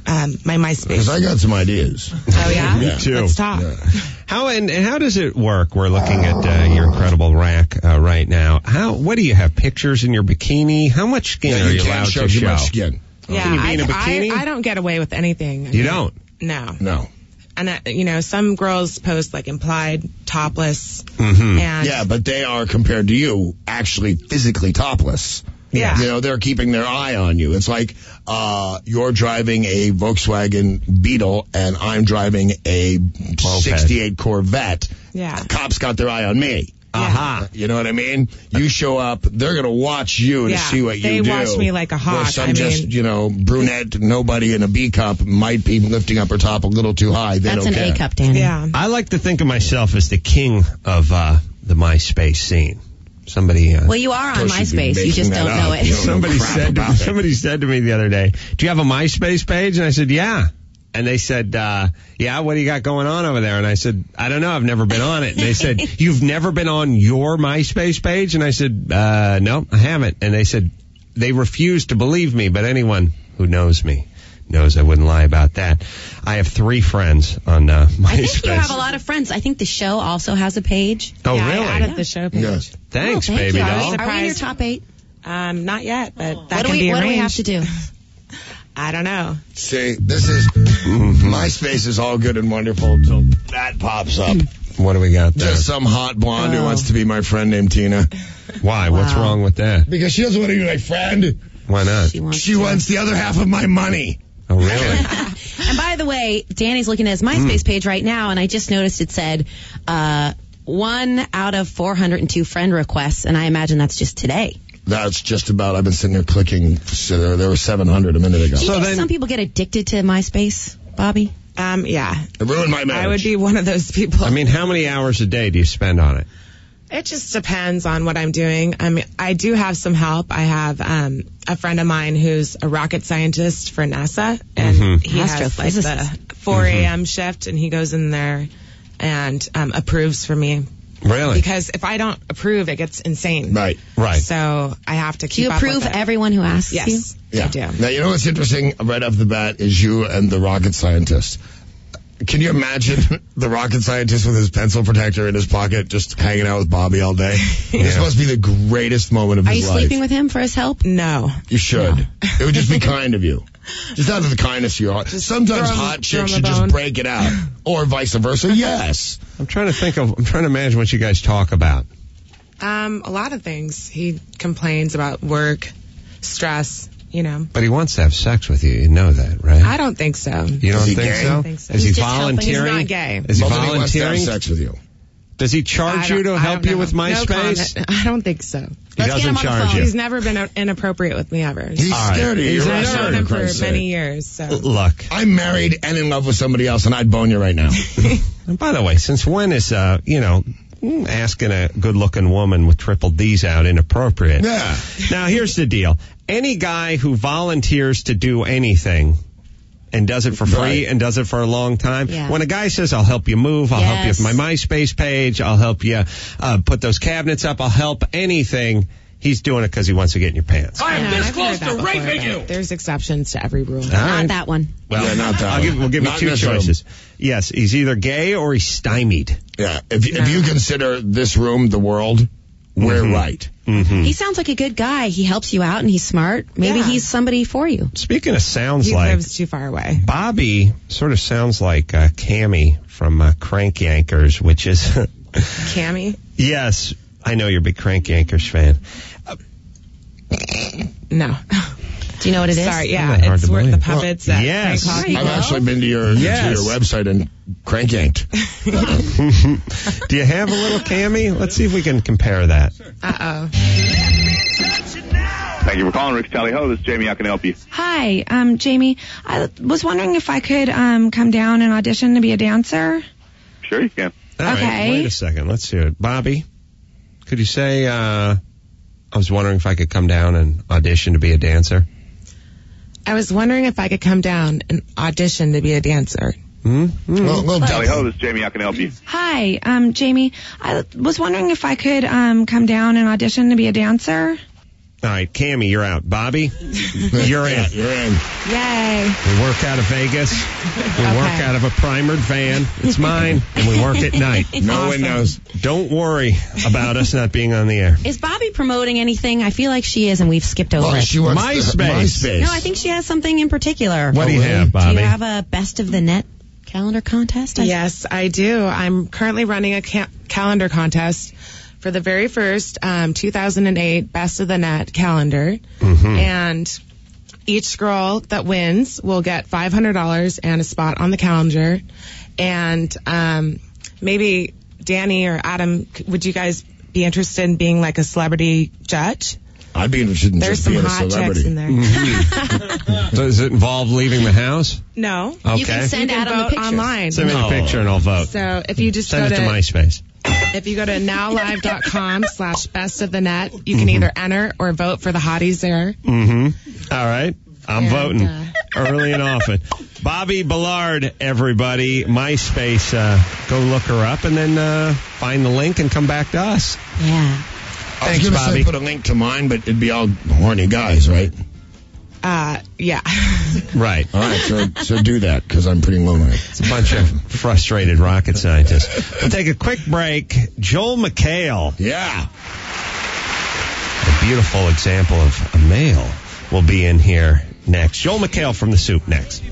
um, my MySpace. Because I got some ideas. Oh yeah, Me too. Let's talk. Yeah. How and, and how does it work? We're looking at uh, your incredible rack uh, right now. How? What do you have? Pictures in your bikini? How much skin Yeah, are you you can't allowed show to too show? much skin. Yeah, Can you be in a I, bikini? I, I don't get away with anything. I You mean, don't? No. No. And uh, you know, some girls post like implied topless, Mm-hmm. and Yeah, but they are, compared to you, actually physically topless. Yeah. You know, they're keeping their eye on you. It's like uh you're driving a Volkswagen Beetle and I'm driving a sixty-eight Corvette. yeah, Cops got their eye on me. Aha. You know what I mean? You show up, they're going to watch you to Yeah, see what you they do. watch me like a hawk. Where some I just, mean- you know, brunette, nobody in a B cup might be lifting up her top a little too high. They That's don't an care. A cup, Danny. yeah. I like to think of myself as the king of uh, the MySpace scene. Somebody. Uh, Well, you are on Of course you'd be MySpace. You making just that don't up. know it. You don't know Somebody crap said to, about it. somebody said to me the other day, "Do you have a MySpace page?" And I said, "Yeah." And they said, uh, "Yeah, what do you got going on over there?" And I said, "I don't know. I've never been on it." And they said, "You've never been on your MySpace page?" And I said, uh, "No, I haven't." And they said they refused to believe me, but anyone who knows me knows I wouldn't lie about that. I have three friends on uh, MySpace. I think you have a lot of friends. I think the show also has a page. Oh, yeah, really? I added the show page. Yeah. Thanks, Oh, thank baby you. doll. Are we in your top eight? Um, not yet, but that What do can we be What do we have arranged. to do? I don't know. See, this is, MySpace is all good and wonderful until that pops up. What do we got there? Just some hot blonde who Oh. wants to be my friend named Tina. Why? What's Wow. wrong with that? Because she doesn't want to be my friend. Why not? She wants She to. wants the other half of my money. Oh, really? And by the way, Danny's looking at his MySpace page right now, and I just noticed it said uh, one out of four hundred two friend requests, and I imagine that's just today. That's just about, I've been sitting there clicking. So there, there were seven hundred a minute ago. Do you So think then- some people get addicted to MySpace, Bobby? Um, yeah, It ruined my marriage. I would be one of those people. I mean, how many hours a day do you spend on it? It just depends on what I'm doing. I mean, I do have some help. I have um, a friend of mine who's a rocket scientist for NASA, and Mhm. he has like the Astrophysicist. four a.m. shift, and he goes in there and um, approves for me. Really? Because if I don't approve, it gets insane. Right. Right. So I have to Do keep you up approve with it. everyone who asks you? Yes, Yeah. I do. Now, you know what's interesting right off the bat is you and the rocket scientist. Can you imagine the rocket scientist with his pencil protector in his pocket just hanging out with Bobby all day? This must be the greatest moment of Are his you life. sleeping with him for his help? No. You should. It would just be kind of you. Just out of the kindness of your heart. Sometimes throw him- hot throw chicks him a should just bone. break it out. Or vice versa. Yes. I'm trying to think of, I'm trying to imagine what you guys talk about. Um, a lot of things. He complains about work, stress, you know. But he wants to have sex with you. You know that, right? I don't think so. You don't Is he think gay? so? I don't think so. Is He's he just helping. He's volunteering? not gay. Is he Well, then he wants to have volunteering? sex with you. Does he I charge you don't- to I help don't you know. with No MySpace? comment. I don't think so. He Let's get doesn't him on the charge phone. you. He's never been inappropriate with me ever. He's All right. scared of you. He's You're a right I've nerd. known there, him for for Christ's many sake. years, so. Look, I'm married and in love with somebody else, and I'd bone you right now. and by the way, since when is, uh, you know, mm, asking a good-looking woman with triple D's out inappropriate? Yeah. Now, here's the deal. Any guy who volunteers to do anything and does it for free Right. and does it for a long time, Yeah. when a guy says, I'll help you move, I'll help you Yes. with my MySpace page, I'll help you uh, put those cabinets up, I'll help anything, he's doing it because he wants to get in your pants. I am know, this I've close heard that to before, raping but you. There's exceptions to every rule. All Not right. that one. Well, Yeah, not that I'll one. give, we'll give you Not two this room. choices. Yes, he's either gay or he's stymied. Yeah. If, if you consider this room the world, we're Mhm. right. Mm-hmm. He sounds like a good guy. He helps you out and he's smart. Maybe Yeah. he's somebody for you. Speaking of sounds He like, lives too far away. Bobby sort of sounds like uh, Cammy from uh, Crank Yankers, which is, Cammy? yes, I know you're a big Crank Yankers fan. No. Do you know what it is? Sorry, Kinda yeah. hard It's to where the believe. puppets Well, at yes. Frank Hockey I've Club. actually been to your, Yes. to your website and crank yanked. Do you have a little Cammy? Let's see if we can compare that. Uh-oh. Thank you for calling Rick's Tally Ho. This is Jamie. How can I help you? Hi, um, Jamie. I was wondering if I could um, come down and audition to be a dancer. Sure, you can. All right, Okay. wait a second. Let's hear it. Bobby, could you say, uh, I was wondering if I could come down and audition to be a dancer? I was wondering if I could come down and audition to be a dancer. Hmm? Well, well, Tally Ho. This is Jamie. How can I help you? Hi, um, Jamie. I was wondering if I could um, come down and audition to be a dancer. All right, Cammie, you're out. Bobby, you're in. Yeah, you're in. Yay. We work out of Vegas. We Okay. work out of a primered van. It's mine, and we work at night. No Awesome. one knows. Don't worry about us not being on the air. Is Bobby promoting anything? I feel like she is, and we've skipped over Well, it. she works MySpace. MySpace. No, I think she has something in particular. What do you have, Do Bobby? you have a best of the net calendar contest? I- Yes, I do. I'm currently running a ca- calendar contest for the very first um, two thousand eight Best of the Net calendar. Mm-hmm. And each girl that wins will get five hundred dollars and a spot on the calendar. And um, maybe Danny or Adam, c- would you guys be interested in being like a celebrity judge? I'd be interested in There's just some being a hot celebrity. chicks in there. Mm-hmm. Does it involve leaving the house? No. Okay. You can send You can Adam the vote pictures. online. Send me the Oh. picture and I'll vote. So if you just Send go it to to MySpace. If you go to nowlive.com slash best of the net, you can Mhm. either enter or vote for the hotties there. Mm-hmm. All right. I'm And, voting uh, early and often. Bobby Ballard, everybody. MySpace. Uh, go look her up and then uh, find the link and come back to us. Yeah. I was Thanks, gonna Bobby. say put a link to mine, but it'd be all horny guys, right? Uh, yeah. Right. All right, so so do that because I'm pretty lonely. It's a bunch of frustrated rocket scientists. We'll take a quick break. Joel McHale, Yeah. a beautiful example of a male, will be in here next. Joel McHale from The Soup next.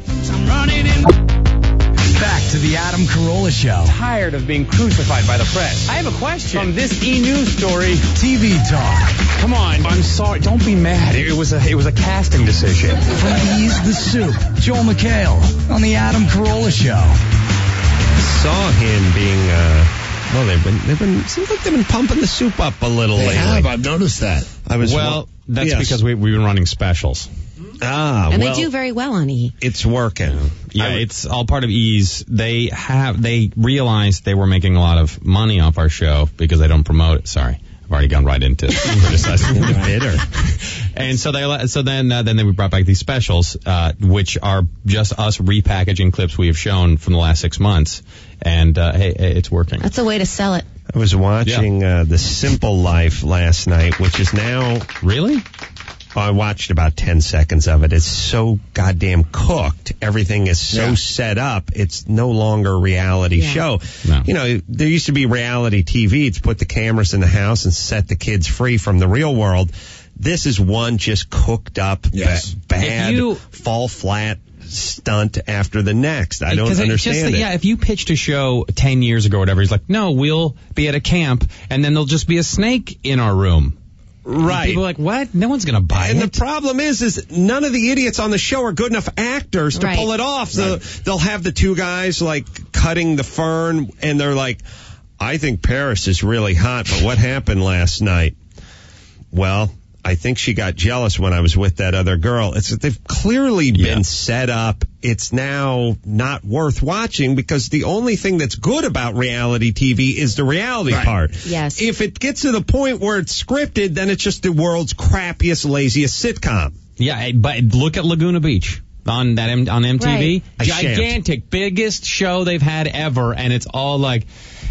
Back to the Adam Carolla Show. Tired of being crucified by the press. I have a question. From this E! News story, T V talk. come on, I'm sorry. Don't be mad. It was a it was a casting decision. From Ease the Soup. Joel McHale on the Adam Carolla Show. Saw him being, uh, well, they've been, they've been, seems like they've been pumping The Soup up a little They lately. have. I've noticed that. I was Well, that's yes. because we, we've been running specials. Ah, And well, they do very well on E! it's working. Yeah, I- it's all part of Ease. They have they realized they were making a lot of money off our show because they don't promote it. Sorry, I've already gone right into criticizing the bitter. And so they so then uh, then they brought back these specials, uh, which are just us repackaging clips we have shown from the last six months. And uh, hey, hey, it's working. That's a way to sell it. I was watching uh, The Simple Life last night, which is now... Really? Oh, I watched about ten seconds of it. It's so goddamn cooked. Everything is so Yeah. set up. It's no longer a reality Yeah. show. No. You know, there used to be reality T V. It's put the cameras in the house and set the kids free from the real world. This is one just cooked up, Yes. ba- bad, If you- fall flat stunt after the next. I don't Because it understand just, it. Yeah, if you pitched a show ten years ago or whatever, he's like, no, we'll be at a camp, and then there'll just be a snake in our room. Right. And people are like, what? No one's going to buy And it. the problem is, is none of the idiots on the show are good enough actors to Right. pull it off. So they'll have the two guys like cutting the fern, and they're like, "I think Paris is really hot, but what happened last night?" Well, I think she got jealous when I was with that other girl. It's they've clearly Yeah. been set up. It's now not worth watching because the only thing that's good about reality T V is the reality Right. part. Yes. If it gets to the point where it's scripted, then it's just the world's crappiest, laziest sitcom. Yeah, but look at Laguna Beach on that M- on M T V. Right. I shan't. Gigantic, biggest show they've had ever, and it's all like,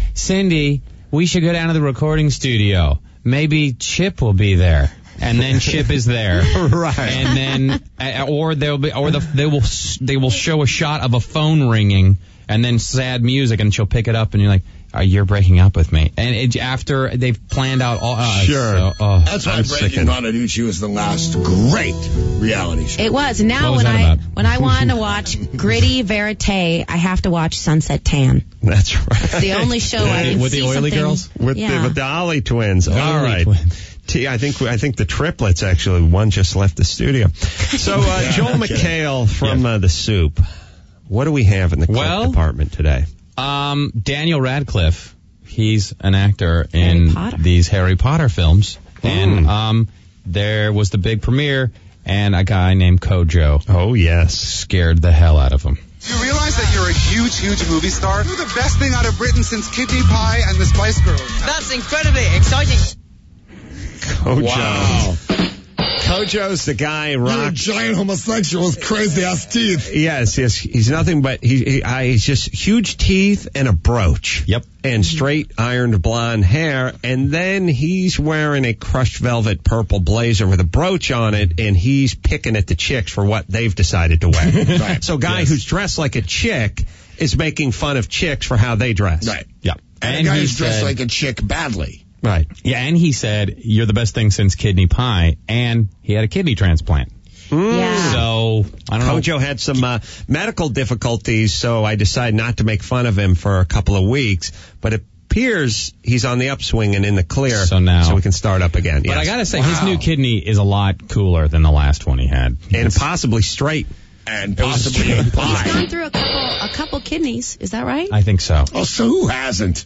Cindy, we should go down to the recording studio. Maybe Chip will be there. And then Chip is there, Right. and then, uh, or they'll be, or the, they will, s- they will show a shot of a phone ringing, and then sad music, and she'll pick it up, and you're like, oh, you're breaking up with me. And it, after they've planned out all, uh, Sure. so, oh, That's why I'm Breaking sickened. Bonaducci was the last great reality show. It was. Now What was when that I about? when I wanted to watch gritty verite, I have to watch Sunset Tan. That's right. It's the only show I can With the see oily something- girls? With yeah. the with the Ollie twins. All Ollie right. twins. T- I think I think the triplets actually. One just left the studio. So uh, Joel McHale from uh, The Soup. What do we have in the clip Well- department today? Um, Daniel Radcliffe, he's an actor Harry in Potter. these Harry Potter films, and Mm. um, there was the big premiere, and a guy named Kojo Oh yes. scared the hell out of him. You realize that you're a huge, huge movie star? You're the best thing out of Britain since Kidney Pie and the Spice Girls. That's incredibly exciting. Kojo. Wow. Kojo's the guy. Rock. You're a giant homosexual with crazy ass teeth. Yes, yes. He's nothing but he, he, I, he's just huge teeth and a brooch. Yep. And straight ironed blonde hair. And then he's wearing a crushed velvet purple blazer with a brooch on it, and he's picking at the chicks for what they've decided to wear. Right. So, guy Yes. who's dressed like a chick is making fun of chicks for how they dress. Right. Yeah. And, And a guy he who's dressed said- like a chick badly. Right. Yeah, and he said, you're the best thing since kidney pie, and he had a kidney transplant. Yeah. So, I don't know. Kojo had some uh, medical difficulties, so I decided not to make fun of him for a couple of weeks. But it appears he's on the upswing and in the clear. So now- so we can start up again. But Yes. I gotta say, Wow. his new kidney is a lot cooler than the last one he had. And possibly straight. And possibly a He's pie. gone through a couple, a couple kidneys. Is that right? I think so. Oh, so who hasn't?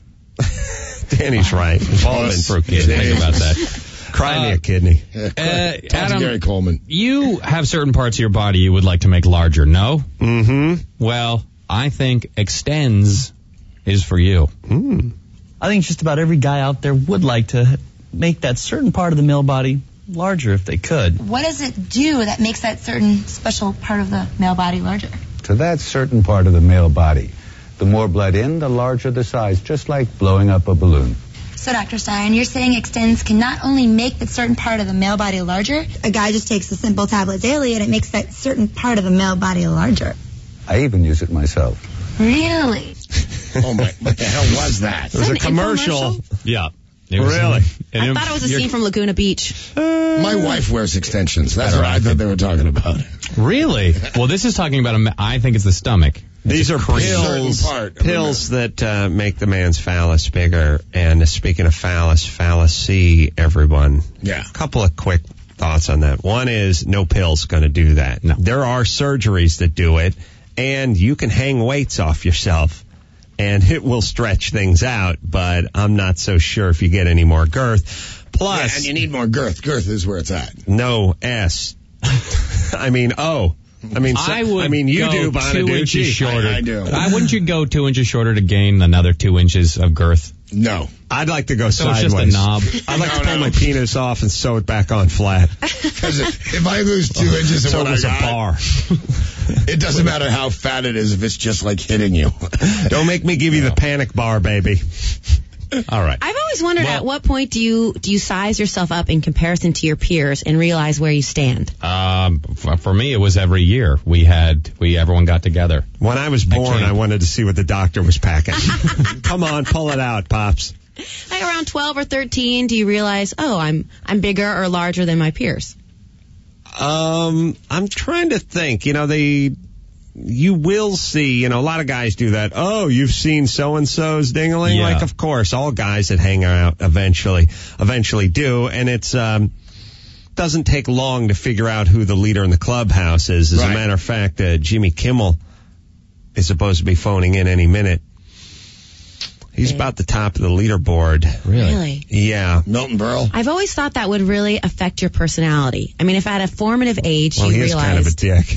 Danny's right. We've all been through Yeah, kidney. think about that. Cry me Uh, a kidney. Yeah, Uh, Talk to Adam- Gary Coleman. You have certain parts of your body you would like to make larger, no? Mm-hmm. Well, I think Extends is for you. Mm. I think just about every guy out there would like to make that certain part of the male body larger if they could. What does it do that makes that certain special part of the male body larger? To that certain part of the male body, the more blood in, the larger the size, just like blowing up a balloon. So, Doctor Stein, you're saying Extends can not only make that certain part of the male body larger, a guy just takes a simple tablet daily and it makes that certain part of the male body larger. I even use it myself. Really? Oh, my. What the hell was that? It was a an commercial. infomercial? Yeah. It was- Really? and I it- thought it was a you're- scene from Laguna Beach. My wife wears extensions. That's what I thought they were talking about. Really? Well, this is talking about, a, ma- I think it's the stomach. These are pills, Certain part of the pills that uh, make the man's phallus bigger. And speaking of phallus, fallacy, everyone. Yeah. A couple of quick thoughts on that. One is no pill's going to do that. No. There are surgeries that do it, and you can hang weights off yourself, and it will stretch things out, but I'm not so sure if you get any more girth. Yeah, Plus, and you need more girth. Girth is where it's at. no S. I mean, O. I mean, so, I would I mean, you go do, two Bonaducci. inches shorter. I- I do. Uh, wouldn't you go two inches shorter to gain another two inches of girth? No. I'd like to go So it's sideways. just a knob. I'd like No, to pull no. my penis off and sew it back on flat. Because if, if I lose two inches of So what it I was a got, bar. it doesn't matter how fat it is if it's just like hitting you. Don't make me give you the panic bar, baby. All right. I've always wondered Well- at what point do you do you size yourself up in comparison to your peers and realize where you stand? Um, for, for me, it was every year we had we everyone got together. When I was born, can't. I wanted to see what the doctor was packing. Come on, pull it out, Pops. Like around twelve or thirteen, do you realize, oh, I'm I'm bigger or larger than my peers? Um, I'm trying to think. You know, they, you will see, you know, a lot of guys do that. Oh, you've seen so-and-so's dingling? Yeah. Like, of course, all guys that hang out eventually, eventually do. And it's, um, doesn't take long to figure out who the leader in the clubhouse is. As Right. a matter of fact, uh, Jimmy Kimmel is supposed to be phoning in any minute. He's about the top of the leaderboard. Really? Yeah. Milton Berle. I've always thought that would really affect your personality. I mean, if at a formative age Well, you he is kind of a realized,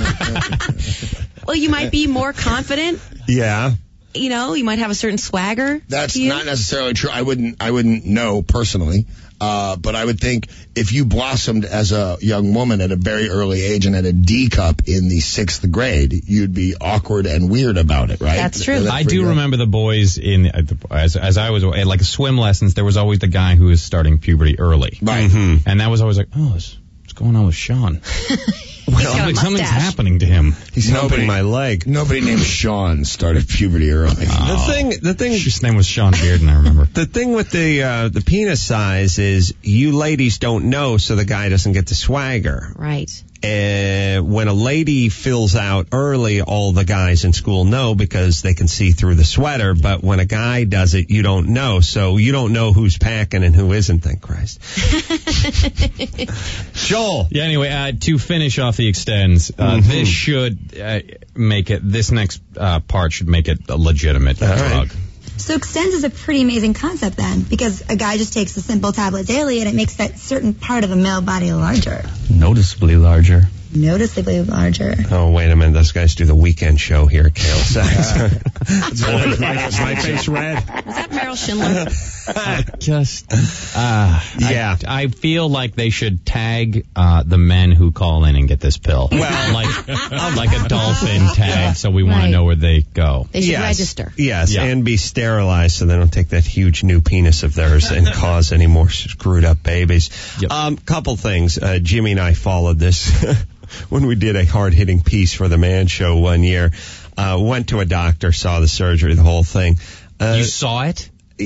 dick. well, you might be more confident. Yeah. You know, you might have a certain swagger. That's to you. not necessarily true. I wouldn't. I wouldn't know personally, uh, but I would think if you blossomed as a young woman at a very early age and had a D cup in the sixth grade, you'd be awkward and weird about it, right? That's true. I do remember the boys in uh, the- as as I was at like swim lessons. There was always the guy who was starting puberty early, Right. Mm-hmm. and that was always like, oh, what's, what's going on with Sean? He's got a Something- something's mustache. happening to him. He's Nobody- humping my leg. Nobody named Sean started puberty early. The thing, the thing, His name was Sean Bearden, I remember. the thing with the uh, the penis size is you ladies don't know, so the guy doesn't get the swagger. Right. Uh, when a lady fills out early, all the guys in school know because they can see through the sweater. But when a guy does it, you don't know, so you don't know who's packing and who isn't. Thank Christ. Joel. Yeah. Anyway, uh, to finish off the extends, uh, Mhm. this should uh, make it. This next uh, part should make it a legitimate All right. drug. So Extends is a pretty amazing concept then, because a guy just takes a simple tablet daily and it makes that certain part of the male body larger. Noticeably larger. Noticeably larger. Oh, wait a minute. Those guys do the weekend show here at K L S X. Is my face red? Was that Meryl Schindler? Just, uh, yeah. I, I feel like they should tag uh, the men who call in and get this pill. Well, like like a dolphin tag, so we want Right. to know where they go. They should Yes. register. Yes, Yeah. and be sterilized so they don't take that huge new penis of theirs and cause any more screwed up babies. Yep. Um, couple things. Uh, Jimmy and I followed this when we did a hard-hitting piece for the Man Show one year. Uh, went to a doctor, saw the surgery, the whole thing. Uh, You saw it?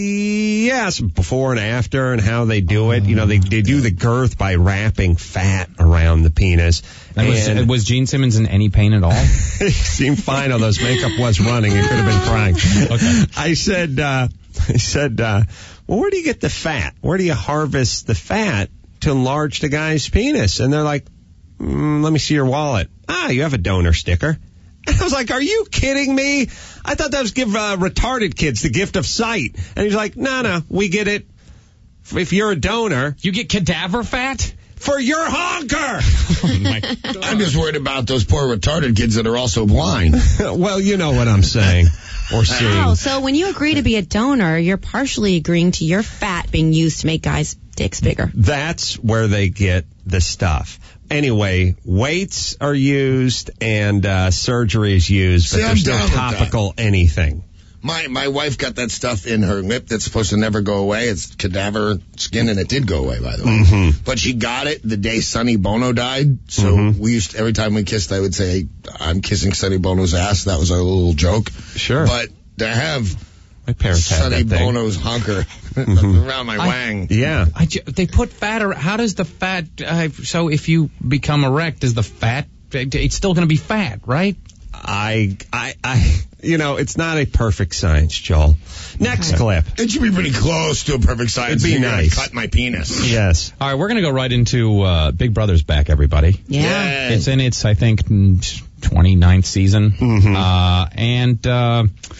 Yes, before and after and how they do it. You know, they they do the girth by wrapping fat around the penis. And was, And- was Gene Simmons in any pain at all? he seemed fine, although his makeup was running. He could have been crying. Okay. I said, uh, I said, uh, well, where do you get the fat? Where do you harvest the fat to enlarge the guy's penis? And they're like, mm, let me see your wallet. Ah, you have a donor sticker. And I was like, are you kidding me? I thought that was give uh, retarded kids the gift of sight. And he's like, no, no, we get it. If you're a donor. You get cadaver fat? For your honker! Oh my God. I'm just worried about those poor retarded kids that are also blind. Well, you know what I'm saying. Or seeing. Oh, so when you agree to be a donor, you're partially agreeing to your fat being used to make guys' dicks bigger. That's where they get the stuff. Anyway, weights are used and uh, surgery is used, but See, I'm there's no down with topical anything. My my wife got that stuff in her lip that's supposed to never go away. It's cadaver skin, and it did go away, by the way. Mm-hmm. But she got it the day Sonny Bono died. So Mhm. we used to, every time we kissed, I would say, I'm kissing Sonny Bono's ass. That was our little joke. Sure. But to have My parents had Sonny that thing. Bono's honker Mhm. around my I- wang. Yeah. I ju- they put fat around. How does the fat, uh, so if you become erect, is the fat, it's still going to be fat, right? I, I, I, you know, it's not a perfect science, Joel. Next clip. It should be pretty close to a perfect science. It'd be You're gonna nice. Cut my penis. Yes. All right, we're going to go right into uh, Big Brother's back, everybody. Yeah. Yeah. It's in its, I think, mm, twenty-ninth season. Mhm. Uh, and uh,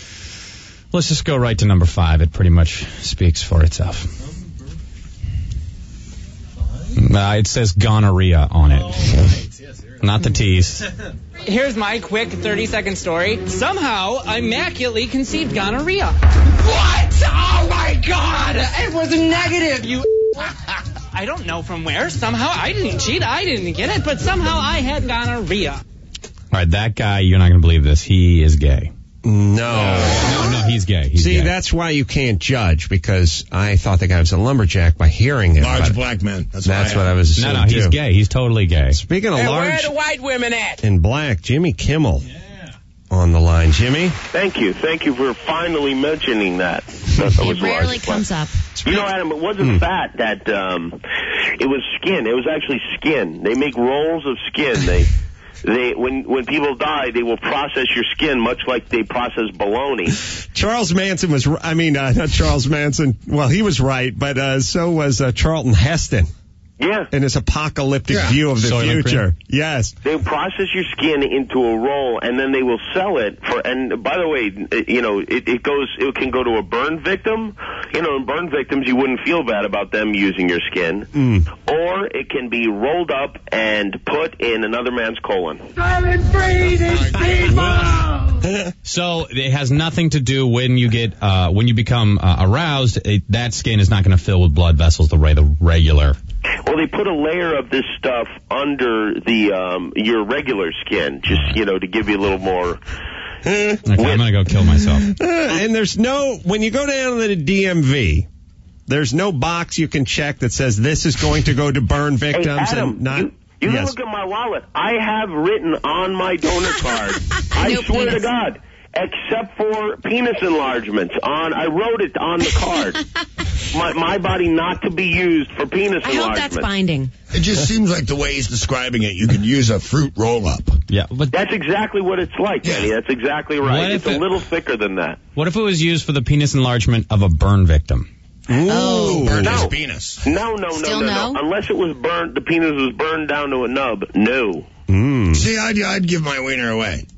let's just go right to number five. It pretty much speaks for itself. Uh, it says gonorrhea on it. Not the T's. Here's my quick thirty second story. Somehow, immaculately conceived gonorrhea. What? Oh my God! It was negative, you. I don't know from where. Somehow, I didn't cheat. I didn't get it, but somehow I had gonorrhea. All right, that guy, you're not going to believe this. He is gay. No. No, no, he's gay. He's See, gay. that's why you can't judge, because I thought the guy was a lumberjack by hearing him. Large but black man. That's, That's what what I I was No, assuming, no, he's too. gay. He's totally gay. Speaking of And where are large the white women at? in black, Jimmy Kimmel on the line. Jimmy? Thank you. Thank you for finally mentioning that. That, that was It rarely large. comes up. You know, Adam, it wasn't Hmm. fat that, um, it was skin. It was actually skin. They make rolls of skin. They, they, when, when people die, they will process your skin much like they process bologna. Charles Manson was, I mean, uh, not Charles Manson. Well, he was right, but uh, so was uh, Charlton Heston Yeah. in his apocalyptic Yeah. view of the Soylent future. Yes. They process your skin into a roll, and then they will sell it for. And by the way, it, you know, it, it goes. It can go to a burn victim. You know, in burn victims, you wouldn't feel bad about them using your skin. Mm. Or it can be rolled up and put in another man's colon. Silent breathing people! So it has nothing to do when you get uh, when you become uh, aroused. It, that skin is not going to fill with blood vessels the way the regular. Well, they put a layer of this stuff under the um, your regular skin, just you know, to give you a little more. Okay, I'm going to go kill myself. Uh, and there's no, when you go down to the D M V, there's no box you can check that says this is going to go to burn victims Hey, Adam, and not. you, you yes. can look at my wallet. I have written on my donor card. I No swear penis. to God, except for penis enlargements. On I wrote it on the card. my my body not to be used for penis I hope enlargement. that's binding. It just seems like the way he's describing it, you could use a fruit roll-up. Yeah, but That's exactly what it's like, Danny. That's exactly right. What It's if a it- little thicker than that. what if it was used for the penis enlargement of a burn victim? Oh. Burn No. his penis. No, no, no, Still no, no. no? Unless it was burned, the penis was burned down to a nub. No. Mm. See, I'd, I'd give my wiener away.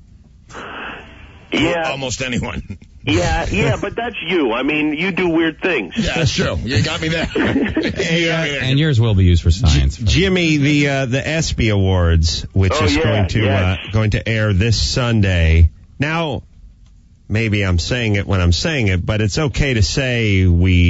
Yeah, Almost anyone. yeah, yeah. But that's you. I mean, you do weird things. Yeah, that's true. You got me there. You got me there. And yours will be used for science. Jimmy, the uh, the ESPY Awards, which Oh, is yeah, going to yes. uh, going to air this Sunday. Now, maybe I'm saying it when I'm saying it, but it's okay to say we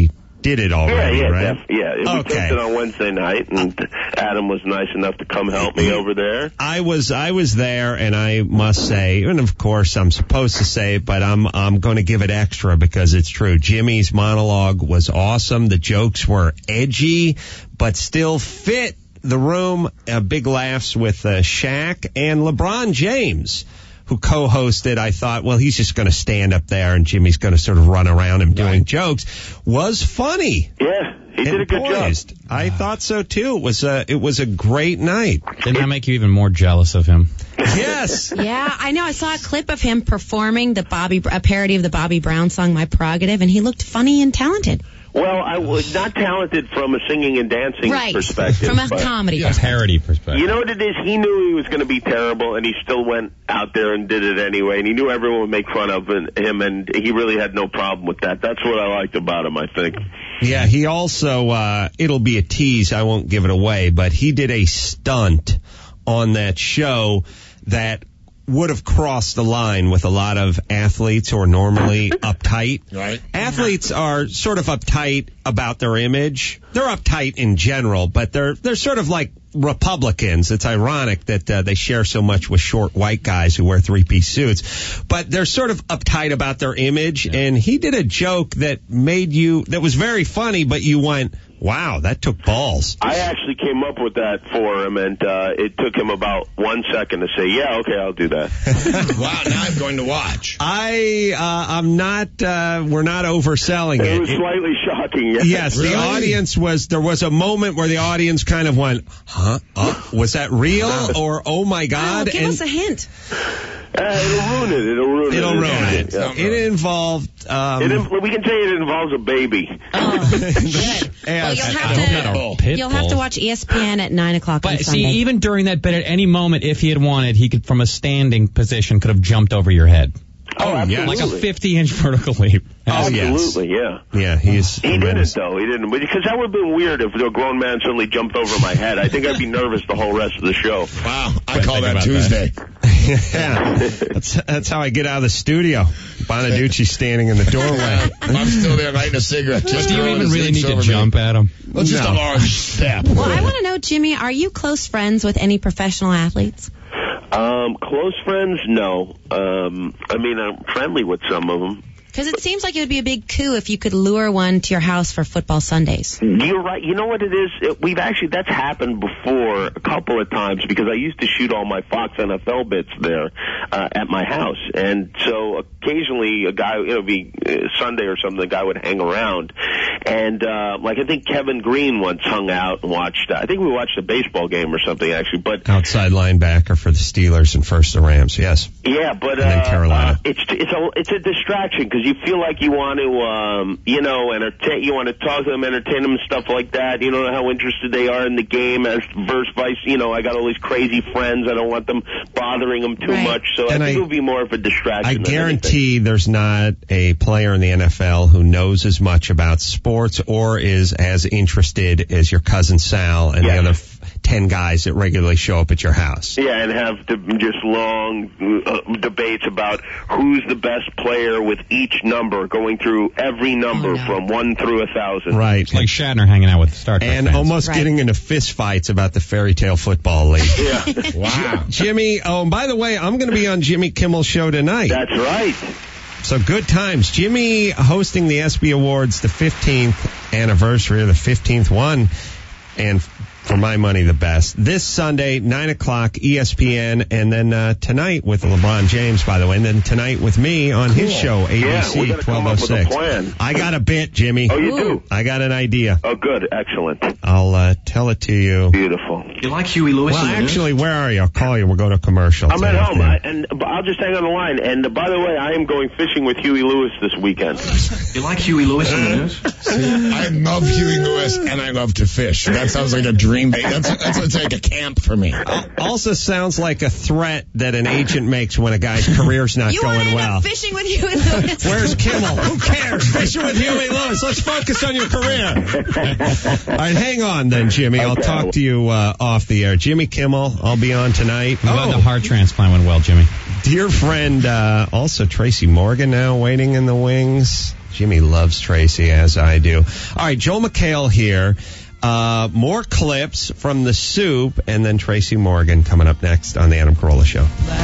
did it already, yeah, yeah, right? def- yeah. We Okay. taped it on Wednesday night, and Adam was nice enough to come help me over there. I was I was there, and I must say, and of course I'm supposed to say it, but I'm I'm going to give it extra because it's true. Jimmy's monologue was awesome. The jokes were edgy, but still fit the room. Uh, big laughs with uh, Shaq and LeBron James, who co-hosted. I thought, well, he's just going to stand up there and Jimmy's going to sort of run around him doing jokes. Was funny. Yeah, he did a good poised. job. I thought so too. It was a, it was a great night. Didn't that make you even more jealous of him? Yes. Yeah, I know. I saw a clip of him performing the Bobby, a parody of the Bobby Brown song, My Prerogative, and he looked funny and talented. Well, I was not talented from a singing and dancing Right. perspective. From a but- comedy A parody perspective. You know what it is? He knew he was going to be terrible, and he still went out there and did it anyway. And he knew everyone would make fun of him, and he really had no problem with that. That's what I liked about him, I think. Yeah, he also, uh, it'll be a tease, I won't give it away, but he did a stunt on that show that would have crossed the line with a lot of athletes who are normally uptight. Right. Athletes are sort of uptight about their image. They're uptight in general, but they're they're sort of like Republicans. It's ironic that uh, they share so much with short white guys who wear three-piece suits. But they're sort of uptight about their image, and he did a joke that made you, that was very funny, but you went, wow, that took balls. I actually came up with that for him, and uh, it took him about one second to say, yeah, okay, I'll do that. Wow, now I'm going to watch. I, uh, I'm not, uh, we're not overselling it. It was slightly shocking. Yes, Yes, the audience was, there was a moment where the audience kind of went, huh? Uh, was that real? Or, oh my God. Oh, give and us a hint. Uh, it'll ruin it. It'll ruin it. It'll ruin it. Yeah. It involved, um, It inv- we can tell you it involves a baby. Oh, good. Well, you'll have to, you'll have to watch E S P N at nine o'clock on But see, Sunday. even during that bit, at any moment, if he had wanted, he could, from a standing position, could have jumped over your head. Oh, absolutely. Like a fifty-inch vertical leap. Oh, absolutely, yeah. Yeah, he's He didn't, though. He didn't. Because that would have been weird if a grown man suddenly jumped over my head. I think I'd be nervous the whole rest of the show. Wow, I call that Tuesday. Yeah, that's, that's how I get out of the studio. Bonaducci standing in the doorway. I'm still there lighting a cigarette. Just Do you throwing even the really seats need to over me. jump at him? Well, just No. a large step. Well, I want to know, Jimmy, are you close friends with any professional athletes? Um, close friends? No. Um, I mean, I'm friendly with some of them. Because it seems like it would be a big coup if you could lure one to your house for football Sundays. You're right. You know what it is? It, we've actually, that's happened before a couple of times because I used to shoot all my Fox N F L bits there uh, at my house. And so occasionally a guy, you know, be uh, Sunday or something, the guy would hang around. And, uh, like, I think Kevin Green once hung out and watched, uh, I think we watched a baseball game or something, actually. But Outside linebacker for the Steelers and first the Rams, yes. yeah, but And then uh, Carolina. uh, it's it's a it's a distraction because you feel like you want to um you know entertain, you want to talk to them, entertain them, and stuff like that. You don't know how interested they are in the game as versus vice. You know, I got all these crazy friends. I don't want them bothering them too Right. much. So And I think I- it would be more of a distraction. I than anything. guarantee there's not a player in the N F L who knows as much about sports or is as interested as your cousin Sal and the Yes. other f- ten guys that regularly show up at your house. Yeah, and have to just long uh, debates about who's the best player with each number, going through every number Oh, no. from one through a thousand. Right. It's like Shatner hanging out with Star Trek And fans. almost Right. getting into fist fights about the fairy tale football league. Yeah, Wow. Jimmy, oh, and by the way, I'm going to be on Jimmy Kimmel's show tonight. that's right. So good times. Jimmy hosting the ESPY Awards, the fifteenth anniversary, or the fifteenth one, and for my money, the best. This Sunday, nine o'clock, E S P N, and then uh, tonight with LeBron James, by the way, and then tonight with me on his show, A B Yeah, C we gotta twelve come oh up with a six. plan. I got a bit, Jimmy. Oh, you do? I got an idea. Oh, good, excellent, I'll uh, tell it to you. beautiful. You like Huey Lewis? Well, in the news? actually, where are you? I'll call you. We'll go to commercial. I'm at home, I, and but I'll just hang on the line. And uh, by the way, I am going fishing with Huey Lewis this weekend. You like Huey Lewis in the news? See, I love Huey Lewis and I love to fish. That sounds like a dream. Bait. That's that's it's like a camp for me. Also sounds like a threat that an agent makes when a guy's career's not You want to going end well. up fishing with you and Lewis. Where's Kimmel? Who cares? Fishing with Huey Lewis. Let's focus on your career. All right, hang on then, Jimmy. I'll Okay. talk to you uh, off the air. Jimmy Kimmel, I'll be on tonight. I'm glad Oh, the heart transplant went well, Jimmy. dear friend, uh, also Tracy Morgan now waiting in the wings. Jimmy loves Tracy, as I do. All right, Joel McHale here. Uh, more clips from The Soup, and then Tracy Morgan coming up next on the Adam Carolla Show.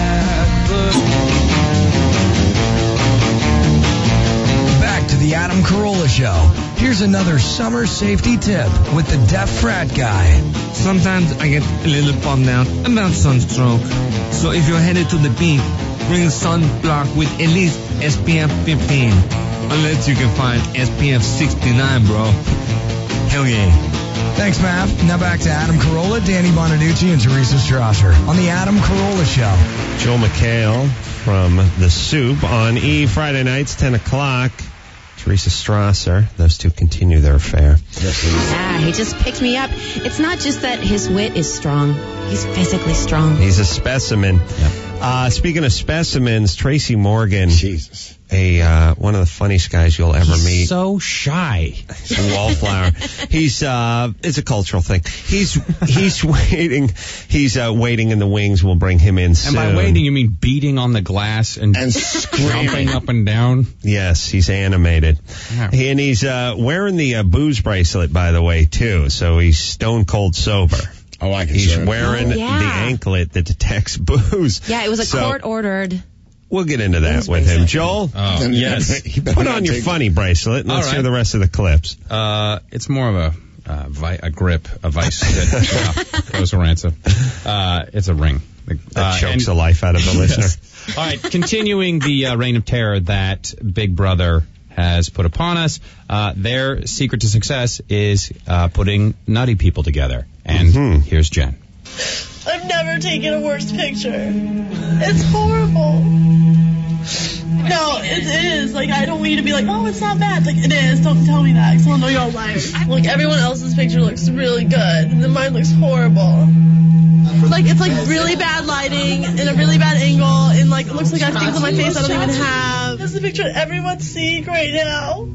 Back to the Adam Carolla Show. Here's another summer safety tip with the deaf frat guy. Sometimes I get a little bummed out about sunstroke. So if you're headed to the beach, bring sunblock with at least S P F fifteen. Unless you can find S P F sixty-nine, bro. Hell yeah. Thanks, Matt. Now back to Adam Carolla, Danny Bonaducci, and Teresa Strasser on the Adam Carolla Show. Joel McHale from The Soup on E! Friday nights, ten o'clock. Teresa Strasser. Those two continue their affair. Yeah, he just picked me up. It's not just that his wit is strong. He's physically strong. He's a specimen. Yep. Uh, speaking of specimens, Tracy Morgan. Jesus. A uh, one of the funniest guys you'll ever He's meet. So shy. He's a wallflower. He's uh, it's a cultural thing. He's he's waiting. He's uh, waiting in the wings. We'll bring him in and soon. by waiting, you mean beating on the glass and, and jumping up and down? Yes, he's animated. Wow. And he's uh, wearing the uh, booze bracelet, by the way, too. So he's stone cold sober. Oh, I can He's sure. wearing Oh, yeah. the anklet that detects booze. Yeah, it was a So, court-ordered. We'll get into that with him. Joel, Oh, yes. put on your funny bracelet and let's All right. hear the rest of the clips. Uh, it's more of a uh, vi- a grip, a vice that uh, goes around. So, uh, it's a ring. That Uh, chokes and- the life out of the listener. Yes. All right, continuing the uh, reign of terror that Big Brother has put upon us, uh, their secret to success is uh, putting nutty people together. And Mm-hmm. here's Jen. I've never taken a worse picture. It's horrible. No, it is. Like, I don't want you to be like, oh, it's not bad. Like, it is. Don't tell me that, because I'll know you're all liars. Like, everyone else's picture looks really good, and then mine looks horrible. Like, it's like really bad lighting and a really bad angle, and like, it looks like I have things on my face I don't even have. This is the picture everyone's seeing right now.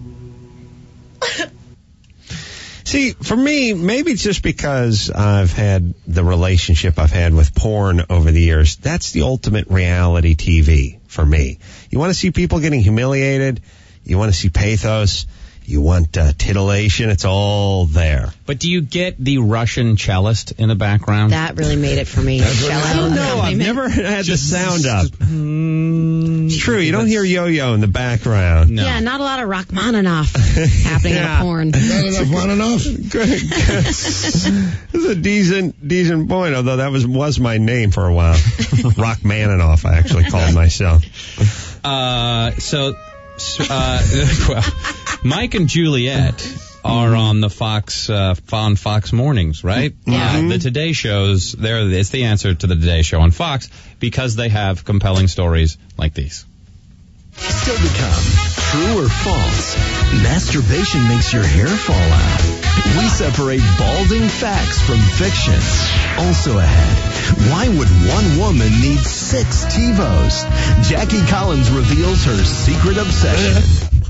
See, for me, maybe it's just because I've had the relationship I've had with porn over the years. That's the ultimate reality T V for me. You want to see people getting humiliated. You want to see pathos. You want uh, titillation. It's all there. But do you get the Russian cellist in the background? That really made it for me. I don't know. I've never had the sound up. It's true. You don't hear yo-yo in the background. No. Yeah, not a lot of Rachmaninoff happening in Yeah. the porn. Not enough, not enough. This is a decent, decent point, although that was was my name for a while. Rachmaninoff, I actually called myself. Uh, so, uh, well, Mike and Juliet are on the Fox, uh, on Fox Mornings, right? Yeah. Uh, the Today Shows, they're, it's the answer to the Today Show on Fox because they have compelling stories like these. Still to come, true or false, masturbation makes your hair fall out. We separate balding facts from fiction. Also ahead, why would one woman need six TiVos? Jackie Collins reveals her secret obsession.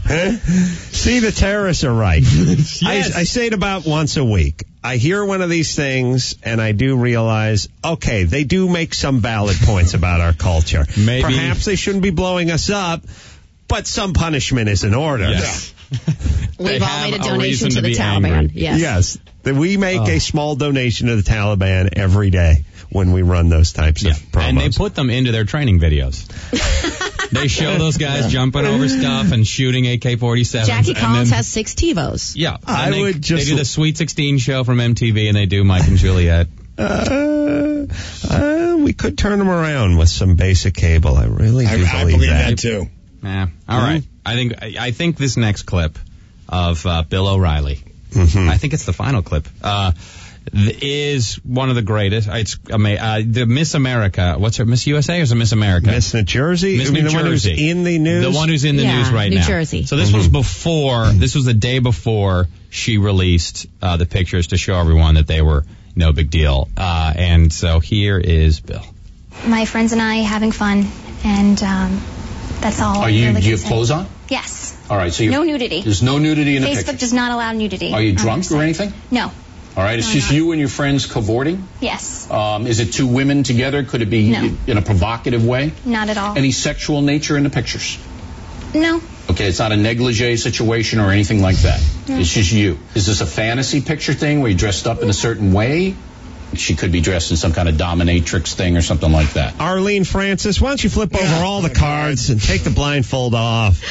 See, the terrorists are right. Yes. I, I say it about once a week. I hear one of these things, and I do realize, okay, they do make some valid points about our culture. Maybe. Perhaps they shouldn't be blowing us up, but some punishment is in order. Yes. We've They all made have a a donation reason to to the be Taliban. angry. Yes. Yes. That we make Oh. a small donation to the Taliban every day when we run those types Yeah. of promos. And they put them into their training videos. They show those guys jumping over stuff and shooting A K forty-sevens. Jackie and Collins then- has six TiVos. Yeah, I and they, would just- they do the Sweet sixteen show from M T V, and they do Mike and Juliet. Uh, uh, we could turn them around with some basic cable. I really do I, believe, I believe that. that too. Yeah. All right. I think I, I think this next clip of uh, Bill O'Reilly, Mhm. I think it's the final clip, uh, th- is one of the greatest. It's ama- uh, the Miss America. What's her Miss U S A or is it Miss America? Miss New Jersey? Miss I mean, New the one who's Jersey. in the news? The one who's in the Yeah, news right New now. Jersey. So this was before. This was the day before she released uh, the pictures to show everyone that they were no big deal. Uh, and so here is Bill. My friends and I having fun, and um, that's all. Are you, really do you have can say. clothes on? Yes. All right, so you No nudity. There's no nudity in the Facebook picture. does not allow nudity. Are you on drunk our or site. anything? No. All right, it's No, just not. you and your friends cavorting? Yes. Um, is it two women together? Could it be No. in a provocative way? Not at all. Any sexual nature in the pictures? No. Okay, it's not a negligee situation or anything like that. No. It's just you. Is this a fantasy picture thing where you dressed up in a certain way? She could be dressed in some kind of dominatrix thing or something like that. Arlene Francis, why don't you flip over all the cards and take the blindfold off?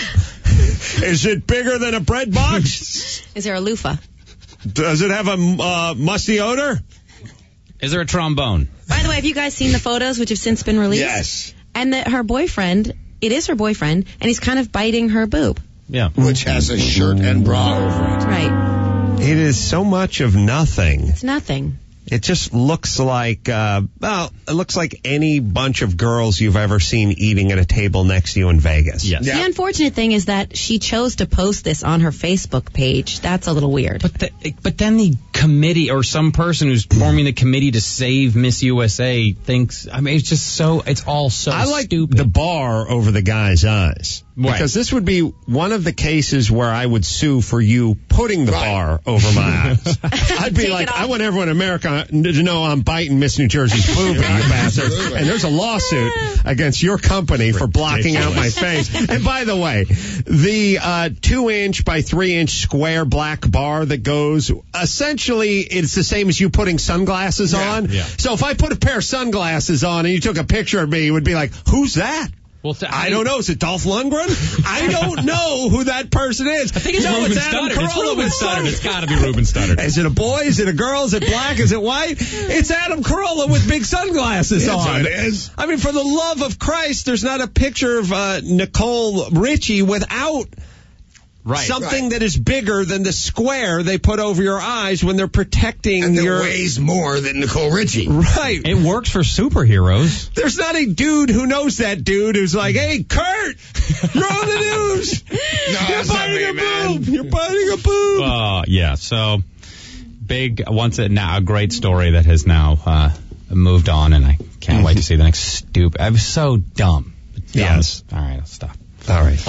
Is it bigger than a bread box? Is there a loofah? Does it have a uh, musty odor? Is there a trombone? By the way, have you guys seen the photos which have since been released? Yes. And that her boyfriend, it is her boyfriend, and he's kind of biting her boob. Yeah. Which has a shirt and bra over it. Right. It is so much of nothing. It's nothing. It just looks like, uh, well, it looks like any bunch of girls you've ever seen eating at a table next to you in Vegas. Yes. The unfortunate thing is that she chose to post this on her Facebook page. That's a little weird. But the, but then the committee or some person who's forming the committee to save Miss U S A thinks, I mean, it's just so, it's all so I like stupid. the bar over the guy's eyes. Right. Because this would be one of the cases where I would sue for you putting the bar over my eyes. I'd be Take like, it off. I want everyone in America to know I'm biting Miss New Jersey's boob, you bastard. And there's a lawsuit against your company for blocking out my face. And by the way, the uh, two inch by three inch square black bar that goes, essentially, it's the same as you putting sunglasses Yeah. on. Yeah. So if I put a pair of sunglasses on and you took a picture of me, you would be like, who's that? Well, th- I don't know. Is it Dolph Lundgren? I don't know who that person is. I think it's no, Ruben it's Adam Studdard. It's Carolla Ruben with Studdard. It's got to be Ruben Studdard. Is it a boy? Is it a girl? Is it black? Is it white? It's Adam Carolla with big sunglasses That's on. what it is. I mean, for the love of Christ, there's not a picture of uh, Nicole Richie without Right. something Right. that is bigger than the square they put over your eyes when they're protecting And that your... weighs more than Nicole Richie. Right. It works for superheroes. There's not a dude who knows that dude who's like, hey, Kurt, you're on the news. No, You're that's not biting me, a man. boob. You're biting a boob. Uh, yeah, so big, once a, now a great story that has now uh, moved on, and I can't wait to see the next stupid. I was so dumb. Dumb. Yes. All right, I'll stop. All right.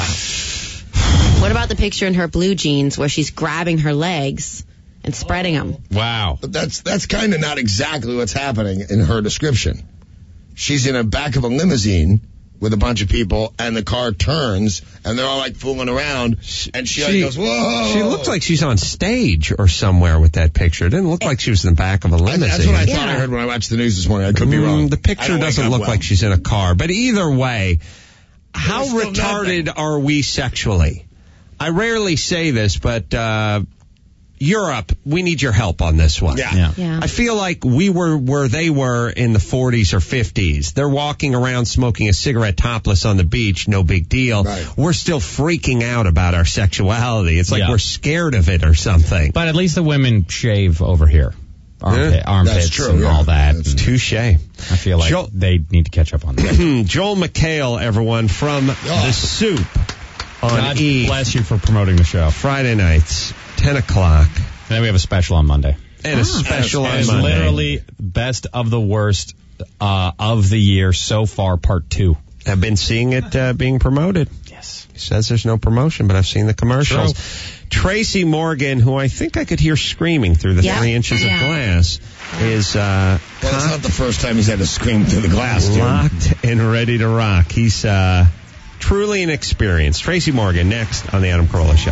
What about the picture in her blue jeans where she's grabbing her legs and spreading them? Wow. But that's that's kind of not exactly what's happening in her description. She's in the back of a limousine with a bunch of people, and the car turns, and they're all like fooling around, and she, like, goes, whoa. She looks like she's on stage or somewhere with that picture. It didn't look like she was in the back of a I- limousine. That's what I Yeah. thought I heard when I watched the news this morning. I could be wrong. Mm, the I picture don't wake doesn't up look well. like she's in a car. But either way, how There's still retarded nothing. are we sexually? I rarely say this, but uh, Europe, we need your help on this one. Yeah. Yeah. Yeah. I feel like we were where they were in the forties or fifties. They're walking around smoking a cigarette topless on the beach, no big deal. Right. We're still freaking out about our sexuality. It's like Yeah. we're scared of it or something. But at least the women shave over here. Armpit, Yeah, armpits that's true, and yeah. all that. That's And Touche. I feel like Joel- they need to catch up on that. Joel McHale, everyone, from The Soup on God E! bless you for promoting the show. Friday nights, ten o'clock. And then we have a special on Monday. And a special And on it's Monday. literally best of the worst uh, of the year so far, part two. I've been seeing it uh, being promoted. Yes. He says there's no promotion, but I've seen the commercials. Tracy Morgan, who I think I could hear screaming through the Yeah. three inches Yeah. of glass, is uh, Well, it's not the first time he's had to scream through the glass, dude. locked and ready to rock. He's uh, truly an experience. Tracy Morgan, next on the Adam Carolla Show.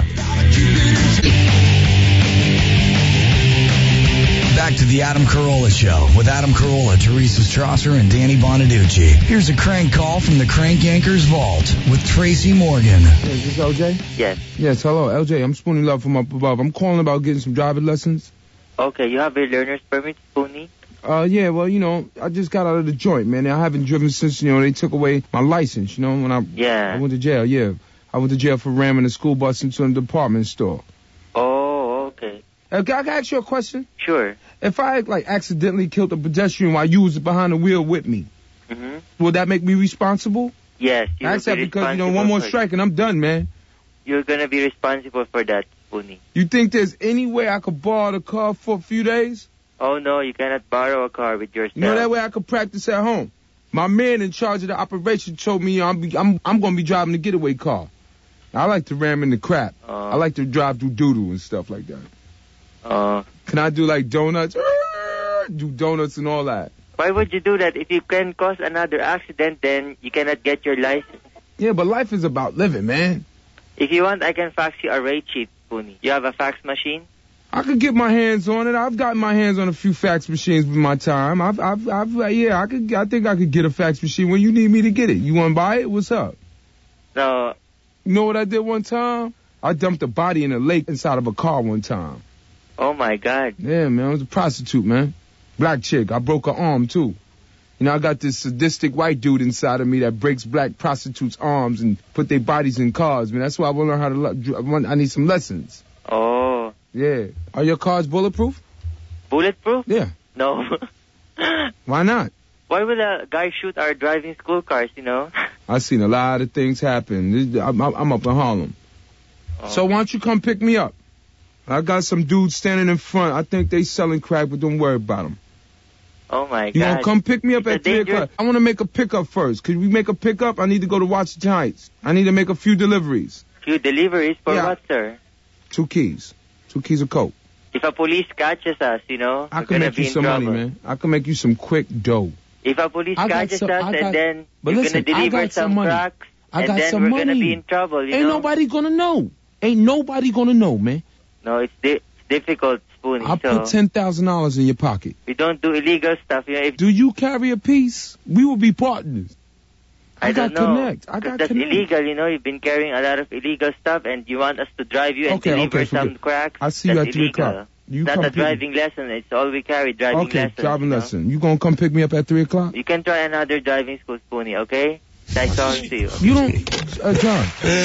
Back to the Adam Carolla Show with Adam Carolla, Teresa Strasser, and Danny Bonaducci. Here's a crank call from the Crank Yankers Vault with Tracy Morgan. Hey, is this L J? Yes. Yes, hello, L J. I'm Spoonie Love from up above. I'm calling about getting some driving lessons. Okay, you have a learner's permit, Spoonie? Uh, yeah, well, you know, I just got out of the joint, man. I haven't driven since, you know, they took away my license, you know, when I, Yeah. I went to jail, yeah. I went to jail for ramming a school bus into a department store. Oh, okay. Uh, can I can I ask you a question? Sure. If I, like, accidentally killed a pedestrian while you was behind the wheel with me, Mm-hmm. will that make me responsible? Yes, you I will ask that be because, you know, responsible one more for- strike and I'm done, man. You're gonna be responsible for that, Spoonie. You think there's any way I could borrow the car for a few days? Oh no, you cannot borrow a car with yourself. You know, that way I could practice at home. My man in charge of the operation told me I'm be, I'm I'm gonna be driving the getaway car. I like to ram in the crap. Uh, I like to drive through doodle and stuff like that. Uh, Can I do like donuts? Do donuts and all that. Why would you do that? If you can cause another accident, then you cannot get your license. Yeah, but life is about living, man. If you want, I can fax you a rate sheet, Spoonie. You have a fax machine? I could get my hands on it. I've gotten my hands on a few fax machines with my time. I've, I've, I've, yeah, I could. I think I could get a fax machine when you need me to get it. You want to buy it? What's up? No. You know what I did one time? I dumped a body in a lake inside of a car one time. Oh my God. Yeah, man, I was a prostitute, man. Black chick. I broke her arm too. You know, I got this sadistic white dude inside of me that breaks black prostitutes' arms and put their bodies in cars, man. That's why I want to learn how to. Lo- I, want, I need some lessons. Oh. Yeah. Are your cars bulletproof? Bulletproof? Yeah. No. Why not? Why would a guy shoot our driving school cars, you know? I've seen a lot of things happen. I'm, I'm up in Harlem. Oh. So why don't you come pick me up? I got some dudes standing in front. I think they selling crack, but don't worry about them. Oh, my God. You gonna come pick me up It's at three o'clock? I want to make a pickup first. Could we make a pickup? I need to go to Washington Heights. I need to make a few deliveries. Few deliveries for Yeah. what, sir? Two keys. Two keys of coke. If a police catches us, you know, I we're can gonna make be you in some trouble. money, man. I can make you some quick dough. If a police I got catches some- us I got- and then but you're listen, gonna I deliver got some some money. cracks, I and got then some we're money. gonna be in trouble, you Ain't know? nobody gonna know. Ain't nobody gonna know, man. No, it's di- difficult, Spoonie. I'll so put ten thousand dollars in your pocket. we don't do illegal stuff. You know, if Do you carry a piece? We will be partners. I, I don't got know, connect. I 'cause got that's connect. illegal. You know, you've been carrying a lot of illegal stuff, and you want us to drive you and Okay, deliver okay, some forget- crack. I'll see you that's at three illegal. o'clock. You It's come not a pick me- driving lesson. It's all we carry, driving Okay, lessons. driving you know? lesson. You gonna come pick me up at three o'clock? You can try another driving school, Spoonie, okay? Nice talking to you. You don't, uh, John.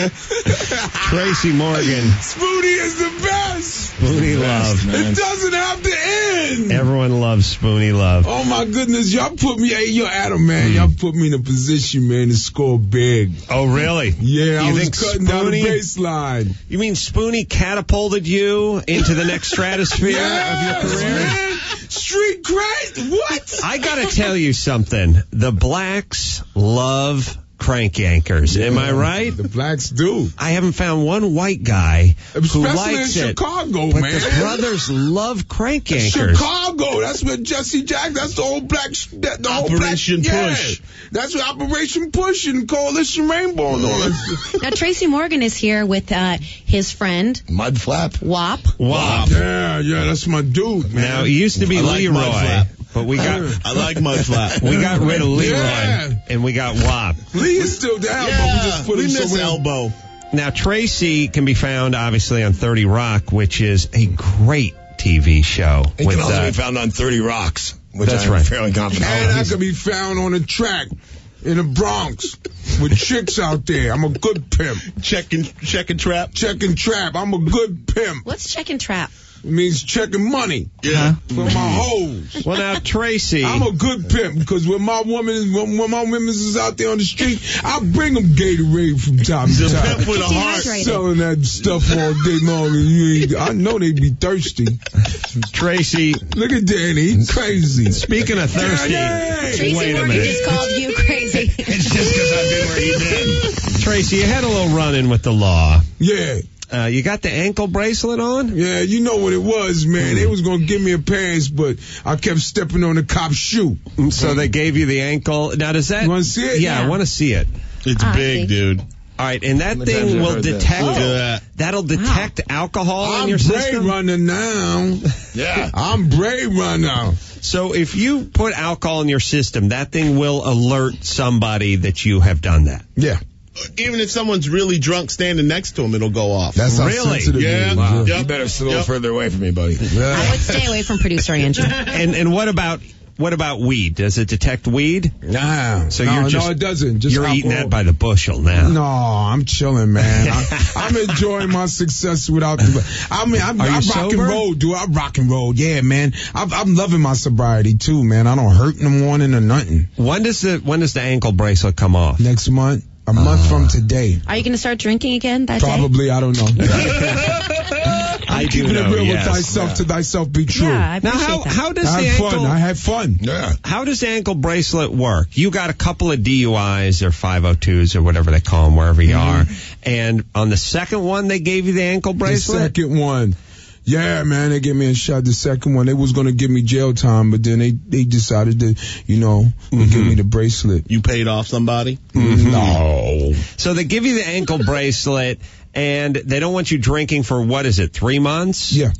Tracy Morgan. Spoonie is the best. Spoonie Love. It doesn't have to end. Everyone loves Spoonie Love. Oh my goodness, y'all put me, hey, yo, Adam, man, y'all put me in a position, man, to score big. Oh, really? Yeah, I You was think cutting down the Spoonie- baseline. You mean Spoonie catapulted you into the next stratosphere Yes, of your career? man. Street cred? What? I gotta tell you something. The blacks love crank yankers. Am I right? The blacks do. I haven't found one white guy who Especially likes in it. Chicago, but man. the brothers love crank yankers. Chicago, that's where Jesse Jack, that's the whole black, sh- that, the whole Operation black, Push. Yeah, that's what Operation Push and Coalition Rainbow and all that. Now, Tracy Morgan is here with uh, his friend, Mud Flap. Wop. Wop. Yeah, yeah, that's my dude, man. Now, it used to be I like Leroy, Mud Flap. but we got I like Mud Flap. we got rid of Leroy, Yeah. and we got Wop. Lee is still down, but we just put we him miss somewhere. elbow. Now, Tracy can be found, obviously, on thirty Rock, which is a great T V show. It with, can also uh, be found on thirty Rocks, which That's I'm right. fairly confident. And I could be found on a track in the Bronx with chicks out there. I'm a good pimp. Checking, checking trap. Check and trap. I'm a good pimp. What's check and trap? It means checking money Yeah. for my hoes. well, now, Tracy. I'm a good pimp because when my woman, when, when my women is out there on the street, I bring them Gatorade from time to The time. pimp with a Keep you heart. hydrated. Selling that stuff all day long, and you ain't, I know they be thirsty. Tracy, Look at Danny, he's crazy. speaking of thirsty, Danny! Tracy wait a Morgan minute. just called you crazy. It's just because I've been where you've been. Tracy, you had a little run-in with the law. Yeah, Uh, you got the ankle bracelet on? yeah, you know what it was, man. They was gonna give me a pass, but I kept stepping on the cop's shoe. So they gave you the ankle. Now, does that... You wanna see it? Yeah, I Yeah. want to see it. It's Ah, big, see. dude. All right, and that many times thing have you will heard that? detect... Look at that. That'll detect alcohol in I'm your Blade system? Runner now. Yeah. I'm Blade Runner. So if you put alcohol in your system, that thing will alert somebody that you have done that. Yeah. Even if someone's really drunk standing next to him, it'll go off. That's how Really? sensitive Yeah. it is. Wow. Yeah. Yep. You better sit a little further away from me, buddy. I would stay away from producer Andrew. And and what about what about weed? Does it detect weed? Nah. So no, you're just no, it doesn't. Just you're eating alcohol. that by the bushel now. No, I'm chilling, man. I, I'm enjoying my success without the. I mean, I'm, Are you I rock sober? and roll, dude. I rock and roll. Yeah, man. I'm, I'm loving my sobriety too, man. I don't hurt in the morning or nothing. When does the when does the ankle bracelet come off? Next month, a month from today. Are you going to start drinking again that day? Probably, I don't know. I do Keeping know. it real yes. with thyself to thyself be true. Yeah, I Now, appreciate how that. how does I the had ankle fun. I had fun. Yeah. how does the ankle bracelet work? You got a couple of D U Is or five oh twos or whatever they call them wherever you are, and on the second one they gave you the ankle The bracelet. second one. Yeah, man, they gave me a shot. The second one, they was gonna give me jail time, but then they they decided to, you know, mm-hmm. give me the bracelet. You paid off somebody? Mm-hmm. No. So they give you the ankle bracelet, and they don't want you drinking for what is it? Three months? Yeah.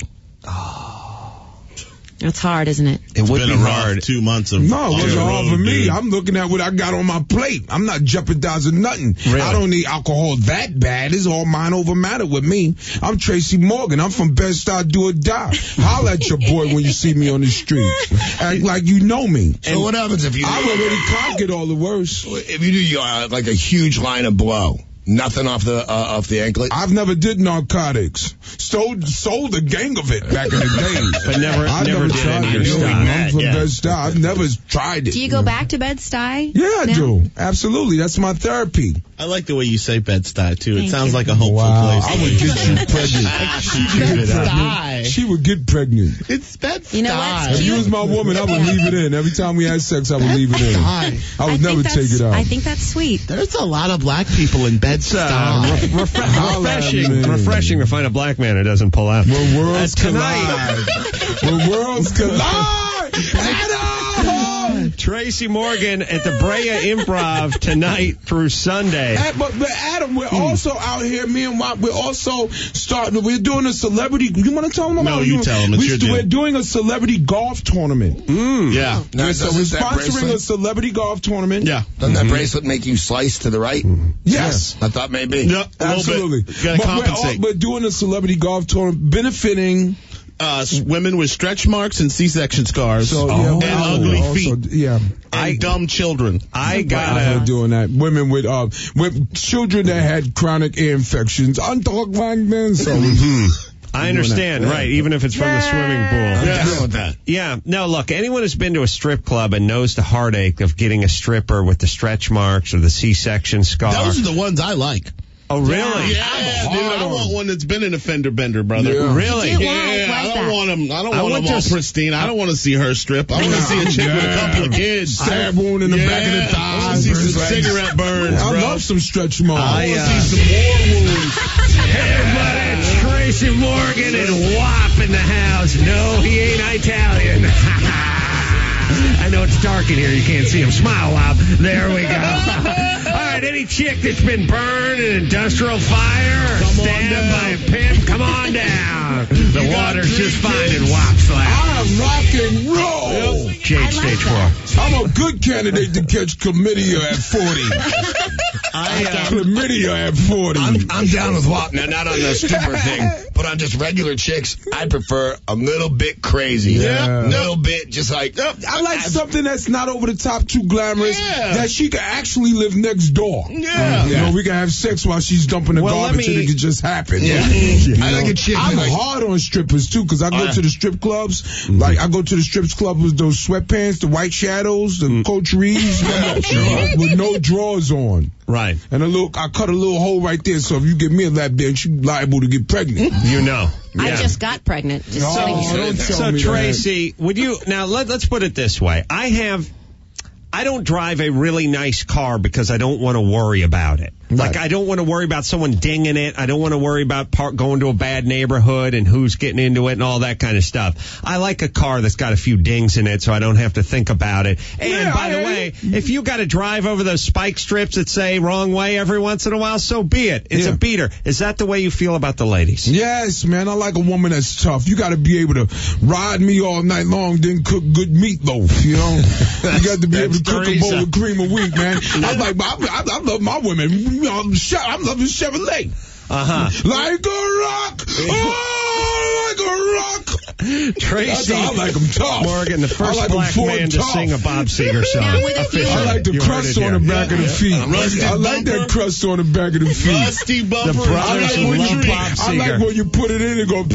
That's hard, isn't it? It would been be a rough hard. Two months of No, it wasn't hard for me. Dude. I'm looking at what I got on my plate. I'm not jeopardizing nothing. Really? I don't need alcohol that bad. It's all mind over matter with me. I'm Tracy Morgan. I'm from Bed-Stuy, do or die. Holla at your boy when you see me on the street. Act like you know me. So what happens if you... I've already conquered all the worst. If you do uh, like a huge line of blow, nothing off the uh, off the anklet? I've never did narcotics. Sold sold a gang of it back in the day. But never, I never, never did tried it it. yourself. I'm from Yeah. Bed-Stuy. I've never tried it. Do you go back to Bed-Stuy? Yeah, I now? do. Absolutely. That's my therapy. I like the way you say Bed-Stuy, too. Thank it sounds you. like a hopeful Wow. place. I would get you pregnant. She would get pregnant. She would get pregnant. It's Bed-Stuy. You know what? If you was my woman, I would leave it in. Every time we had sex, I would leave it in. I would I think never that's- take it out. I think that's sweet. There's a lot of black people in Bed-Stuy. Uh, re- refre- Holla at refreshing, me. refreshing to find a black man who doesn't pull out. When worlds Uh, tonight. collide. When worlds collide. Adam! Tracy Morgan at the Brea Improv tonight through Sunday. Hey, but, but Adam, we're also out here, me and Wop, we're also starting, we're doing a celebrity, you want to tell them about No, it? you tell them, it's we, your deal. We're doing a celebrity golf tournament. Mm. Yeah. Now, so doesn't we're that sponsoring bracelet- a celebrity golf tournament. Yeah. Doesn't that bracelet make you slice to the right? Yes. I thought maybe. Yep, a little bit. Absolutely. You gotta but we're, all, compensate. we're doing a celebrity golf tournament benefiting. Uh, women with stretch marks and C-section scars. So, yeah, and we're also- ugly also- feet. Yeah. And I- dumb children. I We're gotta. doing that. Women with uh, with children that had chronic ear infections. I'm talking like that. So I understand, right? Even if it's from the swimming pool. I'm Yeah. down with that. Yeah. No, look, anyone who's been to a strip club and knows the heartache of getting a stripper with the stretch marks or the C-section scar. Those are the ones I like. Oh, really? Yeah, dude, I want one that's been in a fender bender, brother. Yeah. Really? You do? Yeah, Why? Why is I don't that? want them. I don't I want went them all to- pristine. I don't want to see her strip. I want to see a chick with a couple of kids. stab wound in the yeah, back of the I want thigh. to see some cigarette burns, I bro. love some stretch marks. I want to uh, see some war wounds. Everybody, it's Tracy Morgan and W A P in the house. No, he ain't Italian. I know it's dark in here. You can't see him. Smile, W A P. There we go. All right, any chick that's been burned in an industrial fire or stabbed by a pimp, come on down. The water's just fine in W A P Slab. I'm rock and roll. Jade stage four. I'm a good candidate to catch chlamydia at forty. I, uh, Chlamydia at forty. I'm, I'm down with W A P. Now, not on the stripper thing, but on just regular chicks, I prefer a little bit crazy. Yeah. A little bit, just like... I like something that's not over the top, too glamorous, Yeah. that she can actually live next door. Yeah. You know, we can have sex while she's dumping the Well, let garbage me- and it can just happen. Yeah. You I like know? a chick I'm that like- hard on strippers, too, because I go Oh, yeah. to the strip clubs. Like, I go to the strip club with those sweatpants, the white shadows, the coteries, with no drawers on. Right. And a little, I cut a little hole right there, so if you give me a lap dance, you liable to get pregnant. You know. I Yeah. just got pregnant. Just Oh, sitting here. don't tell So me Tracy, would you now let, let's put it this way. I have I don't drive a really nice car because I don't want to worry about it. Like, I don't want to worry about someone dinging it. I don't want to worry about par- going to a bad neighborhood and who's getting into it and all that kind of stuff. I like a car that's got a few dings in it so I don't have to think about it. And Yeah, by I- the way, if you got to drive over those spike strips that say wrong way every once in a while, so be it. It's Yeah. a beater. Is that the way you feel about the ladies? Yes, man. I like a woman that's tough. You got to be able to ride me all night long, then cook good meatloaf. You know, you got to be able to cook a bowl of cream a week, man. I like, I, I, I love my women. You know, I'm loving Chevrolet. Uh huh. Like a rock. Oh, like a rock. Tracy That's how I like them tough. Morgan, the I first like 'em black Ford man to tough. sing a Bob Seger song. Now, with a few- Officially. I like the You heard crust it on the here. back of the feet. Rusty I like that bumper. crust on the back of the feet. Rusty bumper. The and brothers I triple like, when love you, tree. Bob I Seger. like when you put it in and go.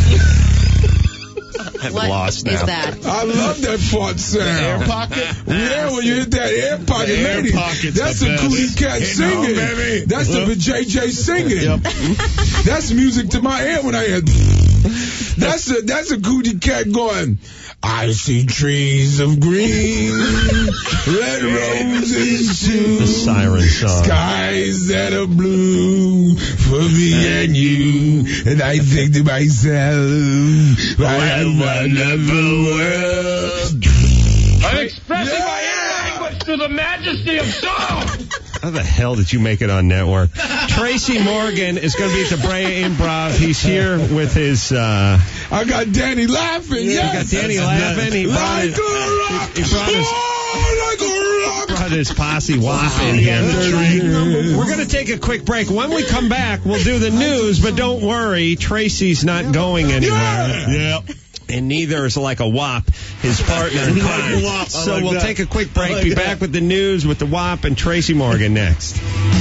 I'm What lost is now. that? I love that fart sound. Air pocket. Yeah, when you hit that air pocket, The air lady, pocket's that's the the best. cootie cat You know, singing. baby. That's Well. the J J singing. Yep. That's music to my ear when I hear. That's a that's a cootie cat going. I see trees of green, red roses too. The siren song. Skies that are blue for me and you. And I think to myself, what a wonderful world. I'm expressing yeah. my language to the majesty of song. How the hell did you make it on network? Tracy Morgan is going to be at the Brea Improv. He's here with his... Uh, I got Danny laughing, yeah. yes. You got Danny laughing. He brought, like his, he, he brought his... Oh, like brought his posse wop in here. We're going to take a quick break. When we come back, we'll do the news, but don't worry, Tracy's not going anywhere. Yeah. Yep. And neither is like a W A P, his partner in crime. Like so like we'll that. take a quick break. Like Be that. back with the news with the W A P and Tracy Morgan next.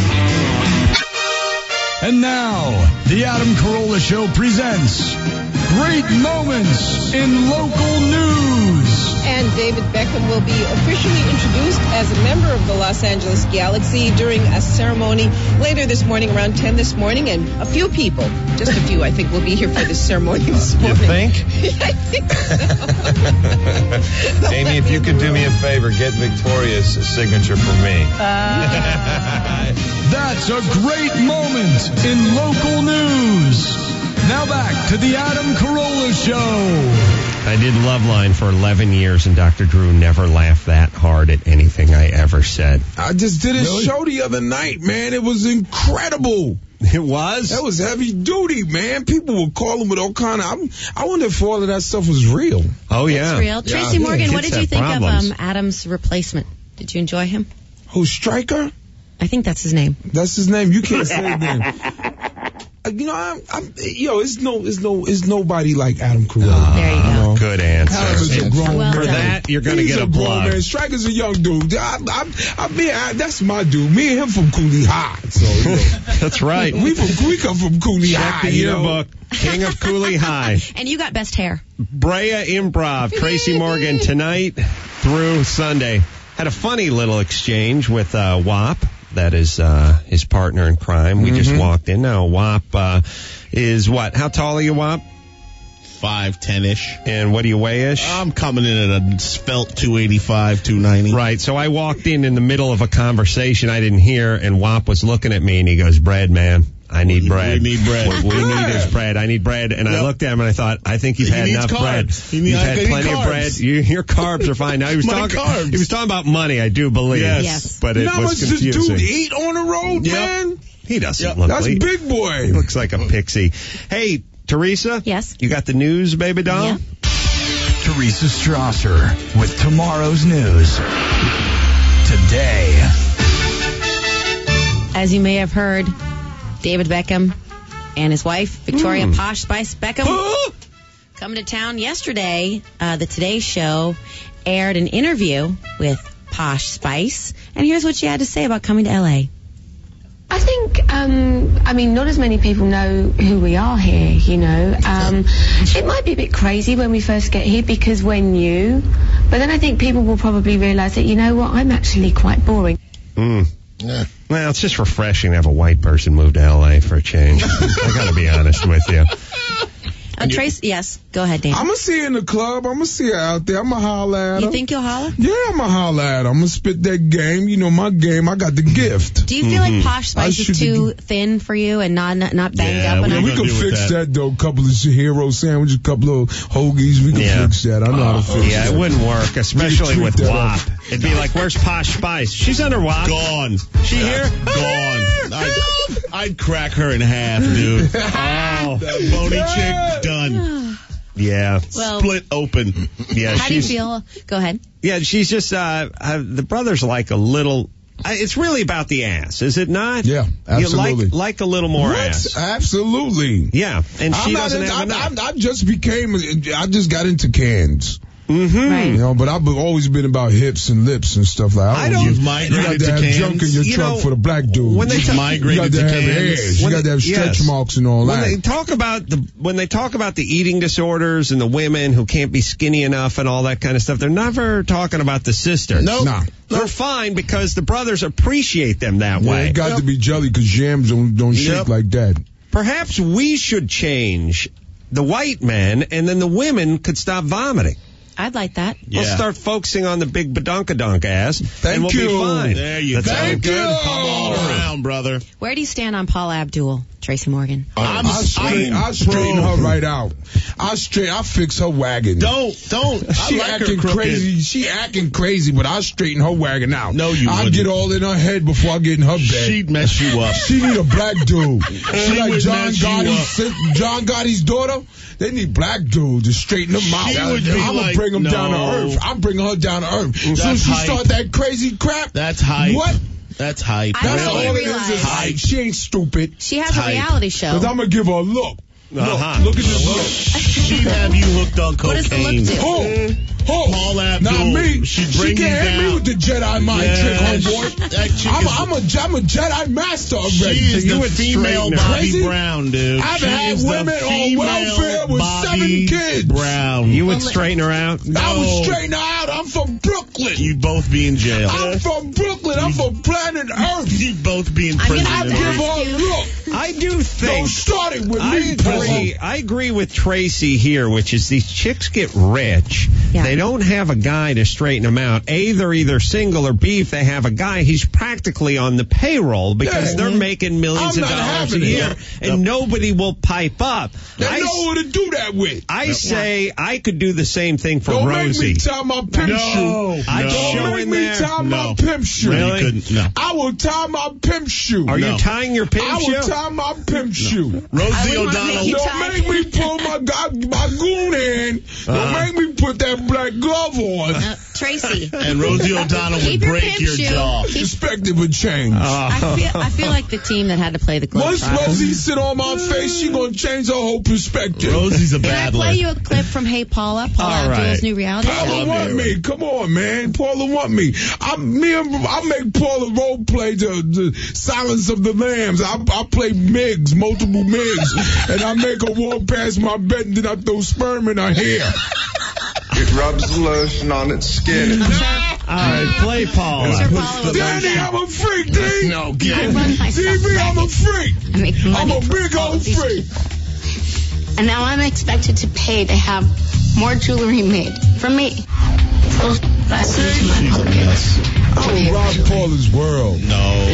And now, the Adam Carolla Show presents Great Moments in Local News. And David Beckham will be officially introduced as a member of the Los Angeles Galaxy during a ceremony later this morning, around ten this morning. And a few people, just a few, I think, will be here for this ceremony this morning. You think? I think so. Amy, if you could do me a favor, get Victoria's signature for me. Uh, That's a great moment in local news. Now back to the Adam Carolla Show. I did Loveline for eleven years, and Doctor Drew never laughed that hard at anything I ever said. I just did a Really? show the other night, man. It was incredible. It was? That was heavy duty, man. People were calling with all kind of... I'm, I wonder if all of that stuff was real. Oh, yeah. It's real. Tracy Yeah. Morgan, what Kids did you have think problems. of um, Adam's replacement? Did you enjoy him? Who, Stryker? I think that's his name. That's his name. You can't say his name. Uh, You know, I'm, I'm, yo, it's no, it's no, it's nobody like Adam Carolla. There you go. Good answer. Adam is a grown Well For man. done. that, you're going to He's get a, a grown plug. man. Stryker's a young dude. I, I, I, me, I, that's my dude. Me and him from Cooley High. So, you know, That's right. we from we come from Cooley Check High. the You know? yearbook. King of Cooley High. And you got best hair. Brea Improv. Tracy Morgan tonight through Sunday. Had a funny little exchange with uh, W A P. That is uh, his partner in crime. We just walked in. Now, W A P uh, is what? How tall are you, W A P? Five, ten-ish. And what do you weigh-ish? I'm coming in at a svelte two eighty-five, two ninety. Right, so I walked in in the middle of a conversation I didn't hear, and W A P was looking at me, and he goes, bread, man. I need We- bread. we need bread. What we need is bread. I need bread. And I Yep. looked at him, and I thought, I think you've He had needs enough carbs. bread. He need- You've I had need plenty of carbs. bread. You, your carbs are fine. Now, he was, My talking, carbs. he was talking about money, I do believe. Yes. Yes. But You it know how much was this confusing. dude eat on the road, Yep. man? He doesn't Yep. look That's like big boy. He looks like a pixie. Hey, Teresa? Yes. You got the news, baby doll? Yeah. Teresa Strasser with tomorrow's news. Today. As you may have heard, David Beckham and his wife, Victoria Mm. Posh Spice Beckham, coming to town yesterday. Uh, the Today Show aired an interview with Posh Spice, and here's what she had to say about coming to L A. I think, um, I mean, not as many people know who we are here, you know. Um, it might be a bit crazy when we first get here because we're new, but then I think people will probably realise that, you know what, I'm actually quite boring. Mm. Yeah. Well, it's just refreshing to have a white person move to L A for a change. I got to be honest with you. Uh, Trace, yes, go ahead, Dan. I'm going to see her in the club. I'm going to see her out there. I'm going to holler at her. You think you'll holler? Yeah, I'm going to holler at her. I'm going to spit that game. You know, my game, I got the gift. Do you feel like Posh I Spice should is too thin for you and not not, not banged Yeah, up we, enough? we can fix that. though. A couple of hero sandwiches, a couple of hoagies. We can Yeah. fix that. I know how to fix Yeah, that. it wouldn't work, especially tweak with that W A up. P. It'd be like, where's Posh Spice? She's under W A P. Gone. She here? Gone. I'd, I'd crack her in half, dude. Oh. That bony chick, done. Yeah. Well- Split open. Yeah, How do you she's, feel? Go ahead. yeah, she's just, uh, uh, the brother's like a little, uh, it's really about the ass, is it not? Yeah, absolutely. You like, like a little more What? ass. Absolutely. Yeah, and she I'm not doesn't in, have I'm, enough. I'm, I just became, I just got into cans. Mm-hmm. Right. You know, but I've always been about hips and lips and stuff like that. I don't- You, You've you migrated got to to have cans? junk in your You trunk know, for the black dude. when they you talk- migrated got to to have cans. hairs. You When got to have they- stretch yes. marks and all When that. they talk about the when they talk about the eating disorders and the women who can't be skinny enough and all that kind of stuff, they're never talking about the sisters. Nope. Nah. They're fine because the brothers appreciate them that Yeah, way. it got to be jelly because jams don't, don't shake Yep. like that. Perhaps we should change the white men, and then the women could stop vomiting. I'd like that. We'll start focusing on the big badonkadonk ass, Thank and we'll you. be fine. There you That's go. Thank Good. you. Come all around, brother. Where do you stand on Paula Abdul, Tracy Morgan? I'm, I straighten, I straighten her right out. I straight, I fix her wagon. Don't, don't. She I like acting her crooked. crazy. She acting crazy, but I straighten her wagon out. No, you I wouldn't. get all in her head before I get in her bed. She'd mess you up. She need a black dude. She, She like would John mess you Gotti's up. sis- John Gotti's daughter. They need black dudes to straighten them out. She I'm would be gonna like, bring them down to no. earth. I'm bringing her down to earth. As soon as That's she hype. start that crazy crap, That's hype. What? That's hype. I That's don't all even it is. realize. Is hype. She ain't stupid. She has a Type. reality show. Cause I'm gonna give her a look. Look, Uh-huh. look at this look. She'd have you hooked on What does the look cocaine. do? Who? Who? Paul Abdul. Not me. She'd She bring can't you hit me down. with the Jedi mind Yes. trick, homeboy. That chick I'm is- a, I'm, a, I'm a Jedi master already. She is You the would female straighten her. Bobby Crazy? Brown, dude. I've She had is the women on female welfare with Bobby seven kids. Brown. You would straighten her out? I would No. straighten her out. I'm from Brooklyn. You'd both be in jail. I'm from Brooklyn. I'm from planet Earth. You'd both be in I'm prison. gonna I in give Earth. her a look. I do Don't think. start it with I me, agree. I agree with Tracy here, which is these chicks get rich. Yeah. They don't have a guy to straighten them out. A, they're either single, or B, if they have a guy, he's practically on the payroll because Yeah. they're making millions I'm of not dollars a having it. year, and nobody will pipe up. They I, know who to do that with. I say I could do the same thing for Don't Rosie. make me tie my pimp No. shoe. I'd No. show Don't make in me there. tie my No. pimp shoe. No, you couldn't. No. I will tie my pimp shoe. Are No. you tying your pimp I will shoe? tie my pimp shoe. Rosie I wouldn't O'Donnell. make you Don't tie- make me pull my god, my goon hand. Don't Uh-huh. make me put that black glove on. Uh, Tracy. And Rosie O'Donnell would Keep your break pimp your shoe. jaw. Keep- Perspective would change. I feel, I feel like the team that had to play the glove Once trial. Rosie sit on my face, she gonna change her whole perspective. Rosie's a Can I bad play lip. you a clip from Hey Paula, Paula All Abdul's right. new reality Paula show? want me. Come on, man. Paula want me. I, me and, I make Paula role play the, the Silence of the Lambs. I, I play Migs, multiple Migs, and I make her walk past my bed and then I throw sperm in her hair. It rubs the lotion on its skin. All right, play Paula. What's your Paula Danny, I'm a freak, D. No, I get run myself D B, I'm a ragged. freak. I make money I'm a for big all old of these freak. people. And now I'm expected to pay to have more jewelry made from me. Those last into my pocket. I would rob Paula's world. No.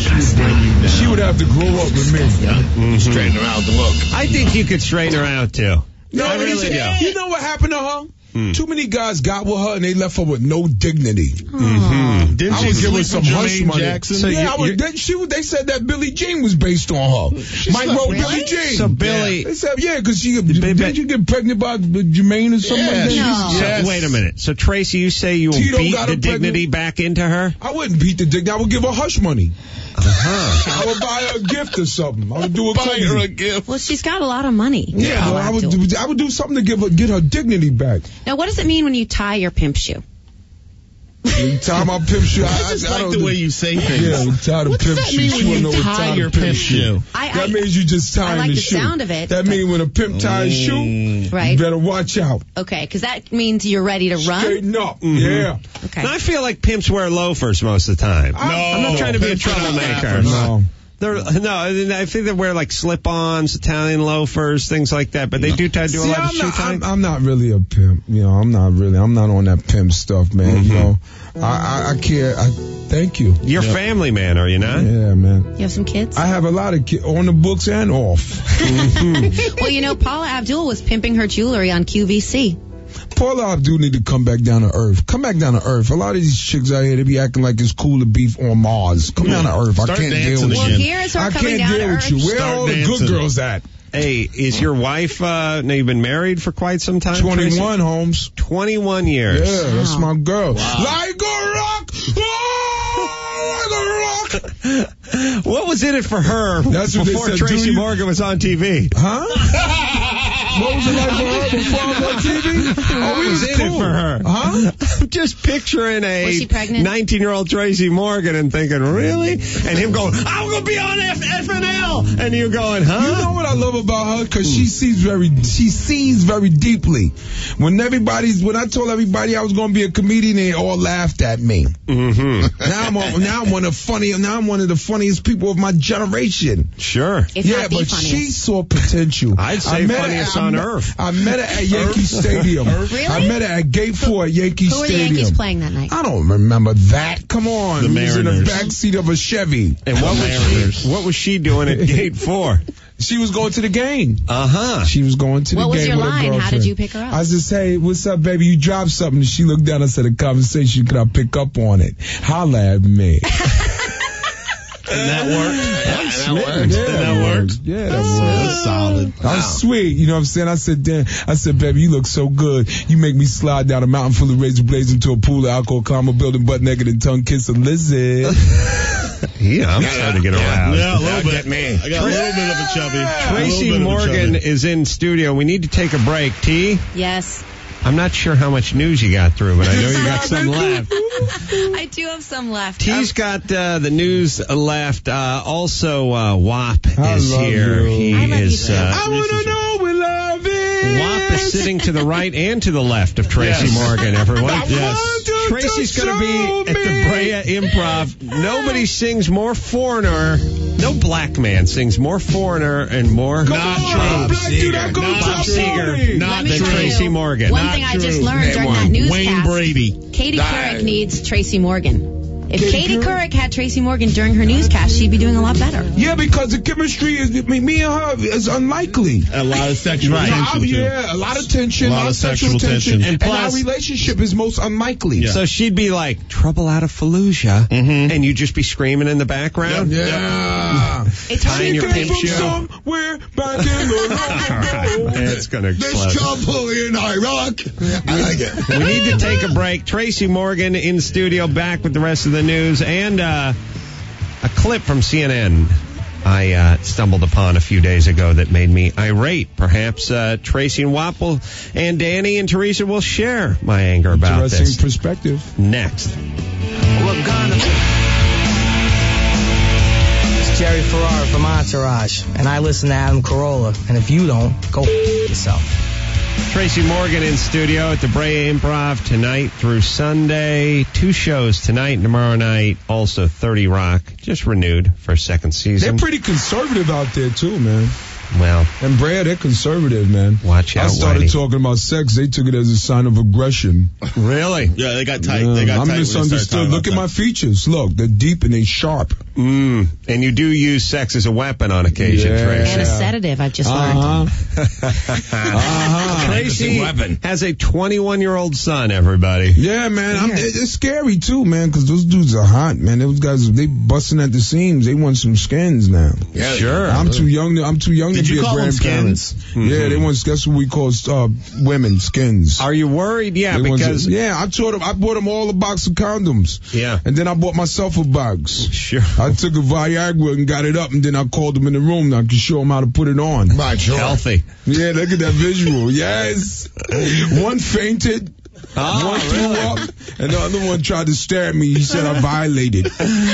She would have to grow up with me. Mm-hmm. Straighten her out. Look. I think you could straighten her out too. No, I really you, do. you know what happened to her? Hmm. Too many guys got with her and they left her with no dignity. Mm-hmm. Didn't I she would give her sleep some with hush Jermaine money. Jackson? So yeah, you- I would, you're- they, she, would- they said that Billie Jean was based on her. Mike slept wrote with- Billie Jean. So Billy, They said, yeah, because she Baby- didn't you get pregnant by Jermaine or something Yeah, like that? she- so Yes. wait a minute. So Tracy, you say you will Tito beat got the her pregnant. dignity back into her? I wouldn't beat the dignity. I would give her hush money. Uh-huh. I would buy her a gift or something. I would do a Buy her a cookie. gift. Well, she's got a lot of money. Yeah, Paula well, I would Abdul. do, I would do something to give her, get her dignity back. Now, what does it mean when you tie your pimp shoe? You tie my pimp shoe. I, I just I like don't the do- way you say things. Yeah, you tie the What pimp does that shoe. mean She when wanna you know what tie tie the your pimp shoe? I, That I, means you just tying I like the, the shoe. sound of it, That but- means when a pimp ties shoe, Mm. Right. you better watch out. okay, because that means you're ready to run. Straighten up. Mm-hmm. Yeah. Okay. And I feel like pimps wear loafers most of the time. No. I'm not trying to be a Pimps are not troublemaker. rappers. No. They're, no, I think they wear like slip-ons, Italian loafers, things like that. But they do try to do a See, lot of I'm shoe not, tying. I'm, I'm not really a pimp. You know, I'm not really. I'm not on that pimp stuff, man. Mm-hmm. You know, I, I, I care. I, thank you. You're a family man, are you not? Yeah, man. You have some kids? I have a lot of kids on the books and off. Well, you know, Paula Abdul was pimping her jewelry on Q V C. Paula Abdul need to come back down to earth. Come back down to earth. A lot of these chicks out here, they be acting like it's cool to be on Mars. Come down to earth. I Start can't deal dancing with Well, you. again. here is her I coming can't down deal to with earth. you. Where Start are all the dancing. good girls at? Hey, is your wife, uh, now you've been married for quite some time? Tracy? twenty-one, Holmes. twenty-one years. Yeah, that's Wow. my girl. Like a rock. Oh, like a rock. What was in it for her That's what they before said, Tracy do you- Morgan was on T V? Huh? What was it like for her before I was on T V? Oh, What we was was in cool. it for her? Huh? I'm just picturing Was she a pregnant? nineteen-year-old Tracy Morgan and thinking, really? And him going, I'm going to be on F- FNL. And you going, huh? You know what I love about her? Because she sees very, she sees very deeply. When everybody's, when I told everybody I was going to be a comedian, they all laughed at me. Mm-hmm. Now I'm, a, now I'm one of funny, now I'm one of the funniest people of my generation. Sure. If yeah, not the but funniest. she saw potential. I'd say I met, funniest I on on met, Earth. I met her at Yankee Stadium. Really? I met her at Gate Four at Yankee Who were the Stadium. Yankees playing that night? I don't remember that. Come on, The he was in the Mariners. back seat of a Chevy. And what was she? What was she doing at Gate Four? She was going to the game. Uh huh. She was going to the What was game your with her line? How girlfriend. did you pick her up? I just, hey, what's up, baby? You dropped something. She looked down and said, a conversation. Could I pick up on it? Holla at me. And that worked. That worked. Yeah, that worked. Yeah, that worked. That's solid. I was sweet, you know what I'm saying? I said, damn, I said, baby, you look so good. You make me slide down a mountain full of razor blades into a pool of alcohol, climb a building butt naked and tongue kiss a lizard. Yeah, I'm starting to get aroused. Yeah, a little bit. Get me. I got a little bit of a chubby. A little Tracy bit of a Morgan chubby. is in studio. We need to take a break. T, Yes. I'm not sure how much news you got through, but I know you got some left. I do have some left. T's got uh, the news left. Uh, also, uh, W A P I is love here. you. He I love you is. too. Uh, I want to know we love it. W A P is sitting to the right and to the left of Tracy Yes. Morgan, everyone. I want you Tracy's to going to show be at the me. Brea Improv. Nobody sings more Foreigner. No black man sings more Foreigner and more Come Not on, true. black dude, I go Not to Bob the Seger, party. Not Let me than tell Tracy you, Morgan. One Not thing I just true. learned during that Wayne newscast. Brady. Katie Couric needs Tracy Morgan. If Katie Katie Couric? Couric had Tracy Morgan during her newscast, she'd be doing a lot better. Yeah, because the chemistry is me, me and her is unlikely. A lot of sexual No, tension, too. yeah, a lot of tension, a lot of sexual, tension, And and, plus- our relationship is most unlikely. So she'd be like, Trouble Out of Fallujah, and you'd just be screaming in the background? Yeah. It's Tying your Came pimp from show. somewhere back in the All right, it's going to There's explode. trouble in Iraq. I like it. We need to take a break. Tracy Morgan in studio, back with the rest of the news, and uh, a clip from C N N I uh, stumbled upon a few days ago that made me irate. Perhaps uh, Tracy and Wapple and Danny and Teresa will share my anger about Interesting this. perspective. Next. What gun? It's Jerry Ferrara from Entourage, and I listen to Adam Carolla. And if you don't, go f- yourself. Tracy Morgan in studio at the Brea Improv tonight through Sunday. Two shows tonight and tomorrow night. Also thirty Rock, just renewed for a second They're season. pretty conservative out there too, man. Well, And Brea, they're conservative, man. watch out, I started Whitey. talking about sex. They took it as a sign of aggression. Really? Yeah, they got tight. Yeah, They got I'm tight when they started misunderstood. talking Look at about my features. Look, they're deep and they sharp. Mm. And you do use sex as a weapon on occasion, Yeah. Tracy. And a sedative, I've just learned. Uh-huh. uh-huh. Tracy has a twenty-one-year-old son, everybody. Yeah, man. I'm, it- it's scary too, man, because those dudes are hot, man. Those guys, they busting at the seams. They want some skins now. Yeah, Sure. I'm too young. To, I'm too young Did to you be a call them grandparent. skins? Yeah, they want. That's what we call uh, women skins. Are you worried? Yeah, They want because some- yeah, I taught them. I bought them all a box of condoms. Yeah. And then I bought myself a box. Sure. I took a Viagra and got it up, and then I called them in the room. I could show them how to put it on. Right, sure. Healthy. Yeah, look at that visual. Yes. One fainted. Oh, one threw up, and the other one tried to stare at me. He said I violated.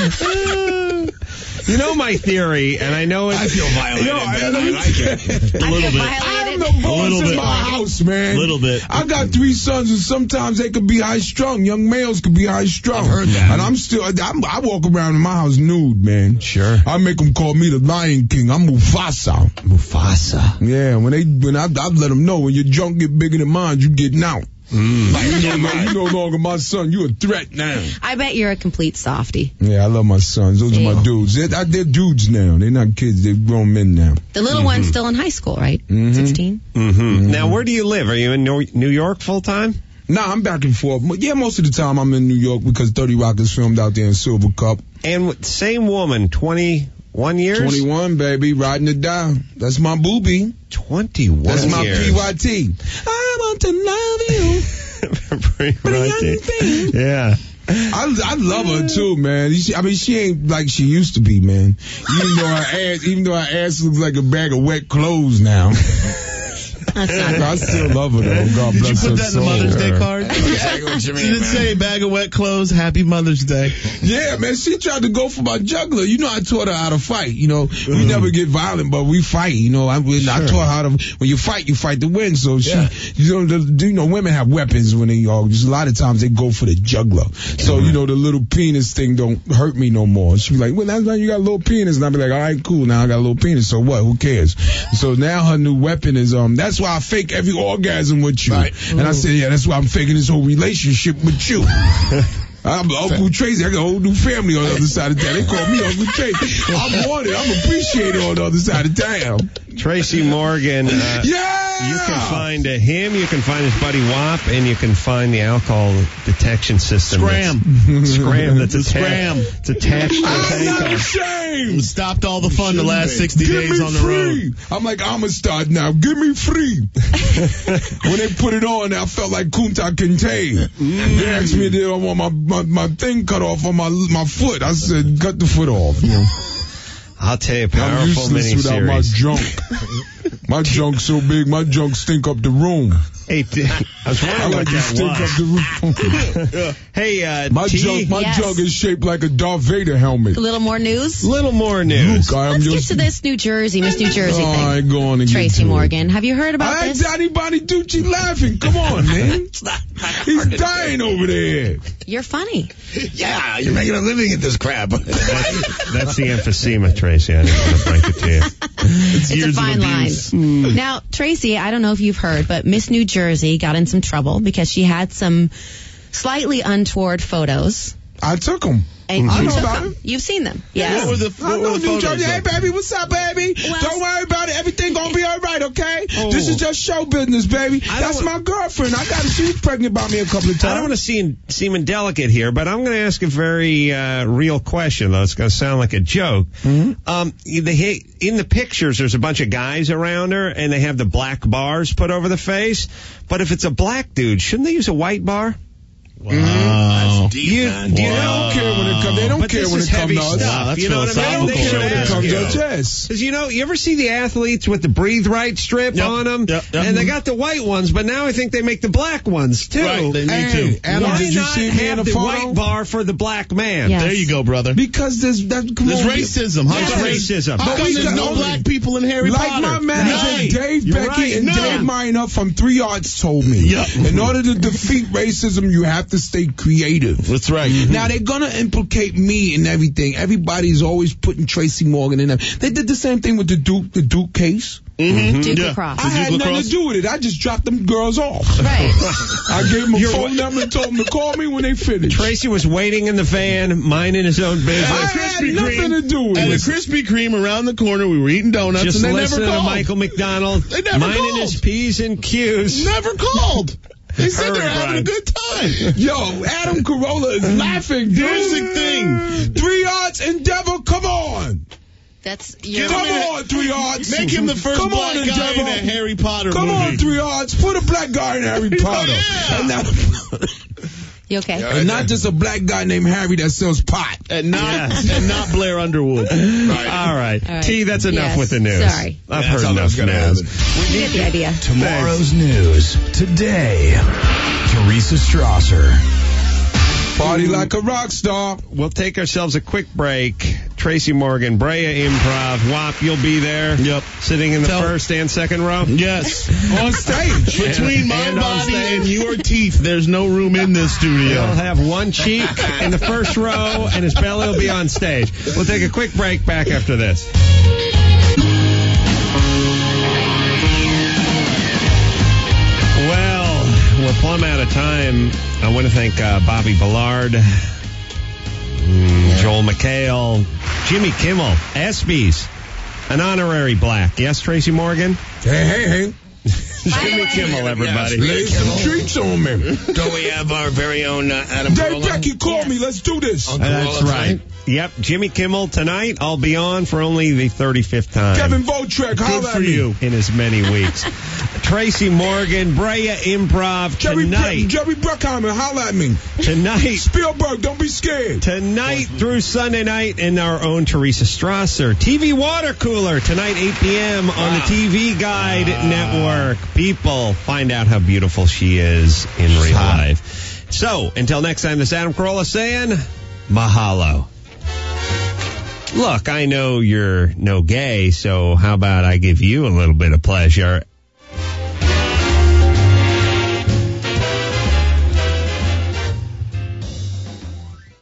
You know my theory, and I know it's... I feel violated, Yo, I- man. I like it. A little bit. I'm the A boss little in bit. my house, man. Little bit. I got three sons, and sometimes they could be high strung. Young males could be high strung. I've heard that. And I'm still, I'm, I walk around in my house nude, man. Sure. I make them call me the Lion King. I'm Mufasa. Mufasa. Yeah, when they, when I, I let them know when your junk get bigger than mine, you getting out. Mm. Like, you, no, you no longer my son. You a threat now. I bet you're a complete softie. Yeah, I love my sons. Those are my Yeah. dudes. They're, they're dudes now. They're not kids. They're grown men now. The little one's still in high school, right? Mhm. sixteen? Mm-hmm. Now, where do you live? Are you in New New York full time? Nah, I'm back and forth. Yeah, most of the time I'm in New York because thirty Rock is filmed out there in Silver Cup. And with- same woman, twenty-one years? twenty-one, baby, riding it down. That's my boobie. twenty-one That's my years. P Y T. I want to love you. Pretty much. Yeah. I, I love her too, man. She, I mean, she ain't like she used to be, man. Even though her ass, even though her ass looks like a bag of wet clothes now. That's not I still love her though. God Did you bless put her that in the soul. Mother's Day card? Exactly what you mean, Did it man. say bag of wet clothes, Happy Mother's Day? Yeah, man, she tried to go for my juggler. You know, I taught her how to fight. You know, we never get violent, but we fight. You know, I, I taught her how to, when you fight, you fight to win. So she, Yeah. you know, the, you know, women have weapons when they, uh, just a lot of times they go for the juggler. So, you know, the little penis thing don't hurt me no more. She be like, well, that's why you got a little penis. And I be like, all right, cool. Now I got a little penis. So what? Who cares? So now her new weapon is, um, that's why why I fake every orgasm with you. Right. And I said, yeah, that's why I'm faking this whole relationship with you. I'm Uncle Tracy. I got a whole new family on the other side of town. They call me Uncle Tracy. I'm wanted. I'm appreciated on the other side of town. Tracy Morgan. Uh, yeah! You can find uh, him, you can find his buddy W A P, and you can find the alcohol detection system. Scram. That's, scram. That's The atta- Scram. It's attached to the I'm not tank. ashamed. Stopped all the fun the last sixty Give days me on the free. road. I'm like, I'm a star now. Give me free. When they put it on, I felt like Kunta Kinte. Mm. They asked me if I want my, my, my thing cut off on my my foot. I said, cut the foot off. You know? I'll tell you, I'm powerful useless without my miniseries. junk. My junk's so big, my junk stink up the room. Hey, t- I was wondering I what like to that stink was. up the room. Hey, uh, My T, junk, my Yes. junk is shaped like a Darth Vader helmet. A little more news. little more news. Luke, I am Let's get just. to this New Jersey, Miss New Jersey Oh, I thing. ain't going to get Tracy to it. Morgan. Have you heard about I this? Donnie Bonnie Ducci laughing. Come on, man. He's dying over there. You're funny. Yeah, you're making a living at this crap. That's, that's the emphysema, Tracy. I didn't want to break it to you. It's, It's a years fine of line. abuse. Now, Tracy, I don't know if you've heard, but Miss New Jersey got in some trouble because she had some slightly untoward photos. I took him. And I you know took about them. it. You've seen them. Yes. What were the, I what know were the New photos Jersey. Hey, of? baby, what's up, baby? Well- Don't worry about it. Everything gonna be all right, okay? Oh. This is just show business, baby. I That's don't- my girlfriend. I got her. She was pregnant by me a couple of times. I don't want to seem, seem indelicate here, but I'm going to ask a very uh, real question, though. It's going to sound like a joke. Mm-hmm. Um, they, in the pictures, there's a bunch of guys around her, and they have the black bars put over the face. But if it's a black dude, shouldn't they use a white bar? Wow. Deep, You- man. do you They know? don't care when it comes. They don't But care this when is it comes heavy to us. stuff. That's You know what I mean? They don't philosophical They care should when it ask comes you. to us. Yes. Because, you know, you ever see the athletes with the breathe right strip Yep, on them? yep, yep. And they got the white ones, but now I think they make the black ones, too. Right, they need Hey, to. Adam, Why did you not see me in have the the photo? white bar for the black man? Yes. There you go, brother. Because there's that. Come There's on, racism. How There's come racism. How But come we there's got no only- black people in Harry Like Potter? my manager, Right. Dave You're Becky right. and No. Dave Minor from Three Arts told me. Yep. In order to defeat racism, you have to stay creative. That's right. Now they're gonna implicate me in everything. Everybody's always putting Tracy Morgan in them. They did the same thing with the Duke, the Duke case. Mm-hmm. Duke yeah. lacrosse. I had Duke nothing lacrosse? to do with it. I just dropped them girls off. Right. I gave them a phone number and told them to call me when they finished. Tracy was waiting in the van, minding his own business. I had nothing to do with And it. the Krispy Kreme around the corner, we were eating donuts, Just and they never listening to called. Michael McDonald, They never minding called. his P's and Q's. Never called. They said Hurry, they're having Brian. a good time. Yo, Adam Carolla is laughing, dude. Here's the thing. Three Arts Endeavor, come on. That's your. Come on, Three Arts. Make him the first Come black on, guy in a Endeavor. Harry Potter Come movie. on, Three Arts. Put a black guy in Harry Potter. Yeah. And, not, You okay? and not just a black guy named Harry that sells pot. And not, and not Blair Underwood. All right. All right. T, that's enough Yes. with the news. Sorry. I've Yeah, that's heard all that's enough gonna news. happen. You get the idea. Tomorrow's news today. Teresa Strasser. Party like a rock star. We'll take ourselves a quick break. Tracy Morgan, Brea Improv, W A P, you'll be there. Yep. Sitting in the Tell- first and second row. Yes. On stage. Between my And on body stage. and your teeth, there's no room in this He'll studio. have one cheek in the first row, and his belly will be on stage. We'll take a quick break. Back after this. Well, we're plumb out of time. I want to thank uh, Bobby Ballard, mm, Joel McHale, Jimmy Kimmel, ESPYs, an honorary black. Yes, Tracy Morgan? Hey, hey, hey. Jimmy Kimmel, everybody. Lay some treats on me. Don't we have our very own uh, Adam Dave Carolla? Becky, call me. Let's do this. Uncle That's Carolla right. tonight? Yep, Jimmy Kimmel tonight. I'll be on for only the thirty-fifth time. Kevin Votrek, holla Good at for me. you. In as many weeks. Tracy Morgan, Brea Improv Jerry, tonight. Bre- Jerry Bruckheimer, holla at me. Tonight. Spielberg, don't be scared. Tonight through Sunday night in our own Teresa Strasser. T V Water Cooler tonight, eight p.m. on the T V Guide Network. People, find out how beautiful she is in real life. So, until next time, this is Adam Carolla saying, mahalo. Look, I know you're no gay, so how about I give you a little bit of pleasure?